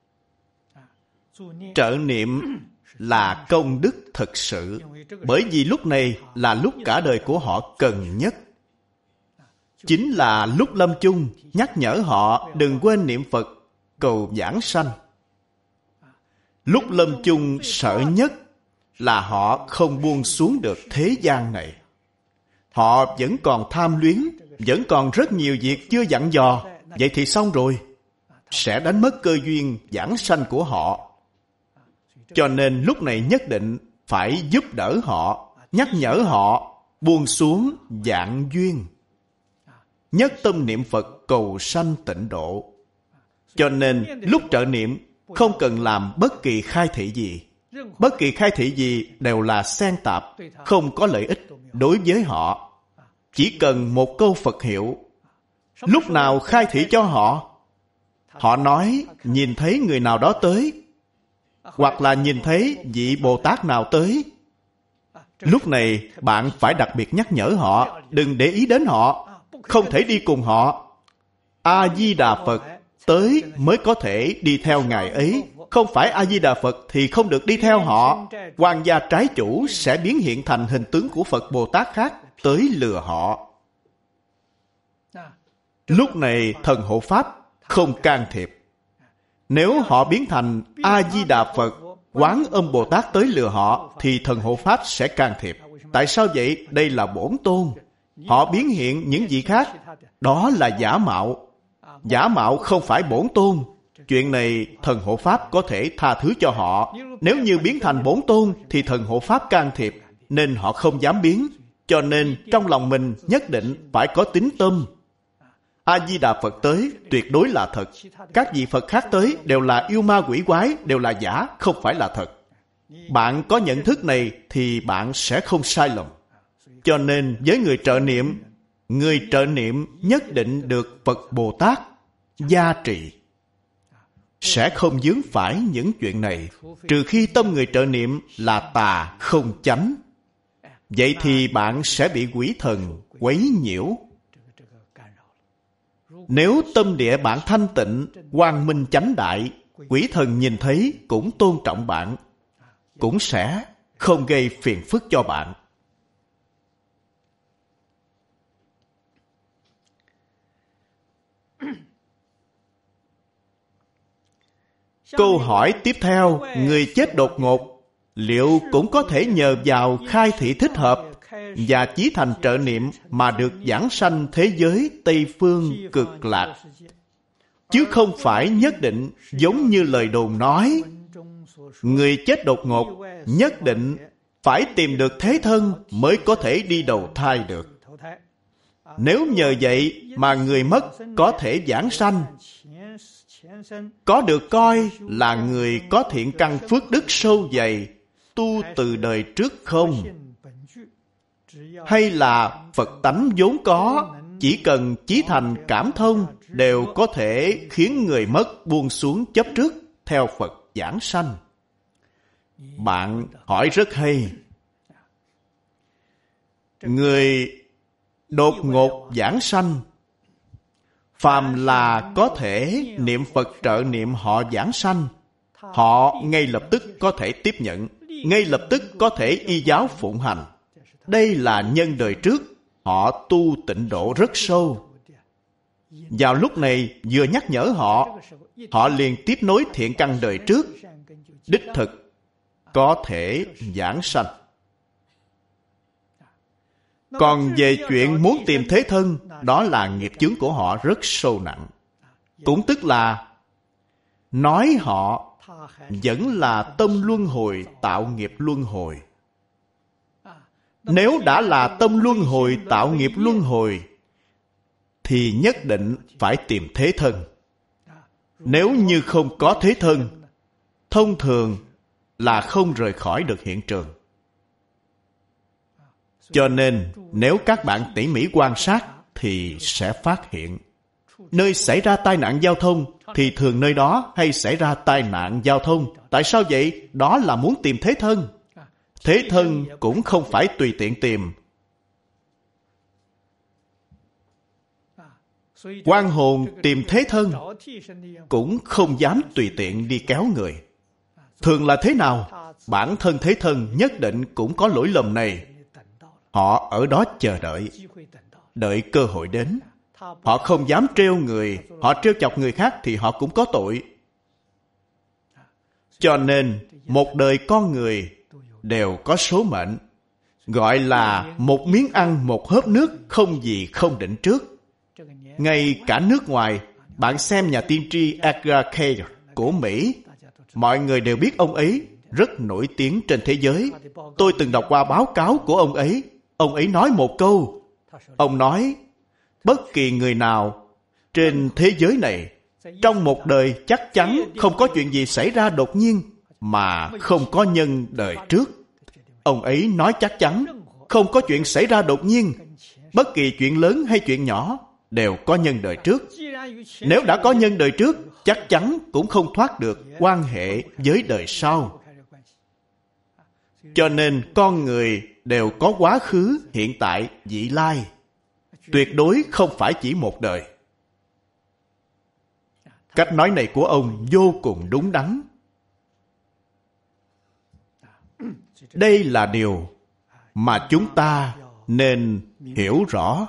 Trợ niệm là công đức thực sự, bởi vì lúc này là lúc cả đời của họ cần nhất. Chính là lúc lâm chung nhắc nhở họ đừng quên niệm Phật cầu giảng sanh. Lúc lâm chung sợ nhất là họ không buông xuống được thế gian này. Họ vẫn còn tham luyến, vẫn còn rất nhiều việc chưa dặn dò. Vậy thì xong rồi, sẽ đánh mất cơ duyên giảng sanh của họ. Cho nên lúc này nhất định phải giúp đỡ họ, nhắc nhở họ buông xuống vạn duyên, nhất tâm niệm Phật cầu sanh tịnh độ. Cho nên lúc trợ niệm không cần làm bất kỳ khai thị gì. Bất kỳ khai thị gì đều là xen tạp, không có lợi ích đối với họ. Chỉ cần một câu Phật hiệu. Lúc nào khai thị cho họ? Họ nói nhìn thấy người nào đó tới, hoặc là nhìn thấy vị Bồ Tát nào tới. Lúc này bạn phải đặc biệt nhắc nhở họ đừng để ý đến họ, không thể đi cùng họ. A-di-đà Phật tới mới có thể đi theo Ngài ấy. Không phải A-di-đà Phật thì không được đi theo họ. Hoàng gia trái chủ sẽ biến hiện thành hình tướng của Phật Bồ Tát khác tới lừa họ. Lúc này thần hộ Pháp không can thiệp. Nếu họ biến thành A-di-đà Phật, Quán Âm Bồ Tát tới lừa họ, thì thần hộ Pháp sẽ can thiệp. Tại sao vậy? Đây là bổn tôn. Họ biến hiện những vị khác, đó là giả mạo. Giả mạo không phải bổn tôn. Chuyện này thần hộ Pháp có thể tha thứ cho họ. Nếu như biến thành bổn tôn thì thần hộ Pháp can thiệp, nên họ không dám biến. Cho nên trong lòng mình nhất định phải có tín tâm. A-di-đà Phật tới tuyệt đối là thật. Các vị Phật khác tới đều là yêu ma quỷ quái, đều là giả, không phải là thật. Bạn có nhận thức này thì bạn sẽ không sai lầm. Cho nên với người trợ niệm, người trợ niệm nhất định được Phật Bồ Tát gia trì, sẽ không vướng phải những chuyện này, trừ khi tâm người trợ niệm là tà không chánh. Vậy thì bạn sẽ bị quỷ thần quấy nhiễu. Nếu tâm địa bạn thanh tịnh, quang minh chánh đại, quỷ thần nhìn thấy cũng tôn trọng bạn, cũng sẽ không gây phiền phức cho bạn. Câu hỏi tiếp theo, người chết đột ngột, liệu cũng có thể nhờ vào khai thị thích hợp và chí thành trợ niệm mà được giảng sanh thế giới Tây Phương Cực Lạc, chứ không phải nhất định giống như lời đồn nói, người chết đột ngột nhất định phải tìm được thế thân mới có thể đi đầu thai được. Nếu nhờ vậy mà người mất có thể giảng sanh, có được coi là người có thiện căn phước đức sâu dày, tu từ đời trước không? Hay là Phật tánh vốn có, chỉ cần chí thành cảm thông đều có thể khiến người mất buông xuống chấp trước theo Phật giảng sanh? Bạn hỏi rất hay. Người đột ngột giảng sanh, phàm là có thể niệm Phật trợ niệm họ giảng sanh, họ ngay lập tức có thể tiếp nhận, ngay lập tức có thể y giáo phụng hành. Đây là nhân đời trước, họ tu tịnh độ rất sâu. Vào lúc này vừa nhắc nhở họ, họ liền tiếp nối thiện căn đời trước, đích thực có thể giảng sanh. Còn về chuyện muốn tìm thế thân, đó là nghiệp chướng của họ rất sâu nặng. Cũng tức là nói họ vẫn là tâm luân hồi tạo nghiệp luân hồi. Nếu đã là tâm luân hồi tạo nghiệp luân hồi thì nhất định phải tìm thế thân. Nếu như không có thế thân, thông thường là không rời khỏi được hiện trường. Cho nên nếu các bạn tỉ mỉ quan sát thì sẽ phát hiện nơi xảy ra tai nạn giao thông, thì thường nơi đó hay xảy ra tai nạn giao thông. Tại sao vậy? Đó là muốn tìm thế thân. Thế thân cũng không phải tùy tiện tìm. Oan hồn tìm thế thân cũng không dám tùy tiện đi kéo người. Thường là thế nào? Bản thân thế thân nhất định cũng có lỗi lầm này. Họ ở đó chờ đợi, đợi cơ hội đến. Họ không dám trêu người, họ trêu chọc người khác thì họ cũng có tội. Cho nên, một đời con người đều có số mệnh, gọi là một miếng ăn, một hớp nước, không gì không định trước. Ngay cả nước ngoài, bạn xem nhà tiên tri Edgar Cayce của Mỹ, mọi người đều biết ông ấy rất nổi tiếng trên thế giới. Tôi từng đọc qua báo cáo của ông ấy. Ông ấy nói một câu. Ông nói, bất kỳ người nào trên thế giới này, trong một đời chắc chắn không có chuyện gì xảy ra đột nhiên mà không có nhân đời trước. Ông ấy nói chắc chắn, không có chuyện xảy ra đột nhiên. Bất kỳ chuyện lớn hay chuyện nhỏ đều có nhân đời trước. Nếu đã có nhân đời trước, chắc chắn cũng không thoát được quan hệ với đời sau. Cho nên con người đều có quá khứ, hiện tại, vị lai. Tuyệt đối không phải chỉ một đời. Cách nói này của ông vô cùng đúng đắn. Đây là điều mà chúng ta nên hiểu rõ.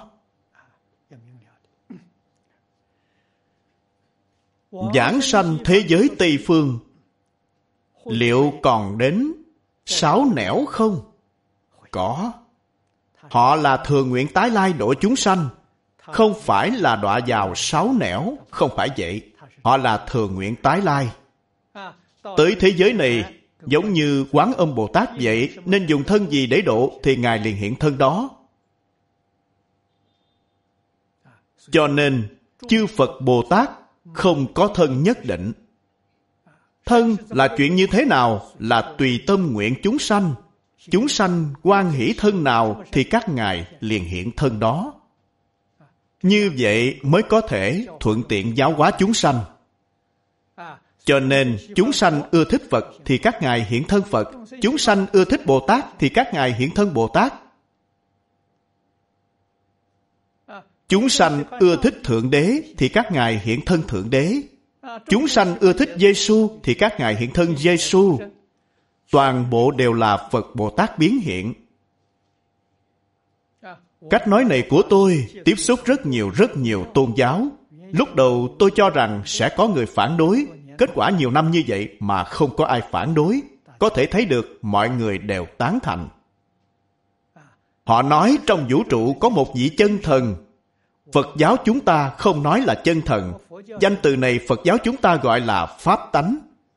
Giảng sanh thế giới Tây Phương liệu còn đến sáu nẻo không? Có. Họ là thường nguyện tái lai độ chúng sanh, không phải là đọa vào sáu nẻo, không phải vậy. Họ là thường nguyện tái lai. Tới thế giới này, giống như Quán Âm Bồ Tát vậy, nên dùng thân gì để độ thì Ngài liền hiện thân đó. Cho nên, chư Phật Bồ Tát không có thân nhất định. Thân là chuyện như thế nào là tùy tâm nguyện chúng sanh. Chúng sanh hoan hỷ thân nào thì các ngài liền hiện thân đó. Như vậy mới có thể thuận tiện giáo hóa chúng sanh. Cho nên chúng sanh ưa thích Phật thì các ngài hiện thân Phật. Chúng sanh ưa thích Bồ Tát thì các ngài hiện thân Bồ Tát. Chúng sanh ưa thích Thượng Đế thì các ngài hiện thân Thượng Đế. Chúng sanh ưa thích Giê-xu thì các ngài hiện thân Giê-xu. Toàn bộ đều là Phật Bồ Tát biến hiện. Cách nói này của tôi tiếp xúc rất nhiều rất nhiều tôn giáo. Lúc đầu tôi cho rằng sẽ có người phản đối. Kết quả nhiều năm như vậy mà không có ai phản đối. Có thể thấy được mọi người đều tán thành. Họ nói trong vũ trụ có một vị chân thần. Phật giáo chúng ta không nói là chân thần. Danh từ này Phật giáo chúng ta gọi là Pháp tánh.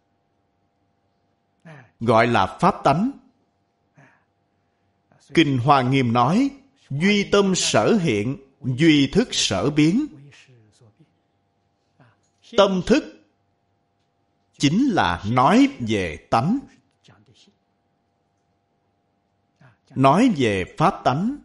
Gọi là Pháp tánh. Kinh Hoa Nghiêm nói, duy tâm sở hiện, duy thức sở biến. Tâm thức chính là nói về tánh. Nói về Pháp tánh.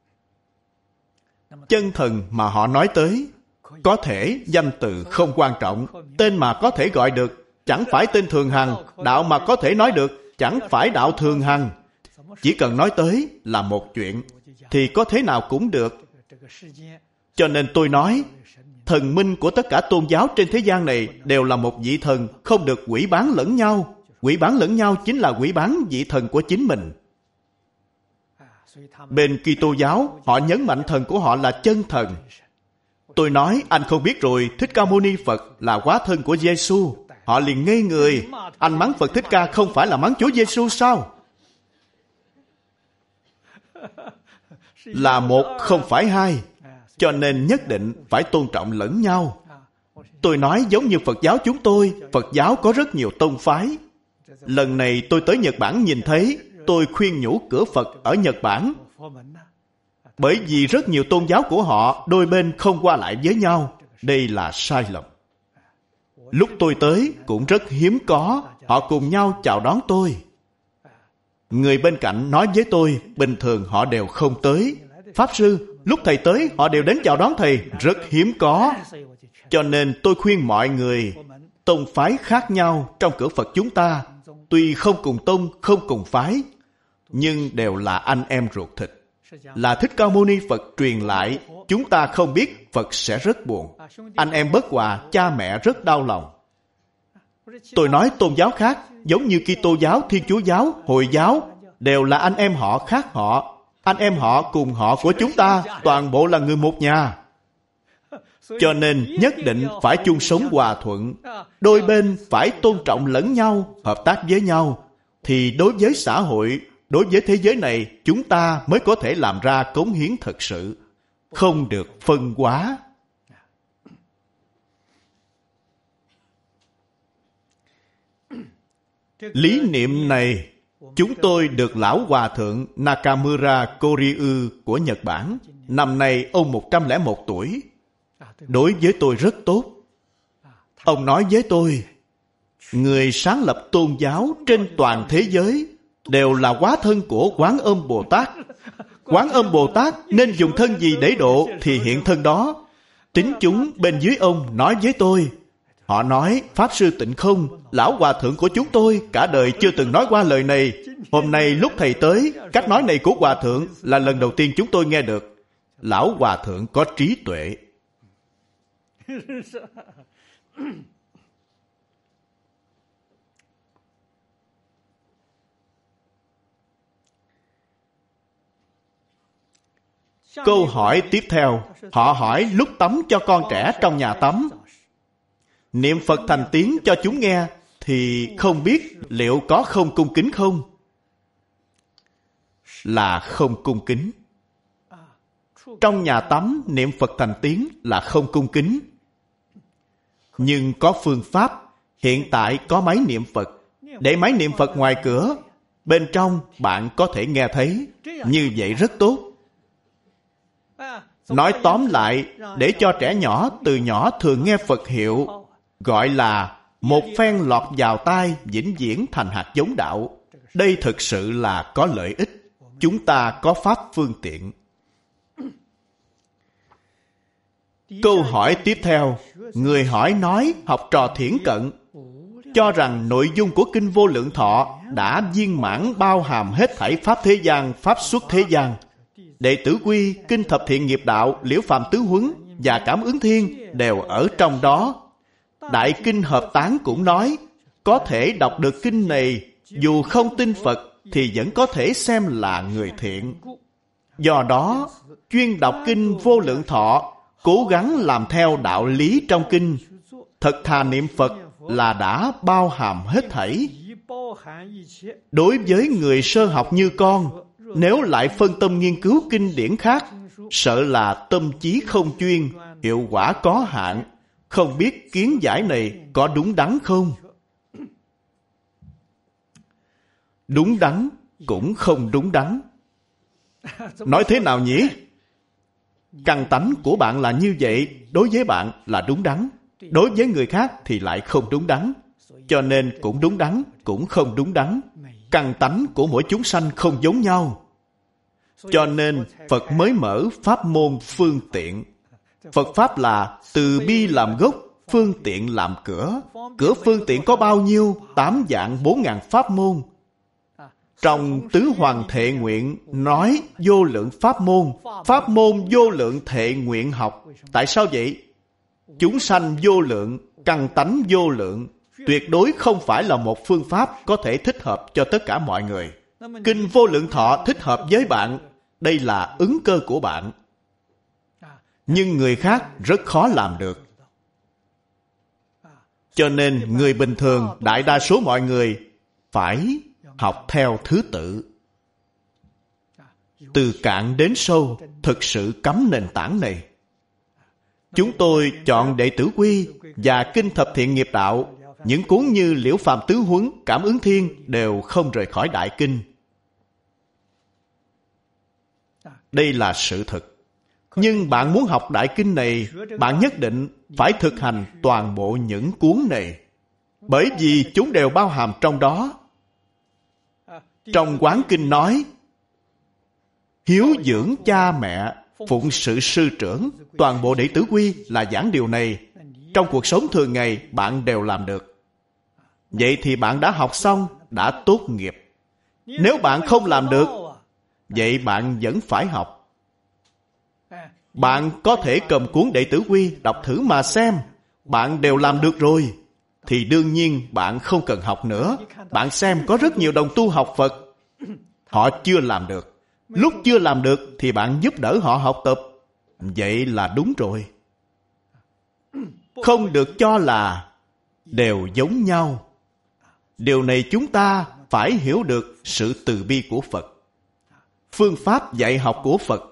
Chân thần mà họ nói tới, có thể danh từ không quan trọng, tên mà có thể gọi được, chẳng phải tên thường hằng, đạo mà có thể nói được, chẳng phải đạo thường hằng. Chỉ cần nói tới là một chuyện, thì có thế nào cũng được. Cho nên tôi nói, thần minh của tất cả tôn giáo trên thế gian này đều là một vị thần, không được quỷ bán lẫn nhau. Quỷ bán lẫn nhau chính là quỷ bán vị thần của chính mình. Bên Kitô giáo, họ nhấn mạnh thần của họ là chân thần. Tôi nói, anh không biết rồi, Thích Ca Mâu Ni Phật là hóa thân của Giê-xu. Họ liền ngây người. Anh mắng Phật Thích Ca không phải là mắng Chúa Giê-xu sao? Là một không phải hai. Cho nên nhất định phải tôn trọng lẫn nhau. Tôi nói giống như Phật giáo chúng tôi, Phật giáo có rất nhiều tông phái. Lần này tôi tới Nhật Bản nhìn thấy, tôi khuyên nhủ cửa Phật ở Nhật Bản. Bởi vì rất nhiều tôn giáo của họ đôi bên không qua lại với nhau. Đây là sai lầm. Lúc tôi tới cũng rất hiếm có, họ cùng nhau chào đón tôi. Người bên cạnh nói với tôi, bình thường họ đều không tới. Pháp sư, Lúc thầy tới, họ đều đến chào đón thầy, rất hiếm có. Cho nên tôi khuyên mọi người, tông phái khác nhau trong cửa Phật chúng ta, tuy không cùng tông, không cùng phái, nhưng đều là anh em ruột thịt. Là Thích Ca Mâu Ni Phật truyền lại, chúng ta không biết, Phật sẽ rất buồn. Anh em bất hòa, cha mẹ rất đau lòng. Tôi nói tôn giáo khác, giống như Kitô giáo, Thiên Chúa giáo, Hồi giáo, đều là anh em họ khác họ. Anh em họ cùng họ của chúng ta, toàn bộ là người một nhà. Cho nên nhất định phải chung sống hòa thuận. Đôi bên phải tôn trọng lẫn nhau, hợp tác với nhau. Thì đối với xã hội, đối với thế giới này, chúng ta mới có thể làm ra cống hiến thật sự. Không được phân hóa. Lý niệm này, chúng tôi được Lão Hòa Thượng Nakamura Koryu của Nhật Bản. Năm nay ông một trăm lẻ một tuổi. Đối với tôi rất tốt. Ông nói với tôi, người sáng lập tôn giáo trên toàn thế giới đều là hóa thân của Quán Âm Bồ Tát. Quán Âm Bồ Tát nên dùng thân gì để độ thì hiện thân đó. Tín chúng bên dưới ông nói với tôi, họ nói, Pháp Sư Tịnh Không, Lão Hòa Thượng của chúng tôi cả đời chưa từng nói qua lời này. Hôm nay lúc thầy tới, cách nói này của Hòa Thượng là lần đầu tiên chúng tôi nghe được. Lão Hòa Thượng có trí tuệ. Câu hỏi tiếp theo, họ hỏi lúc tắm cho con trẻ trong nhà tắm. Niệm Phật thành tiếng cho chúng nghe, thì không biết liệu có không cung kính không? Là không cung kính. Trong nhà tắm niệm Phật thành tiếng là không cung kính. Nhưng có phương pháp, hiện tại có máy niệm Phật. Để máy niệm Phật ngoài cửa, bên trong bạn có thể nghe thấy. Như vậy rất tốt. Nói tóm lại, để cho trẻ nhỏ từ nhỏ thường nghe Phật hiệu, gọi là một phen lọt vào tai, vĩnh viễn thành hạt giống đạo. Đây thực sự là có lợi ích. Chúng ta có pháp phương tiện. Câu hỏi tiếp theo, người hỏi nói học trò thiển cận, cho rằng nội dung của Kinh Vô Lượng Thọ đã viên mãn bao hàm hết thảy Pháp thế gian, Pháp xuất thế gian. Đệ tử quy, Kinh Thập Thiện Nghiệp Đạo, Liễu Phạm Tứ Huấn và Cảm Ứng Thiên đều ở trong đó. Đại Kinh Hợp Tán cũng nói, có thể đọc được kinh này, dù không tin Phật, thì vẫn có thể xem là người thiện. Do đó, chuyên đọc Kinh Vô Lượng Thọ, cố gắng làm theo đạo lý trong kinh, thật thà niệm Phật là đã bao hàm hết thảy. Đối với người sơ học như con, nếu lại phân tâm nghiên cứu kinh điển khác, sợ là tâm trí không chuyên, hiệu quả có hạn, không biết kiến giải này có đúng đắn không? Đúng đắn cũng không đúng đắn. Nói thế nào nhỉ? Căn tánh của bạn là như vậy, đối với bạn là đúng đắn, đối với người khác thì lại không đúng đắn. Cho nên cũng đúng đắn, cũng không đúng đắn. Căn tánh của mỗi chúng sanh không giống nhau. Cho nên Phật mới mở pháp môn phương tiện. Phật Pháp là từ bi làm gốc, phương tiện làm cửa. Cửa phương tiện có bao nhiêu? Tám vạn bốn ngàn pháp môn. Trong Tứ Hoàng Thệ Nguyện nói vô lượng pháp môn, pháp môn vô lượng thệ nguyện học. Tại sao vậy? Chúng sanh vô lượng, căn tánh vô lượng, tuyệt đối không phải là một phương pháp có thể thích hợp cho tất cả mọi người. Kinh Vô Lượng Thọ thích hợp với bạn, đây là ứng cơ của bạn. Nhưng người khác rất khó làm được. Cho nên người bình thường, đại đa số mọi người phải học theo thứ tự. Từ cạn đến sâu, thực sự cắm nền tảng này. Chúng tôi chọn Đệ tử quy và Kinh Thập Thiện Nghiệp Đạo. Những cuốn như Liễu Phàm Tứ Huấn, Cảm Ứng Thiên đều không rời khỏi Đại Kinh. Đây là sự thật. Nhưng bạn muốn học Đại Kinh này, bạn nhất định phải thực hành toàn bộ những cuốn này. Bởi vì chúng đều bao hàm trong đó. Trong Quán Kinh nói, hiếu dưỡng cha mẹ, phụng sự sư trưởng. Toàn bộ đệ tử quy là giảng điều này. Trong cuộc sống thường ngày bạn đều làm được. Vậy thì bạn đã học xong, đã tốt nghiệp. Nếu bạn không làm được, vậy bạn vẫn phải học. Bạn có thể cầm cuốn đệ tử quy đọc thử mà xem. Bạn đều làm được rồi, thì đương nhiên bạn không cần học nữa. Bạn xem có rất nhiều đồng tu học Phật, họ chưa làm được. Lúc chưa làm được thì bạn giúp đỡ họ học tập. Vậy là đúng rồi. Không được cho là đều giống nhau. Điều này chúng ta phải hiểu được sự từ bi của Phật, phương pháp dạy học của Phật.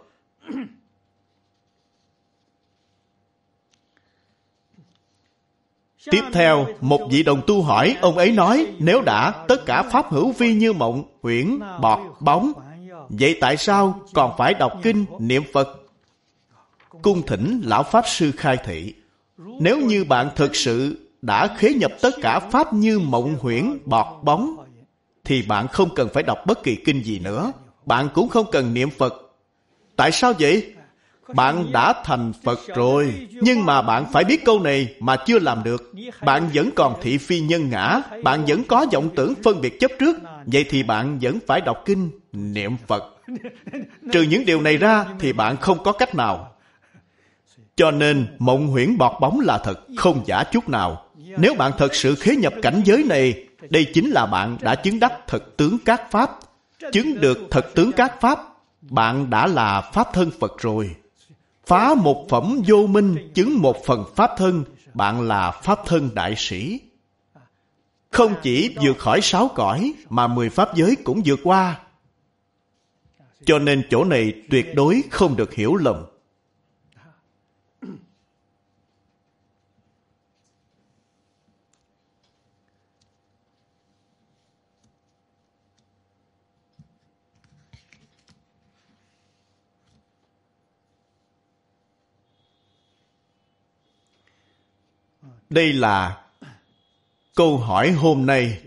Tiếp theo, một vị đồng tu hỏi, ông ấy nói, nếu đã tất cả pháp hữu vi như mộng, huyễn, bọt, bóng, vậy tại sao còn phải đọc kinh, niệm Phật? Cung thỉnh Lão Pháp Sư khai thị. Nếu như bạn thực sự đã khế nhập tất cả pháp như mộng, huyễn, bọt, bóng, thì bạn không cần phải đọc bất kỳ kinh gì nữa. Bạn cũng không cần niệm Phật. Tại sao vậy? Bạn đã thành Phật rồi, nhưng mà bạn phải biết câu này mà chưa làm được. Bạn vẫn còn thị phi nhân ngã, bạn vẫn có vọng tưởng phân biệt chấp trước. Vậy thì bạn vẫn phải đọc kinh, niệm Phật. Trừ những điều này ra thì bạn không có cách nào. Cho nên mộng huyễn bọt bóng là thật, không giả chút nào. Nếu bạn thật sự khế nhập cảnh giới này, đây chính là bạn đã chứng đắc thật tướng các pháp. Chứng được thật tướng các pháp, bạn đã là pháp thân Phật rồi. Phá một phẩm vô minh, chứng một phần pháp thân, bạn là pháp thân đại sĩ. Không chỉ vượt khỏi sáu cõi, mà mười pháp giới cũng vượt qua. Cho nên chỗ này tuyệt đối không được hiểu lầm. Đây là câu hỏi hôm nay.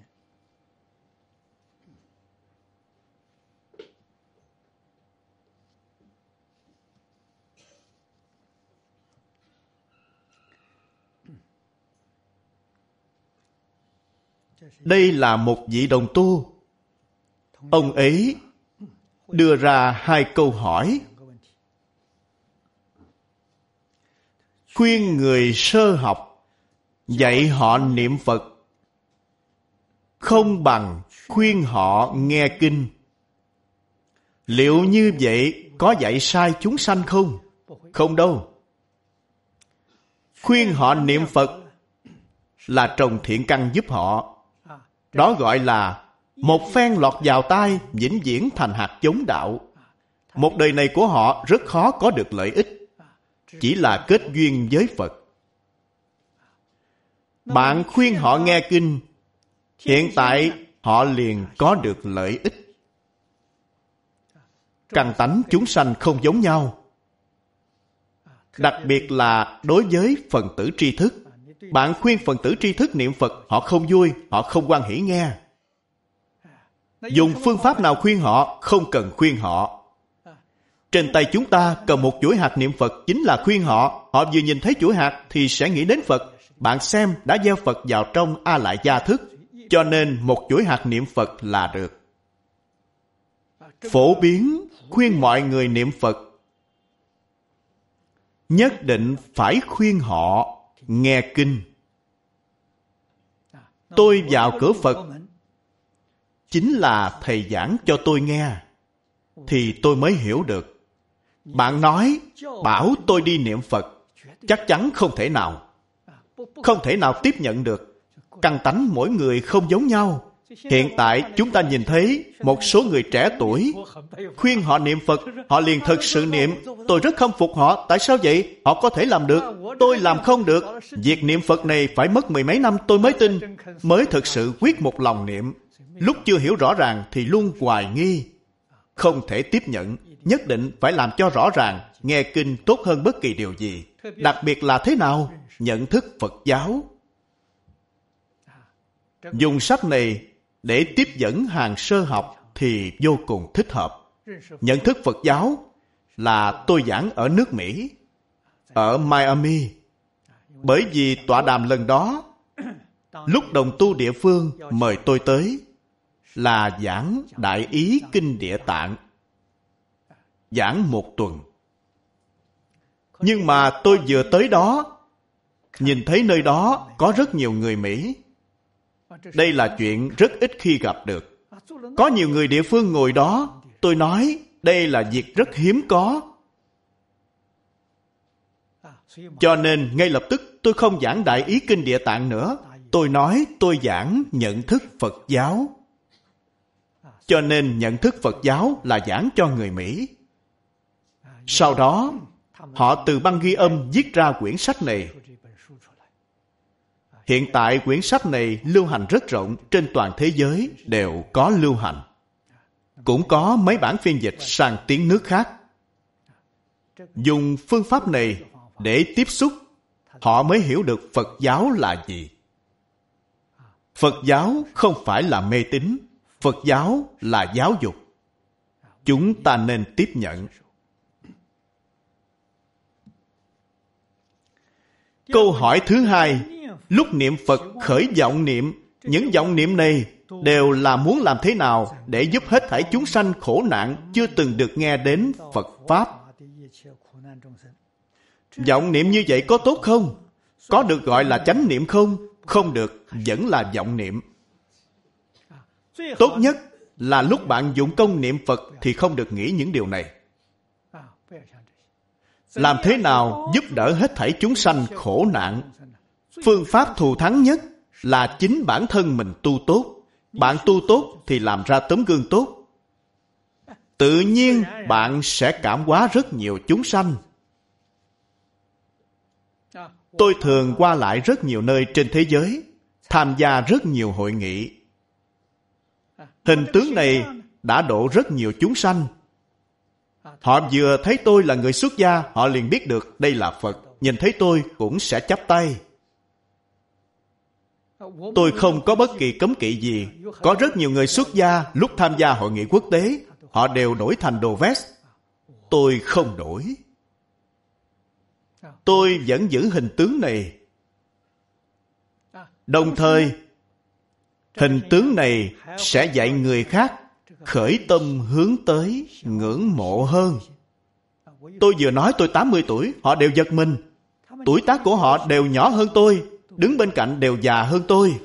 Đây là một vị đồng tu. Ông ấy đưa ra hai câu hỏi. Khuyên người sơ học dạy họ niệm Phật không bằng khuyên họ nghe kinh. Liệu như vậy có dạy sai chúng sanh không? Không đâu. Khuyên họ niệm Phật là trồng thiện căn giúp họ. Đó gọi là một phen lọt vào tai, vĩnh viễn thành hạt giống đạo. Một đời này của họ rất khó có được lợi ích, chỉ là kết duyên với Phật. Bạn khuyên họ nghe kinh, hiện tại họ liền có được lợi ích. Căn tánh chúng sanh không giống nhau. Đặc biệt là đối với phần tử tri thức. Bạn khuyên phần tử tri thức niệm Phật, họ không vui, họ không hoan hỉ nghe. Dùng phương pháp nào khuyên họ? Không cần khuyên họ. Trên tay chúng ta cầm một chuỗi hạt niệm Phật chính là khuyên họ. Họ vừa nhìn thấy chuỗi hạt thì sẽ nghĩ đến Phật. Bạn xem đã gieo Phật vào trong A Lại Gia thức. Cho nên một chuỗi hạt niệm Phật là được. Phổ biến khuyên mọi người niệm Phật, nhất định phải khuyên họ nghe kinh. Tôi vào cửa Phật chính là thầy giảng cho tôi nghe, thì tôi mới hiểu được. Bạn nói bảo tôi đi niệm Phật, chắc chắn không thể nào. Không thể nào tiếp nhận được. Căn tánh mỗi người không giống nhau. Hiện tại chúng ta nhìn thấy một số người trẻ tuổi khuyên họ niệm Phật, họ liền thực sự niệm. Tôi rất khâm phục họ. Tại sao vậy? Họ có thể làm được, tôi làm không được. Việc niệm Phật này phải mất mười mấy năm tôi mới tin, mới thực sự quyết một lòng niệm. Lúc chưa hiểu rõ ràng thì luôn hoài nghi, không thể tiếp nhận. Nhất định phải làm cho rõ ràng. Nghe kinh tốt hơn bất kỳ điều gì. Đặc biệt là thế nào? Nhận thức Phật giáo. Dùng sách này để tiếp dẫn hàng sơ học thì vô cùng thích hợp. Nhận thức Phật giáo là tôi giảng ở nước Mỹ, ở Miami. Bởi vì tọa đàm lần đó, lúc đồng tu địa phương mời tôi tới là giảng Đại Ý Kinh Địa Tạng, giảng một tuần. Nhưng mà tôi vừa tới đó, nhìn thấy nơi đó có rất nhiều người Mỹ. Đây là chuyện rất ít khi gặp được. Có nhiều người địa phương ngồi đó, tôi nói đây là việc rất hiếm có. Cho nên ngay lập tức tôi không giảng Đại Ý Kinh Địa Tạng nữa. Tôi nói tôi giảng nhận thức Phật giáo. Cho nên nhận thức Phật giáo là giảng cho người Mỹ. Sau đó, họ từ băng ghi âm viết ra quyển sách này. Hiện tại quyển sách này lưu hành rất rộng, trên toàn thế giới đều có lưu hành. Cũng có mấy bản phiên dịch sang tiếng nước khác. Dùng phương pháp này để tiếp xúc, họ mới hiểu được Phật giáo là gì. Phật giáo không phải là mê tín, Phật giáo là giáo dục. Chúng ta nên tiếp nhận. Câu hỏi thứ hai, lúc niệm Phật khởi vọng niệm, những vọng niệm này đều là muốn làm thế nào để giúp hết thảy chúng sanh khổ nạn chưa từng được nghe đến Phật Pháp. Vọng niệm như vậy có tốt không? Có được gọi là chánh niệm không? Không được, vẫn là vọng niệm. Tốt nhất là lúc bạn dụng công niệm Phật thì không được nghĩ những điều này. Làm thế nào giúp đỡ hết thảy chúng sanh khổ nạn? Phương pháp thù thắng nhất là chính bản thân mình tu tốt. Bạn tu tốt thì làm ra tấm gương tốt. Tự nhiên bạn sẽ cảm hóa rất nhiều chúng sanh. Tôi thường qua lại rất nhiều nơi trên thế giới, tham gia rất nhiều hội nghị. Hình tướng này đã độ rất nhiều chúng sanh. Họ vừa thấy tôi là người xuất gia, họ liền biết được đây là Phật. Nhìn thấy tôi cũng sẽ chắp tay. Tôi không có bất kỳ cấm kỵ gì. Có rất nhiều người xuất gia lúc tham gia hội nghị quốc tế, họ đều đổi thành đồ vest. Tôi không đổi. Tôi vẫn giữ hình tướng này. Đồng thời, hình tướng này sẽ dạy người khác khởi tâm hướng tới ngưỡng mộ hơn. Tôi vừa nói tôi tám mươi tuổi, họ đều giật mình. Tuổi tác của họ đều nhỏ hơn tôi, đứng bên cạnh đều già hơn tôi.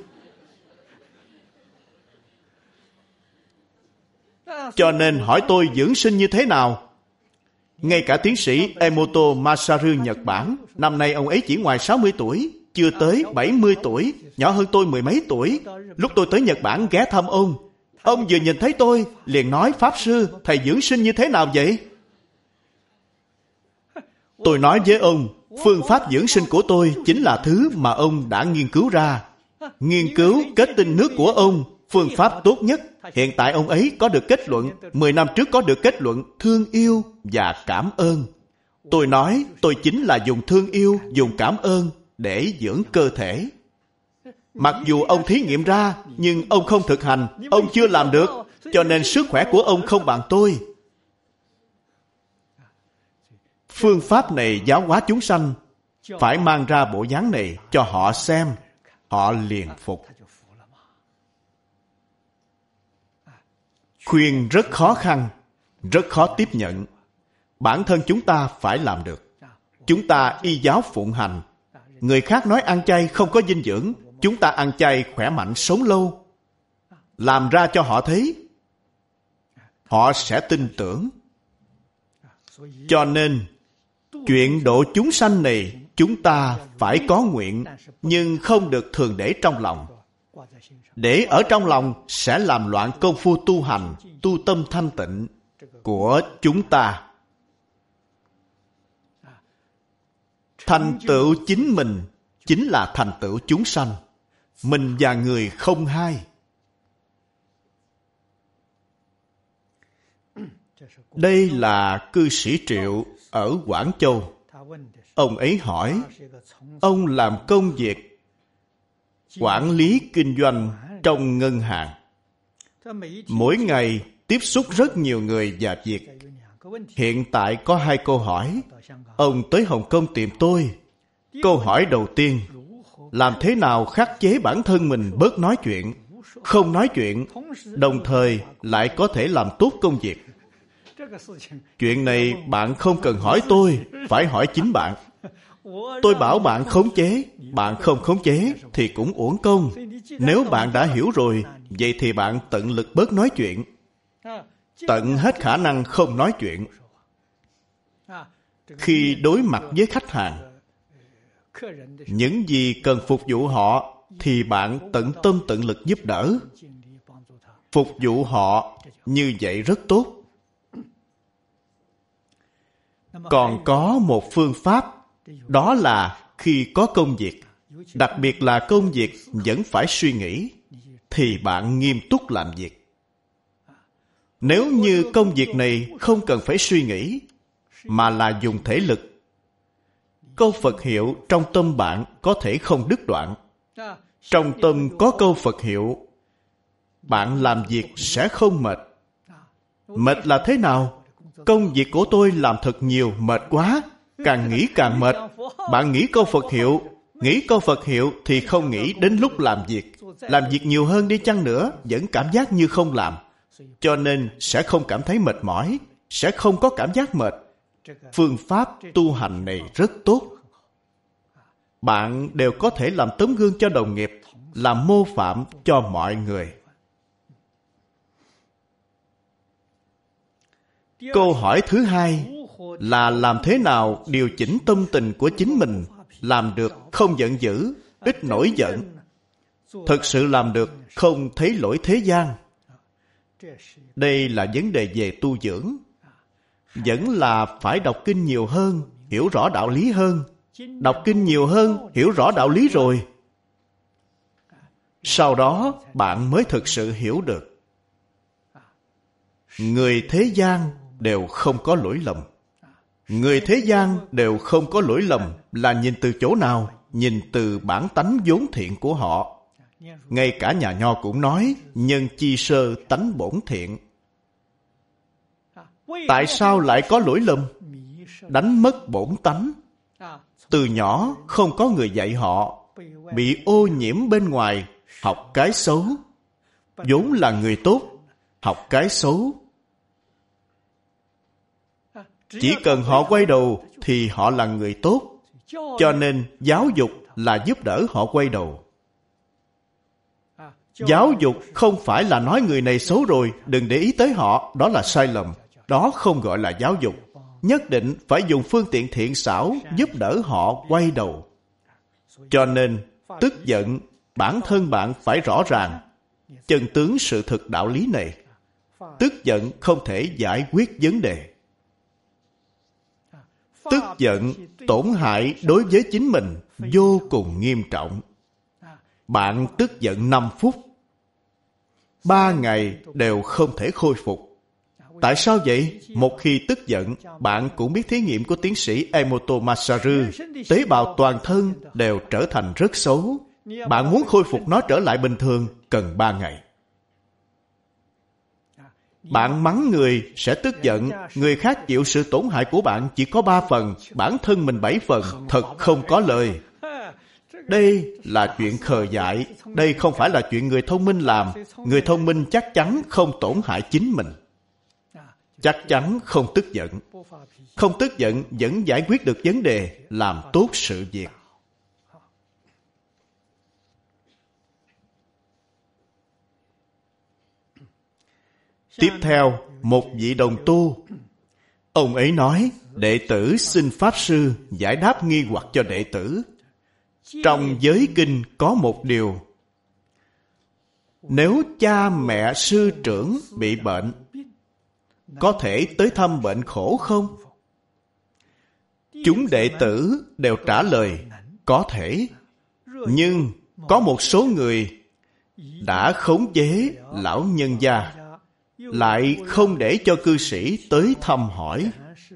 Cho nên hỏi tôi dưỡng sinh như thế nào? Ngay cả tiến sĩ Emoto Masaru Nhật Bản, năm nay ông ấy chỉ ngoài sáu mươi tuổi, chưa tới bảy mươi tuổi, nhỏ hơn tôi mười mấy tuổi. Lúc tôi tới Nhật Bản ghé thăm ông, ông vừa nhìn thấy tôi, liền nói, Pháp Sư, thầy dưỡng sinh như thế nào vậy? Tôi nói với ông, phương pháp dưỡng sinh của tôi chính là thứ mà ông đã nghiên cứu ra. Nghiên cứu kết tinh nước của ông, phương pháp tốt nhất. Hiện tại ông ấy có được kết luận, mười năm trước có được kết luận thương yêu và cảm ơn. Tôi nói, tôi chính là dùng thương yêu, dùng cảm ơn để dưỡng cơ thể. Mặc dù ông thí nghiệm ra, nhưng ông không thực hành, ông chưa làm được, cho nên sức khỏe của ông không bằng tôi. Phương pháp này giáo hóa chúng sanh, phải mang ra bộ dáng này cho họ xem, họ liền phục. Khuyên rất khó khăn, rất khó tiếp nhận. Bản thân chúng ta phải làm được. Chúng ta y giáo phụng hành. Người khác nói ăn chay không có dinh dưỡng, chúng ta ăn chay khỏe mạnh sống lâu. Làm ra cho họ thấy, họ sẽ tin tưởng. Cho nên, chuyện độ chúng sanh này chúng ta phải có nguyện, nhưng không được thường để trong lòng. Để ở trong lòng sẽ làm loạn công phu tu hành, tu tâm thanh tịnh của chúng ta. Thành tựu chính mình chính là thành tựu chúng sanh. Mình và người không hai. Đây là cư sĩ Triệu ở Quảng Châu. Ông ấy hỏi, ông làm công việc quản lý kinh doanh trong ngân hàng. Mỗi ngày tiếp xúc rất nhiều người và việc. Hiện tại có hai câu hỏi. Ông tới Hồng Kông tìm tôi. Câu hỏi đầu tiên, làm thế nào khắc chế bản thân mình bớt nói chuyện, không nói chuyện, đồng thời lại có thể làm tốt công việc? Chuyện này bạn không cần hỏi tôi, phải hỏi chính bạn. Tôi bảo bạn khống chế, bạn không khống chế thì cũng uổng công. Nếu bạn đã hiểu rồi, vậy thì bạn tận lực bớt nói chuyện, tận hết khả năng không nói chuyện. Khi đối mặt với khách hàng, những gì cần phục vụ họ thì bạn tận tâm tận lực giúp đỡ. Phục vụ họ như vậy rất tốt. Còn có một phương pháp, đó là khi có công việc, đặc biệt là công việc vẫn phải suy nghĩ, thì bạn nghiêm túc làm việc. Nếu như công việc này không cần phải suy nghĩ, mà là dùng thể lực, câu Phật hiệu trong tâm bạn có thể không đứt đoạn. Trong tâm có câu Phật hiệu, bạn làm việc sẽ không mệt. Mệt là thế nào? Công việc của tôi làm thật nhiều, mệt quá. Càng nghĩ càng mệt. Bạn nghĩ câu Phật hiệu, nghĩ câu Phật hiệu thì không nghĩ đến lúc làm việc. Làm việc nhiều hơn đi chăng nữa, vẫn cảm giác như không làm. Cho nên sẽ không cảm thấy mệt mỏi, sẽ không có cảm giác mệt. Phương pháp tu hành này rất tốt. Bạn đều có thể làm tấm gương cho đồng nghiệp, làm mô phạm cho mọi người. Câu hỏi thứ hai là làm thế nào điều chỉnh tâm tình của chính mình, làm được không giận dữ, ít nổi giận. Thực sự làm được không thấy lỗi thế gian. Đây là vấn đề về tu dưỡng. Vẫn là phải đọc kinh nhiều hơn, hiểu rõ đạo lý hơn. Đọc kinh nhiều hơn, hiểu rõ đạo lý rồi, sau đó bạn mới thực sự hiểu được. Người thế gian đều không có lỗi lầm. Người thế gian đều không có lỗi lầm là nhìn từ chỗ nào? Nhìn từ bản tánh vốn thiện của họ. Ngay cả nhà Nho cũng nói, nhân chi sơ tánh bổn thiện. Tại sao lại có lỗi lầm? Đánh mất bổn tánh. Từ nhỏ không có người dạy họ, bị ô nhiễm bên ngoài, học cái xấu. Vốn là người tốt, học cái xấu. Chỉ cần họ quay đầu thì họ là người tốt. Cho nên giáo dục là giúp đỡ họ quay đầu. Giáo dục không phải là nói người này xấu rồi, đừng để ý tới họ, đó là sai lầm. Đó không gọi là giáo dục. Nhất định phải dùng phương tiện thiện xảo giúp đỡ họ quay đầu. Cho nên, tức giận, bản thân bạn phải rõ ràng chân tướng sự thực đạo lý này. Tức giận không thể giải quyết vấn đề. Tức giận tổn hại đối với chính mình vô cùng nghiêm trọng. Bạn tức giận năm phút, ba ngày đều không thể khôi phục. Tại sao vậy? Một khi tức giận, bạn cũng biết thí nghiệm của tiến sĩ Emoto Masaru, tế bào toàn thân đều trở thành rất xấu. Bạn muốn khôi phục nó trở lại bình thường, cần ba ngày. Bạn mắng người sẽ tức giận, người khác chịu sự tổn hại của bạn chỉ có ba phần, bản thân mình bảy phần, thật không có lời. Đây là chuyện khờ dại, đây không phải là chuyện người thông minh làm. Người thông minh chắc chắn không tổn hại chính mình. Chắc chắn không tức giận. Không tức giận vẫn giải quyết được vấn đề, làm tốt sự việc. Tiếp theo, một vị đồng tu. Ông ấy nói, đệ tử xin Pháp Sư giải đáp nghi hoặc cho đệ tử. Trong giới kinh có một điều. Nếu cha mẹ sư trưởng bị bệnh, có thể tới thăm bệnh khổ không? Chúng đệ tử đều trả lời, có thể. Nhưng có một số người đã khống chế lão nhân gia, lại không để cho cư sĩ tới thăm hỏi.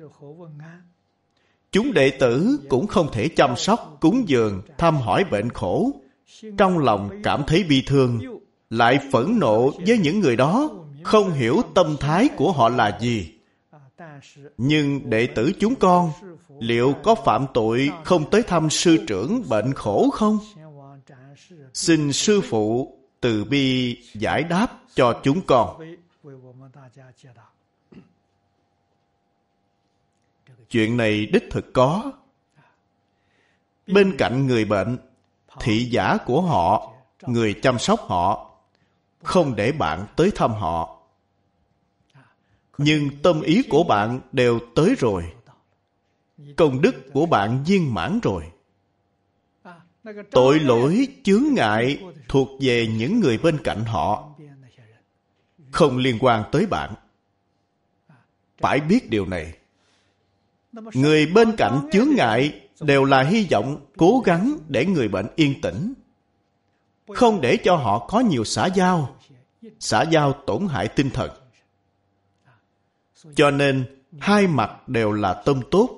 Chúng đệ tử cũng không thể chăm sóc, cúng dường, thăm hỏi bệnh khổ. Trong lòng cảm thấy bi thương, lại phẫn nộ với những người đó, không hiểu tâm thái của họ là gì. Nhưng đệ tử chúng con liệu có phạm tội không tới thăm sư trưởng bệnh khổ không? Xin sư phụ từ bi giải đáp cho chúng con. Chuyện này đích thực có. Bên cạnh người bệnh, thị giả của họ, người chăm sóc họ, không để bạn tới thăm họ. Nhưng tâm ý của bạn đều tới rồi. Công đức của bạn viên mãn rồi. Tội lỗi chướng ngại thuộc về những người bên cạnh họ, không liên quan tới bạn. Phải biết điều này. Người bên cạnh chướng ngại đều là hy vọng cố gắng để người bệnh yên tĩnh, không để cho họ có nhiều xã giao. Xã giao tổn hại tinh thần. Cho nên hai mặt đều là tâm tốt.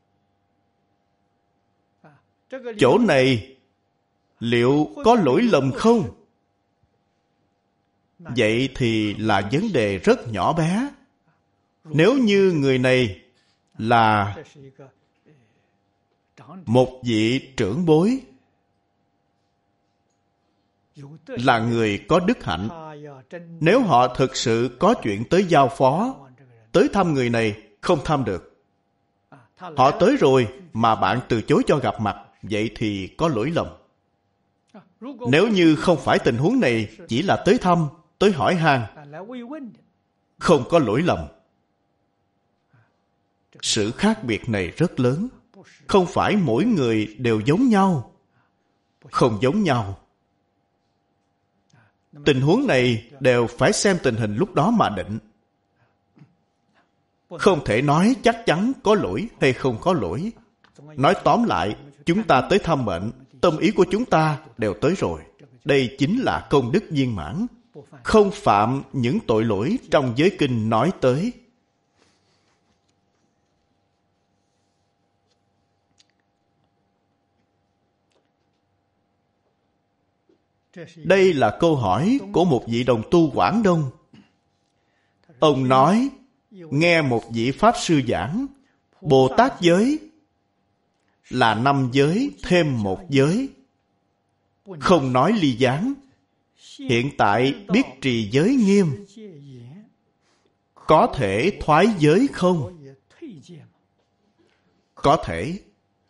Chỗ này liệu có lỗi lầm không? Vậy thì là vấn đề rất nhỏ bé. Nếu như người này là một vị trưởng bối, là người có đức hạnh, nếu họ thực sự có chuyện tới giao phó, tới thăm người này không thăm được, họ tới rồi mà bạn từ chối cho gặp mặt, vậy thì có lỗi lầm. Nếu như không phải tình huống này, chỉ là tới thăm, tới hỏi han, không có lỗi lầm. Sự khác biệt này rất lớn. Không phải mỗi người đều giống nhau. Không giống nhau. Tình huống này đều phải xem tình hình lúc đó mà định. Không thể nói chắc chắn có lỗi hay không có lỗi. Nói tóm lại, chúng ta tới thăm bệnh, tâm ý của chúng ta đều tới rồi. Đây chính là công đức viên mãn, không phạm những tội lỗi trong giới kinh nói tới. Đây là câu hỏi của một vị đồng tu Quảng Đông. Ông nói, nghe một vị Pháp Sư giảng, Bồ Tát giới là năm giới thêm một giới, không nói ly gián. Hiện tại biết trì giới nghiêm, có thể thoái giới không? Có thể.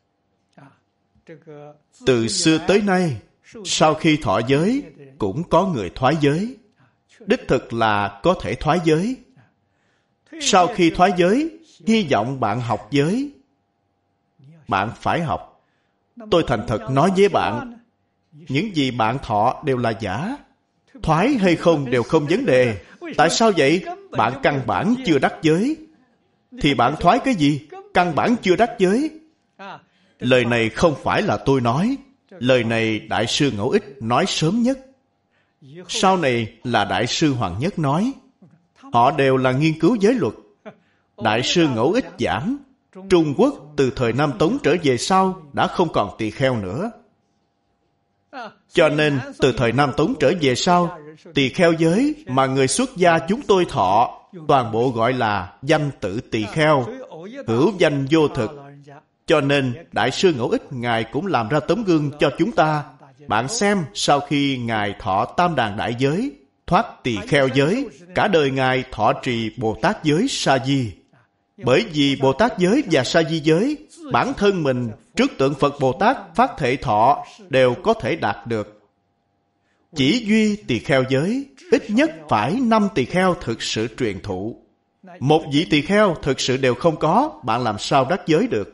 Từ xưa tới nay, sau khi thọ giới, cũng có người thoái giới. Đích thực là có thể thoái giới. Sau khi thoái giới, hy vọng bạn học giới. Bạn phải học. Tôi thành thật nói với bạn, những gì bạn thọ đều là giả. Thoái hay không đều không vấn đề. Tại sao vậy? Bạn căn bản chưa đắc giới. Thì bạn thoái cái gì? Căn bản chưa đắc giới. Lời này không phải là tôi nói. Lời này Đại sư Ngẫu Ích nói sớm nhất. Sau này là Đại sư Hoàng Nhất nói. Họ đều là nghiên cứu giới luật. Đại sư Ngẫu Ích giảng, Trung Quốc từ thời Nam Tống trở về sau đã không còn tỳ kheo nữa. Cho nên từ thời Nam Tống trở về sau, tỳ kheo giới mà người xuất gia chúng tôi thọ toàn bộ gọi là danh tự tỳ kheo, hữu danh vô thực. Cho nên Đại sư Ngẫu Ích Ngài cũng làm ra tấm gương cho chúng ta. Bạn xem, sau khi Ngài thọ Tam Đàn Đại Giới, thoát tỳ kheo giới, cả đời Ngài thọ trì Bồ Tát giới sa di. Bởi vì Bồ Tát giới và sa di giới, bản thân mình trước tượng Phật Bồ Tát phát thệ thọ đều có thể đạt được. Chỉ duy tỳ kheo giới, ít nhất phải năm tỳ kheo thực sự truyền thụ. Một vị tỳ kheo thực sự đều không có, bạn làm sao đắc giới được?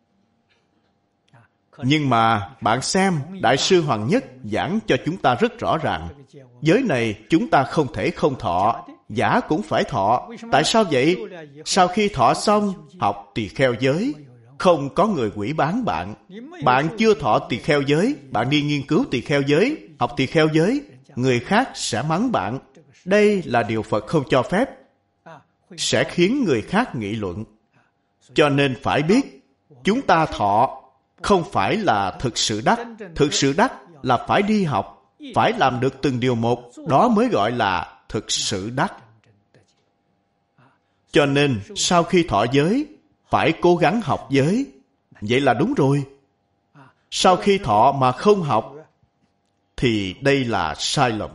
Nhưng mà bạn xem, Đại sư Hoàng Nhất giảng cho chúng ta rất rõ ràng. Giới này chúng ta không thể không thọ, giả cũng phải thọ. Tại sao vậy? Sau khi thọ xong, học tỳ kheo giới, không có người quỷ bán bạn. Bạn chưa thọ tỳ kheo giới, bạn đi nghiên cứu tỳ kheo giới, học tỳ kheo giới, người khác sẽ mắng bạn. Đây là điều Phật không cho phép, sẽ khiến người khác nghị luận. Cho nên phải biết, chúng ta thọ không phải là thực sự đắc. Thực sự đắc là phải đi học, phải làm được từng điều một, đó mới gọi là thực sự đắc. Cho nên sau khi thọ giới, phải cố gắng học giới. Vậy là đúng rồi. Sau khi thọ mà không học, thì đây là sai lầm.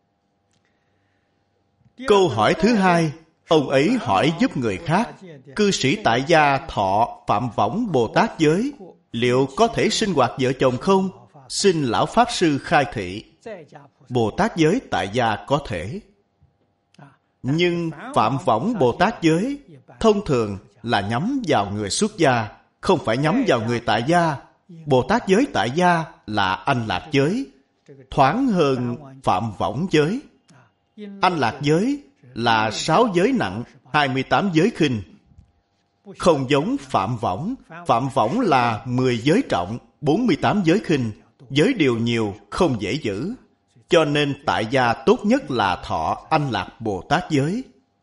Câu hỏi thứ hai, ông ấy hỏi giúp người khác, cư sĩ tại gia thọ Phạm Võng Bồ Tát giới, liệu có thể sinh hoạt vợ chồng không? Xin Lão Pháp Sư khai thị. Bồ Tát giới tại gia có thể. Nhưng Phạm Võng Bồ Tát giới thông thường là nhắm vào người xuất gia, không phải nhắm vào người tại gia. Bồ Tát giới tại gia là Anh Lạc giới, thoáng hơn Phạm Võng giới. Anh Lạc giới là sáu giới nặng, hai mươi tám giới khinh. Không giống Phạm Võng. Phạm Võng là mười giới trọng, bốn mươi tám giới khinh. Giới điều nhiều, không dễ giữ. Cho nên tại gia tốt nhất là thọ Anh Lạc Bồ Tát giới.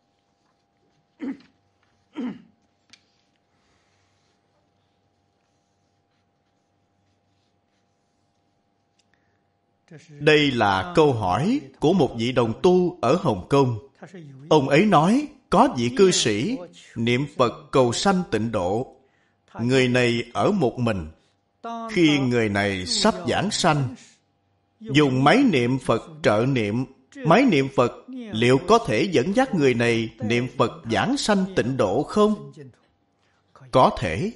Đây là câu hỏi của một vị đồng tu ở Hồng Kông. Ông ấy nói, có vị cư sĩ niệm Phật cầu sanh tịnh độ. Người này ở một mình. Khi người này sắp giảng sanh, dùng máy niệm Phật trợ niệm. Máy niệm Phật liệu có thể dẫn dắt người này niệm Phật giảng sanh tịnh độ không? Có thể.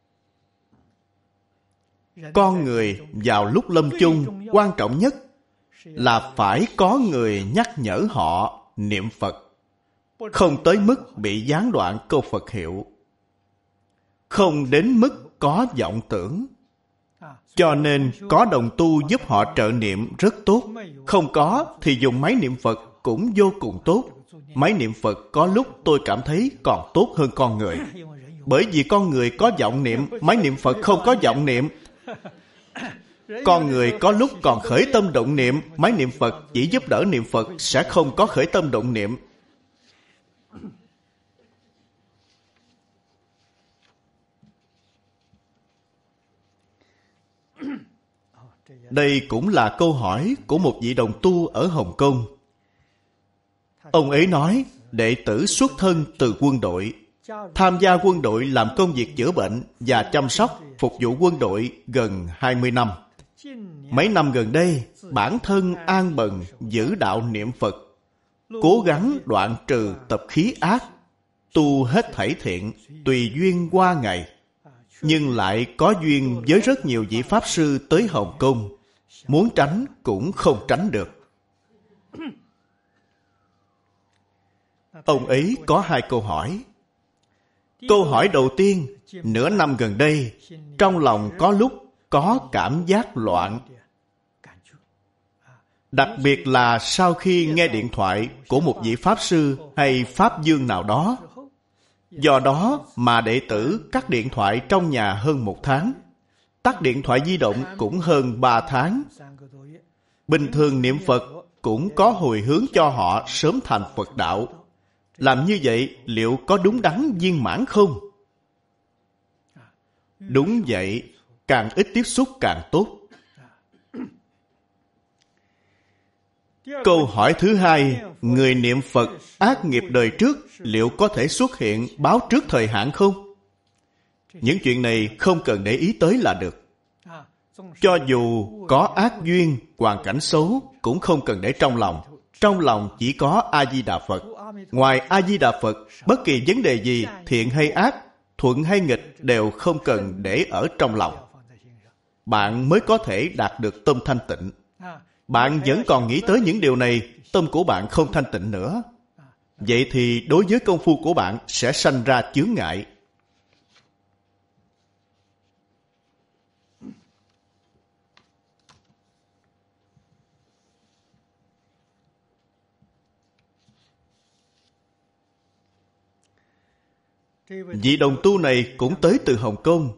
Con người vào lúc lâm chung, quan trọng nhất là phải có người nhắc nhở họ niệm Phật, không tới mức bị gián đoạn câu Phật hiệu, không đến mức có vọng tưởng. Cho nên có đồng tu giúp họ trợ niệm rất tốt. Không có thì dùng máy niệm Phật cũng vô cùng tốt. Máy niệm Phật có lúc tôi cảm thấy còn tốt hơn con người. Bởi vì con người có vọng niệm, máy niệm Phật không có vọng niệm. Con người có lúc còn khởi tâm động niệm, máy niệm Phật chỉ giúp đỡ niệm Phật, sẽ không có khởi tâm động niệm. Đây cũng là câu hỏi của một vị đồng tu ở Hồng Kông. Ông ấy nói, đệ tử xuất thân từ quân đội, tham gia quân đội làm công việc chữa bệnh và chăm sóc, phục vụ quân đội gần hai mươi năm. Mấy năm gần đây, bản thân an bần giữ đạo niệm Phật, cố gắng đoạn trừ tập khí ác, tu hết thảy thiện, tùy duyên qua ngày. Nhưng lại có duyên với rất nhiều vị Pháp Sư tới Hồng Kông, muốn tránh cũng không tránh được. Ông ấy có hai câu hỏi. Câu hỏi đầu tiên, nửa năm gần đây, trong lòng có lúc có cảm giác loạn. Đặc biệt là sau khi nghe điện thoại của một vị Pháp Sư hay Pháp Dương nào đó. Do đó mà đệ tử cắt điện thoại trong nhà hơn một tháng. Tắt điện thoại di động cũng hơn ba tháng. Bình thường niệm Phật cũng có hồi hướng cho họ sớm thành Phật đạo. Làm như vậy liệu có đúng đắn viên mãn không? Đúng vậy, càng ít tiếp xúc càng tốt. Câu hỏi thứ hai, người niệm Phật ác nghiệp đời trước liệu có thể xuất hiện báo trước thời hạn không? Những chuyện này không cần để ý tới là được. Cho dù có ác duyên, hoàn cảnh xấu cũng không cần để trong lòng. Trong lòng chỉ có A-di-đà Phật. Ngoài A-di-đà Phật, bất kỳ vấn đề gì, thiện hay ác, thuận hay nghịch đều không cần để ở trong lòng. Bạn mới có thể đạt được tâm thanh tịnh. Bạn vẫn còn nghĩ tới những điều này, tâm của bạn không thanh tịnh nữa. Vậy thì đối với công phu của bạn sẽ sanh ra chướng ngại. Vị đồng tu này cũng tới từ Hồng Kông.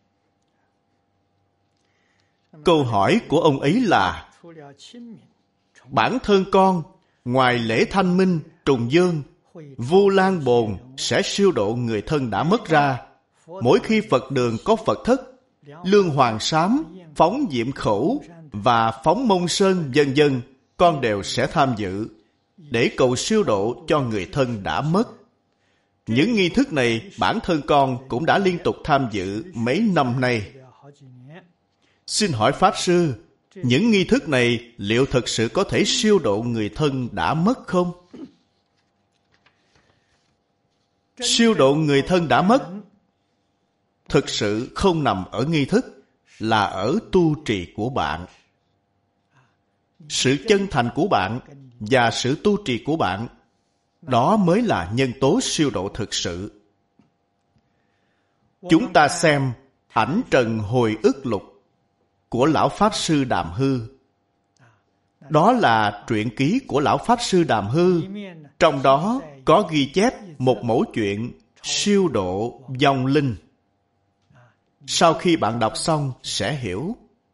Câu hỏi của ông ấy là, bản thân con, ngoài lễ Thanh Minh, Trùng Dương, Vu Lan Bồn sẽ siêu độ người thân đã mất ra. Mỗi khi Phật đường có Phật thất, Lương Hoàng Sám, Phóng Diệm Khẩu và Phóng Mông Sơn vân vân, con đều sẽ tham dự để cầu siêu độ cho người thân đã mất. Những nghi thức này bản thân con cũng đã liên tục tham dự mấy năm nay. Xin hỏi Pháp Sư, những nghi thức này liệu thật sự có thể siêu độ người thân đã mất không? Siêu độ người thân đã mất thực sự không nằm ở nghi thức, là ở tu trì của bạn. Sự chân thành của bạn và sự tu trì của bạn, đó mới là nhân tố siêu độ thực sự. Chúng ta xem ảnh trần hồi ức lục của Lão Pháp Sư Đàm Hư. Đó là truyện ký của Lão Pháp Sư Đàm Hư. Trong đó có ghi chép một mẩu chuyện siêu độ vong linh. Sau khi bạn đọc xong sẽ hiểu.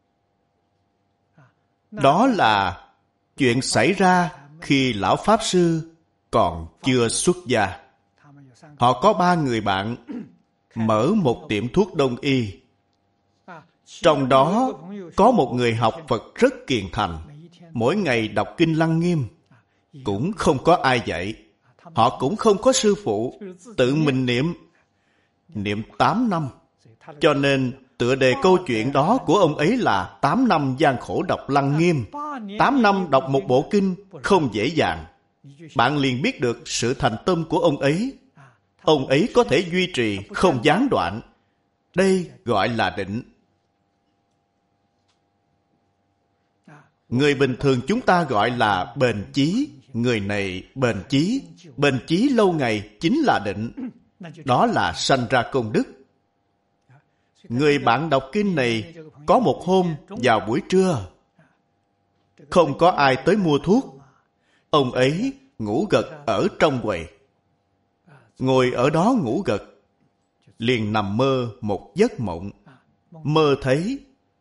Đó là chuyện xảy ra khi Lão Pháp Sư còn chưa xuất gia. Họ có ba người bạn mở một tiệm thuốc đông y. Trong đó có một người học Phật rất kiền thành, mỗi ngày đọc kinh Lăng Nghiêm. Cũng không có ai dạy. Họ cũng không có sư phụ, tự mình niệm. Niệm tám năm. Cho nên tựa đề câu chuyện đó của ông ấy là tám năm gian khổ đọc Lăng Nghiêm. tám năm đọc một bộ kinh không dễ dàng. Bạn liền biết được sự thành tâm của ông ấy. Ông ấy có thể duy trì không gián đoạn. Đây gọi là định. Người bình thường chúng ta gọi là bền chí. Người này bền chí. Bền chí lâu ngày chính là định. Đó là sanh ra công đức. Người bạn đọc kinh này có một hôm vào buổi trưa, không có ai tới mua thuốc. Ông ấy ngủ gật ở trong quầy. Ngồi ở đó ngủ gật, liền nằm mơ một giấc mộng. Mơ thấy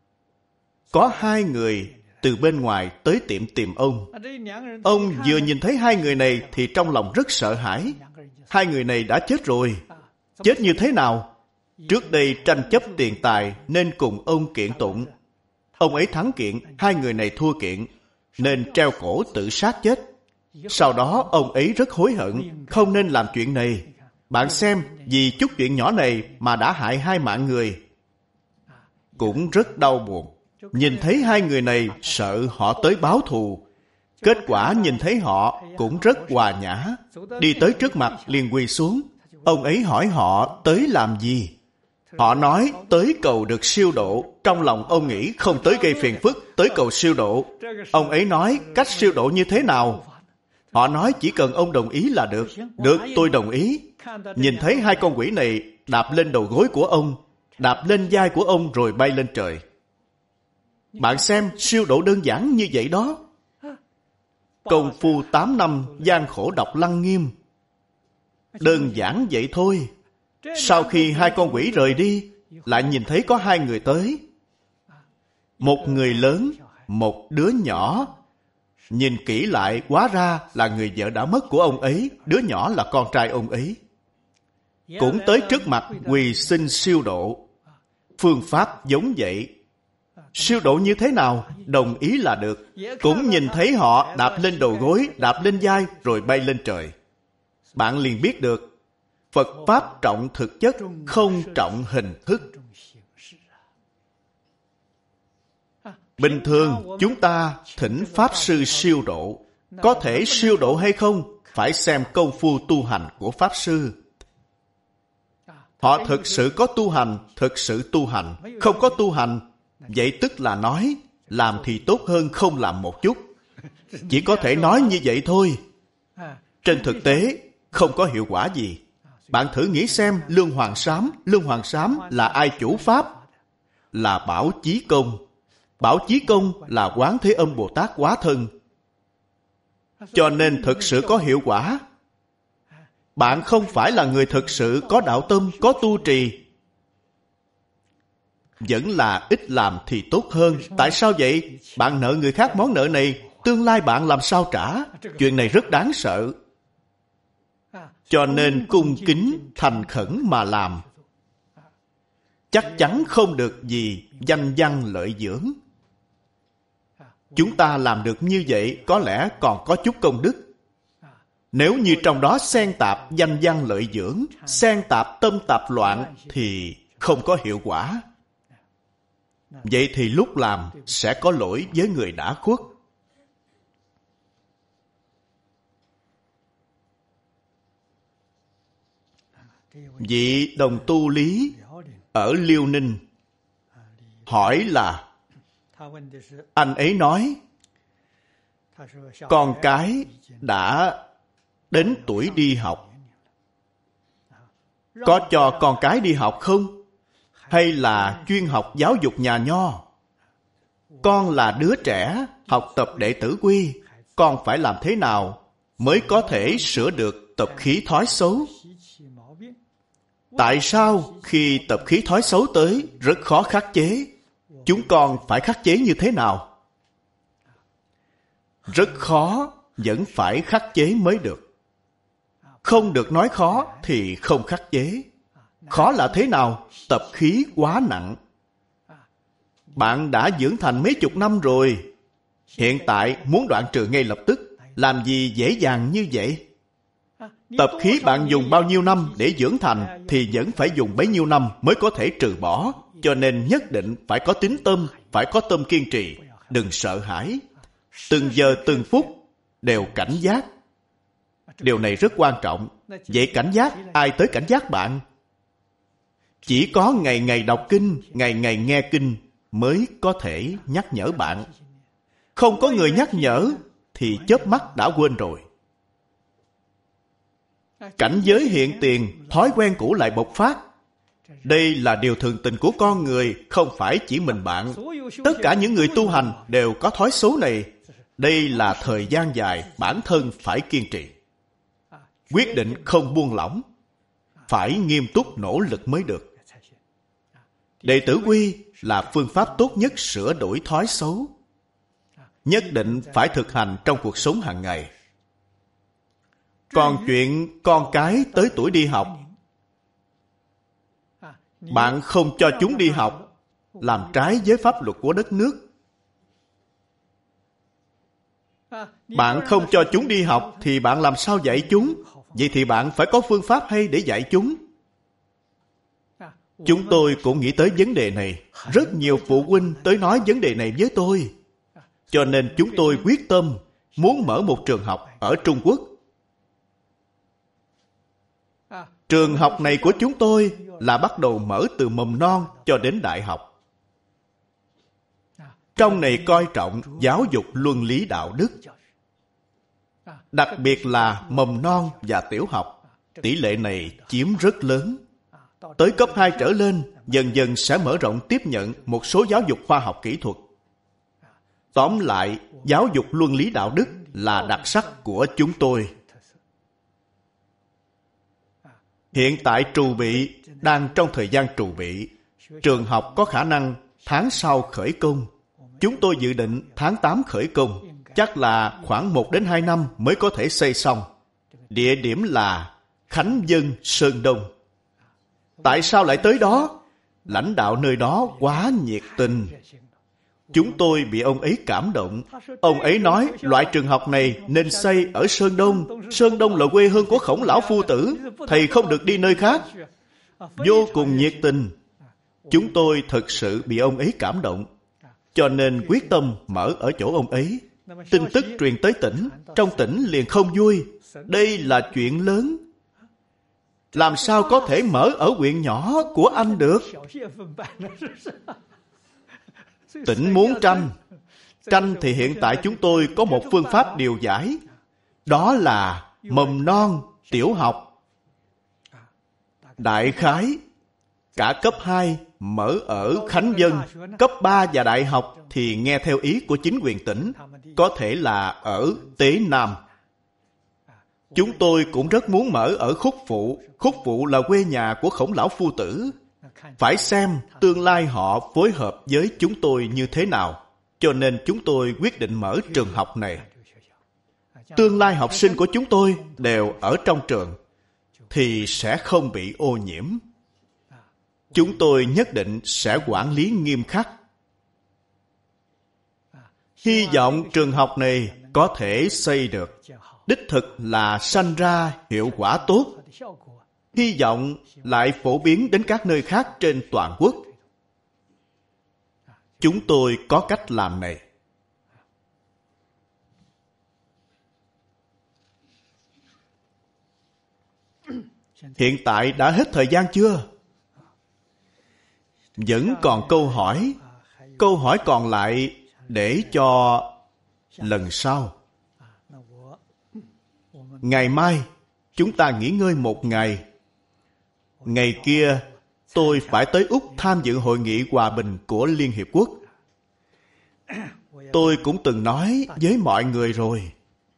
có hai người từ bên ngoài tới tiệm tìm ông. Ông vừa nhìn thấy hai người này thì trong lòng rất sợ hãi. Hai người này đã chết rồi. Chết như thế nào? Trước đây tranh chấp tiền tài nên cùng ông kiện tụng. Ông ấy thắng kiện, hai người này thua kiện, nên treo cổ tự sát chết. Sau đó ông ấy rất hối hận, không nên làm chuyện này. Bạn xem, vì chút chuyện nhỏ này mà đã hại hai mạng người. Cũng rất đau buồn. Nhìn thấy hai người này sợ họ tới báo thù. Kết quả nhìn thấy họ cũng rất hòa nhã. Đi tới trước mặt liền quỳ xuống. Ông ấy hỏi họ tới làm gì. Họ nói tới cầu được siêu độ. Trong lòng ông nghĩ không tới gây phiền phức, tới cầu siêu độ. Ông ấy nói cách siêu độ như thế nào. Họ nói chỉ cần ông đồng ý là được. Được, tôi đồng ý. Nhìn thấy hai con quỷ này đạp lên đầu gối của ông, đạp lên vai của ông rồi bay lên trời. Bạn xem, siêu độ đơn giản như vậy đó. Công phu tám năm gian khổ đọc Lăng Nghiêm. Đơn giản vậy thôi. Sau khi hai con quỷ rời đi, lại nhìn thấy có hai người tới. Một người lớn, một đứa nhỏ. Nhìn kỹ lại, hóa ra là người vợ đã mất của ông ấy. Đứa nhỏ là con trai ông ấy. Cũng tới trước mặt quỳ xin siêu độ. Phương pháp giống vậy. Siêu độ như thế nào? Đồng ý là được. Cũng nhìn thấy họ đạp lên đầu gối, đạp lên vai, rồi bay lên trời. Bạn liền biết được Phật Pháp trọng thực chất, không trọng hình thức. Bình thường chúng ta thỉnh Pháp Sư siêu độ. Có thể siêu độ hay không? Phải xem công phu tu hành của Pháp Sư. Họ thực sự có tu hành, thực sự tu hành. Không có tu hành, vậy tức là nói, làm thì tốt hơn không làm một chút. Chỉ có thể nói như vậy thôi. Trên thực tế, không có hiệu quả gì. Bạn thử nghĩ xem, Lương Hoàng Sám, Lương Hoàng Sám là ai chủ Pháp? Là Bảo Chí Công. Bảo Chí Công là Quán Thế Âm Bồ Tát hóa thân. Cho nên thực sự có hiệu quả. Bạn không phải là người thực sự có đạo tâm, có tu trì. Vẫn là ít làm thì tốt hơn. Tại sao vậy? Bạn nợ người khác món nợ này, tương lai bạn làm sao trả? Chuyện này rất đáng sợ. Cho nên cung kính, thành khẩn mà làm. Chắc chắn không được gì danh văn lợi dưỡng. Chúng ta làm được như vậy có lẽ còn có chút công đức. Nếu như trong đó xen tạp danh văn lợi dưỡng, xen tạp tâm tạp loạn thì không có hiệu quả. Vậy thì lúc làm sẽ có lỗi với người đã khuất. Vị đồng tu Lý ở Liêu Ninh hỏi là, anh ấy nói con cái đã đến tuổi đi học, có cho con cái đi học không? Hay là chuyên học giáo dục nhà nho? Con là đứa trẻ, học tập đệ tử quy, con phải làm thế nào mới có thể sửa được tập khí thói xấu? Tại sao khi tập khí thói xấu tới rất khó khắc chế? Chúng con phải khắc chế như thế nào? Rất khó, vẫn phải khắc chế mới được. Không được nói khó thì không khắc chế. Khó là thế nào? Tập khí quá nặng. Bạn đã dưỡng thành mấy chục năm rồi. Hiện tại muốn đoạn trừ ngay lập tức, làm gì dễ dàng như vậy? Tập khí bạn dùng bao nhiêu năm để dưỡng thành thì vẫn phải dùng bấy nhiêu năm mới có thể trừ bỏ. Cho nên nhất định phải có tín tâm, phải có tâm kiên trì. Đừng sợ hãi. Từng giờ từng phút đều cảnh giác. Điều này rất quan trọng. Vậy cảnh giác, ai tới cảnh giác bạn? Chỉ có ngày ngày đọc kinh, ngày ngày nghe kinh mới có thể nhắc nhở bạn. Không có người nhắc nhở thì chớp mắt đã quên rồi. Cảnh giới hiện tiền, thói quen cũ lại bộc phát. Đây là điều thường tình của con người, không phải chỉ mình bạn. Tất cả những người tu hành đều có thói xấu này. Đây là thời gian dài, bản thân phải kiên trì. Quyết định không buông lỏng. Phải nghiêm túc nỗ lực mới được. Đệ tử quy là phương pháp tốt nhất sửa đổi thói xấu. Nhất định phải thực hành trong cuộc sống hàng ngày. Còn chuyện con cái tới tuổi đi học, bạn không cho chúng đi học, làm trái với pháp luật của đất nước. Bạn không cho chúng đi học thì bạn làm sao dạy chúng? Vậy thì bạn phải có phương pháp hay để dạy chúng. Chúng tôi cũng nghĩ tới vấn đề này. Rất nhiều phụ huynh tới nói vấn đề này với tôi. Cho nên chúng tôi quyết tâm muốn mở một trường học ở Trung Quốc. Trường học này của chúng tôi là bắt đầu mở từ mầm non cho đến đại học. Trong này coi trọng giáo dục luân lý đạo đức. Đặc biệt là mầm non và tiểu học. Tỷ lệ này chiếm rất lớn. Tới cấp hai trở lên, dần dần sẽ mở rộng tiếp nhận một số giáo dục khoa học kỹ thuật. Tóm lại, giáo dục luân lý đạo đức là đặc sắc của chúng tôi. Hiện tại trù bị, đang trong thời gian trù bị. Trường học có khả năng tháng sau khởi công. Chúng tôi dự định tháng tám khởi công. Chắc là khoảng một đến hai năm mới có thể xây xong. Địa điểm là Khánh Vân, Sơn Đông. Tại sao lại tới đó? Lãnh đạo nơi đó quá nhiệt tình. Chúng tôi bị ông ấy cảm động. Ông ấy nói loại trường học này nên xây ở Sơn Đông. Sơn Đông là quê hương của Khổng Lão Phu Tử. Thầy không được đi nơi khác. Vô cùng nhiệt tình. Chúng tôi thực sự bị ông ấy cảm động. Cho nên quyết tâm mở ở chỗ ông ấy. Tin tức truyền tới tỉnh. Trong tỉnh liền không vui. Đây là chuyện lớn. Làm sao có thể mở ở huyện nhỏ của anh được? Tỉnh muốn tranh. Tranh thì hiện tại chúng tôi có một phương pháp điều giải. Đó là mầm non, tiểu học. Đại khái, cả cấp hai mở ở Khánh Vân, cấp ba và đại học thì nghe theo ý của chính quyền tỉnh, có thể là ở Tế Nam. Chúng tôi cũng rất muốn mở ở Khúc Phụ. Khúc Phụ là quê nhà của Khổng Lão Phu Tử. Phải xem tương lai họ phối hợp với chúng tôi như thế nào. Cho nên chúng tôi quyết định mở trường học này. Tương lai học sinh của chúng tôi đều ở trong trường, thì sẽ không bị ô nhiễm. Chúng tôi nhất định sẽ quản lý nghiêm khắc. Hy vọng trường học này có thể xây được. đích thực là sanh ra hiệu quả tốt, hy vọng lại phổ biến đến các nơi khác trên toàn quốc. Chúng tôi có cách làm này. Hiện tại đã hết thời gian chưa? Vẫn còn câu hỏi. Câu hỏi còn lại để cho lần sau. Ngày mai chúng ta nghỉ ngơi một ngày. Ngày kia tôi phải tới Úc tham dự hội nghị hòa bình của Liên Hiệp Quốc. Tôi cũng từng nói với mọi người rồi.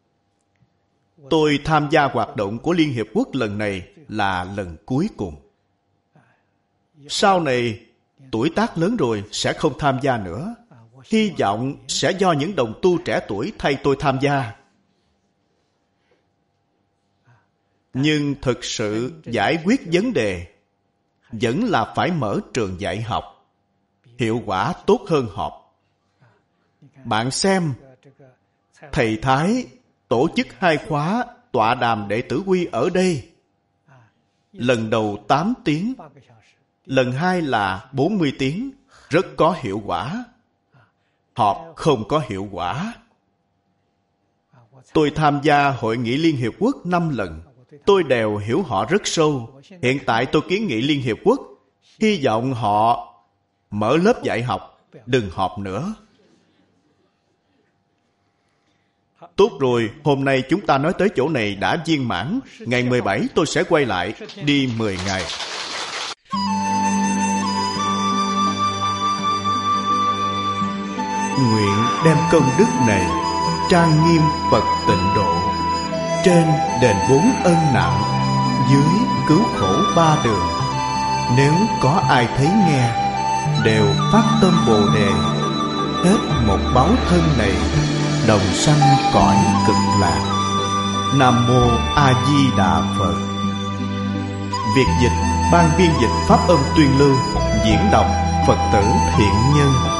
Tôi tham gia hoạt động của Liên Hiệp Quốc lần này là lần cuối cùng. Sau này, tuổi tác lớn rồi sẽ không tham gia nữa. Hy vọng sẽ do những đồng tu trẻ tuổi thay tôi tham gia. Nhưng thực sự giải quyết vấn đề vẫn là phải mở trường dạy học. Hiệu quả tốt hơn họp. Bạn xem, thầy Thái tổ chức hai khóa tọa đàm đệ tử quy ở đây. Lần đầu tám tiếng, lần hai là bốn mươi tiếng, rất có hiệu quả. Họp không có hiệu quả. Tôi tham gia hội nghị Liên Hiệp Quốc năm lần. Tôi đều hiểu họ rất sâu. Hiện tại tôi kiến nghị Liên Hiệp Quốc, hy vọng họ mở lớp dạy học, đừng họp nữa. Tốt rồi, hôm nay chúng ta nói tới chỗ này đã viên mãn. Ngày mười bảy tôi sẽ quay lại, đi mười ngày. Nguyện đem công đức này trang nghiêm Phật Tịnh Độ, trên đền bốn ân nặng, dưới cứu khổ ba đường. Nếu có ai thấy nghe, đều phát tâm Bồ Đề, hết một báo thân này, đồng sanh cõi cực lạc. Nam mô A Di Đà Phật. Việc dịch ban biên dịch pháp âm Tuyên Lưu, diễn đọc Phật tử Thiện Nhân.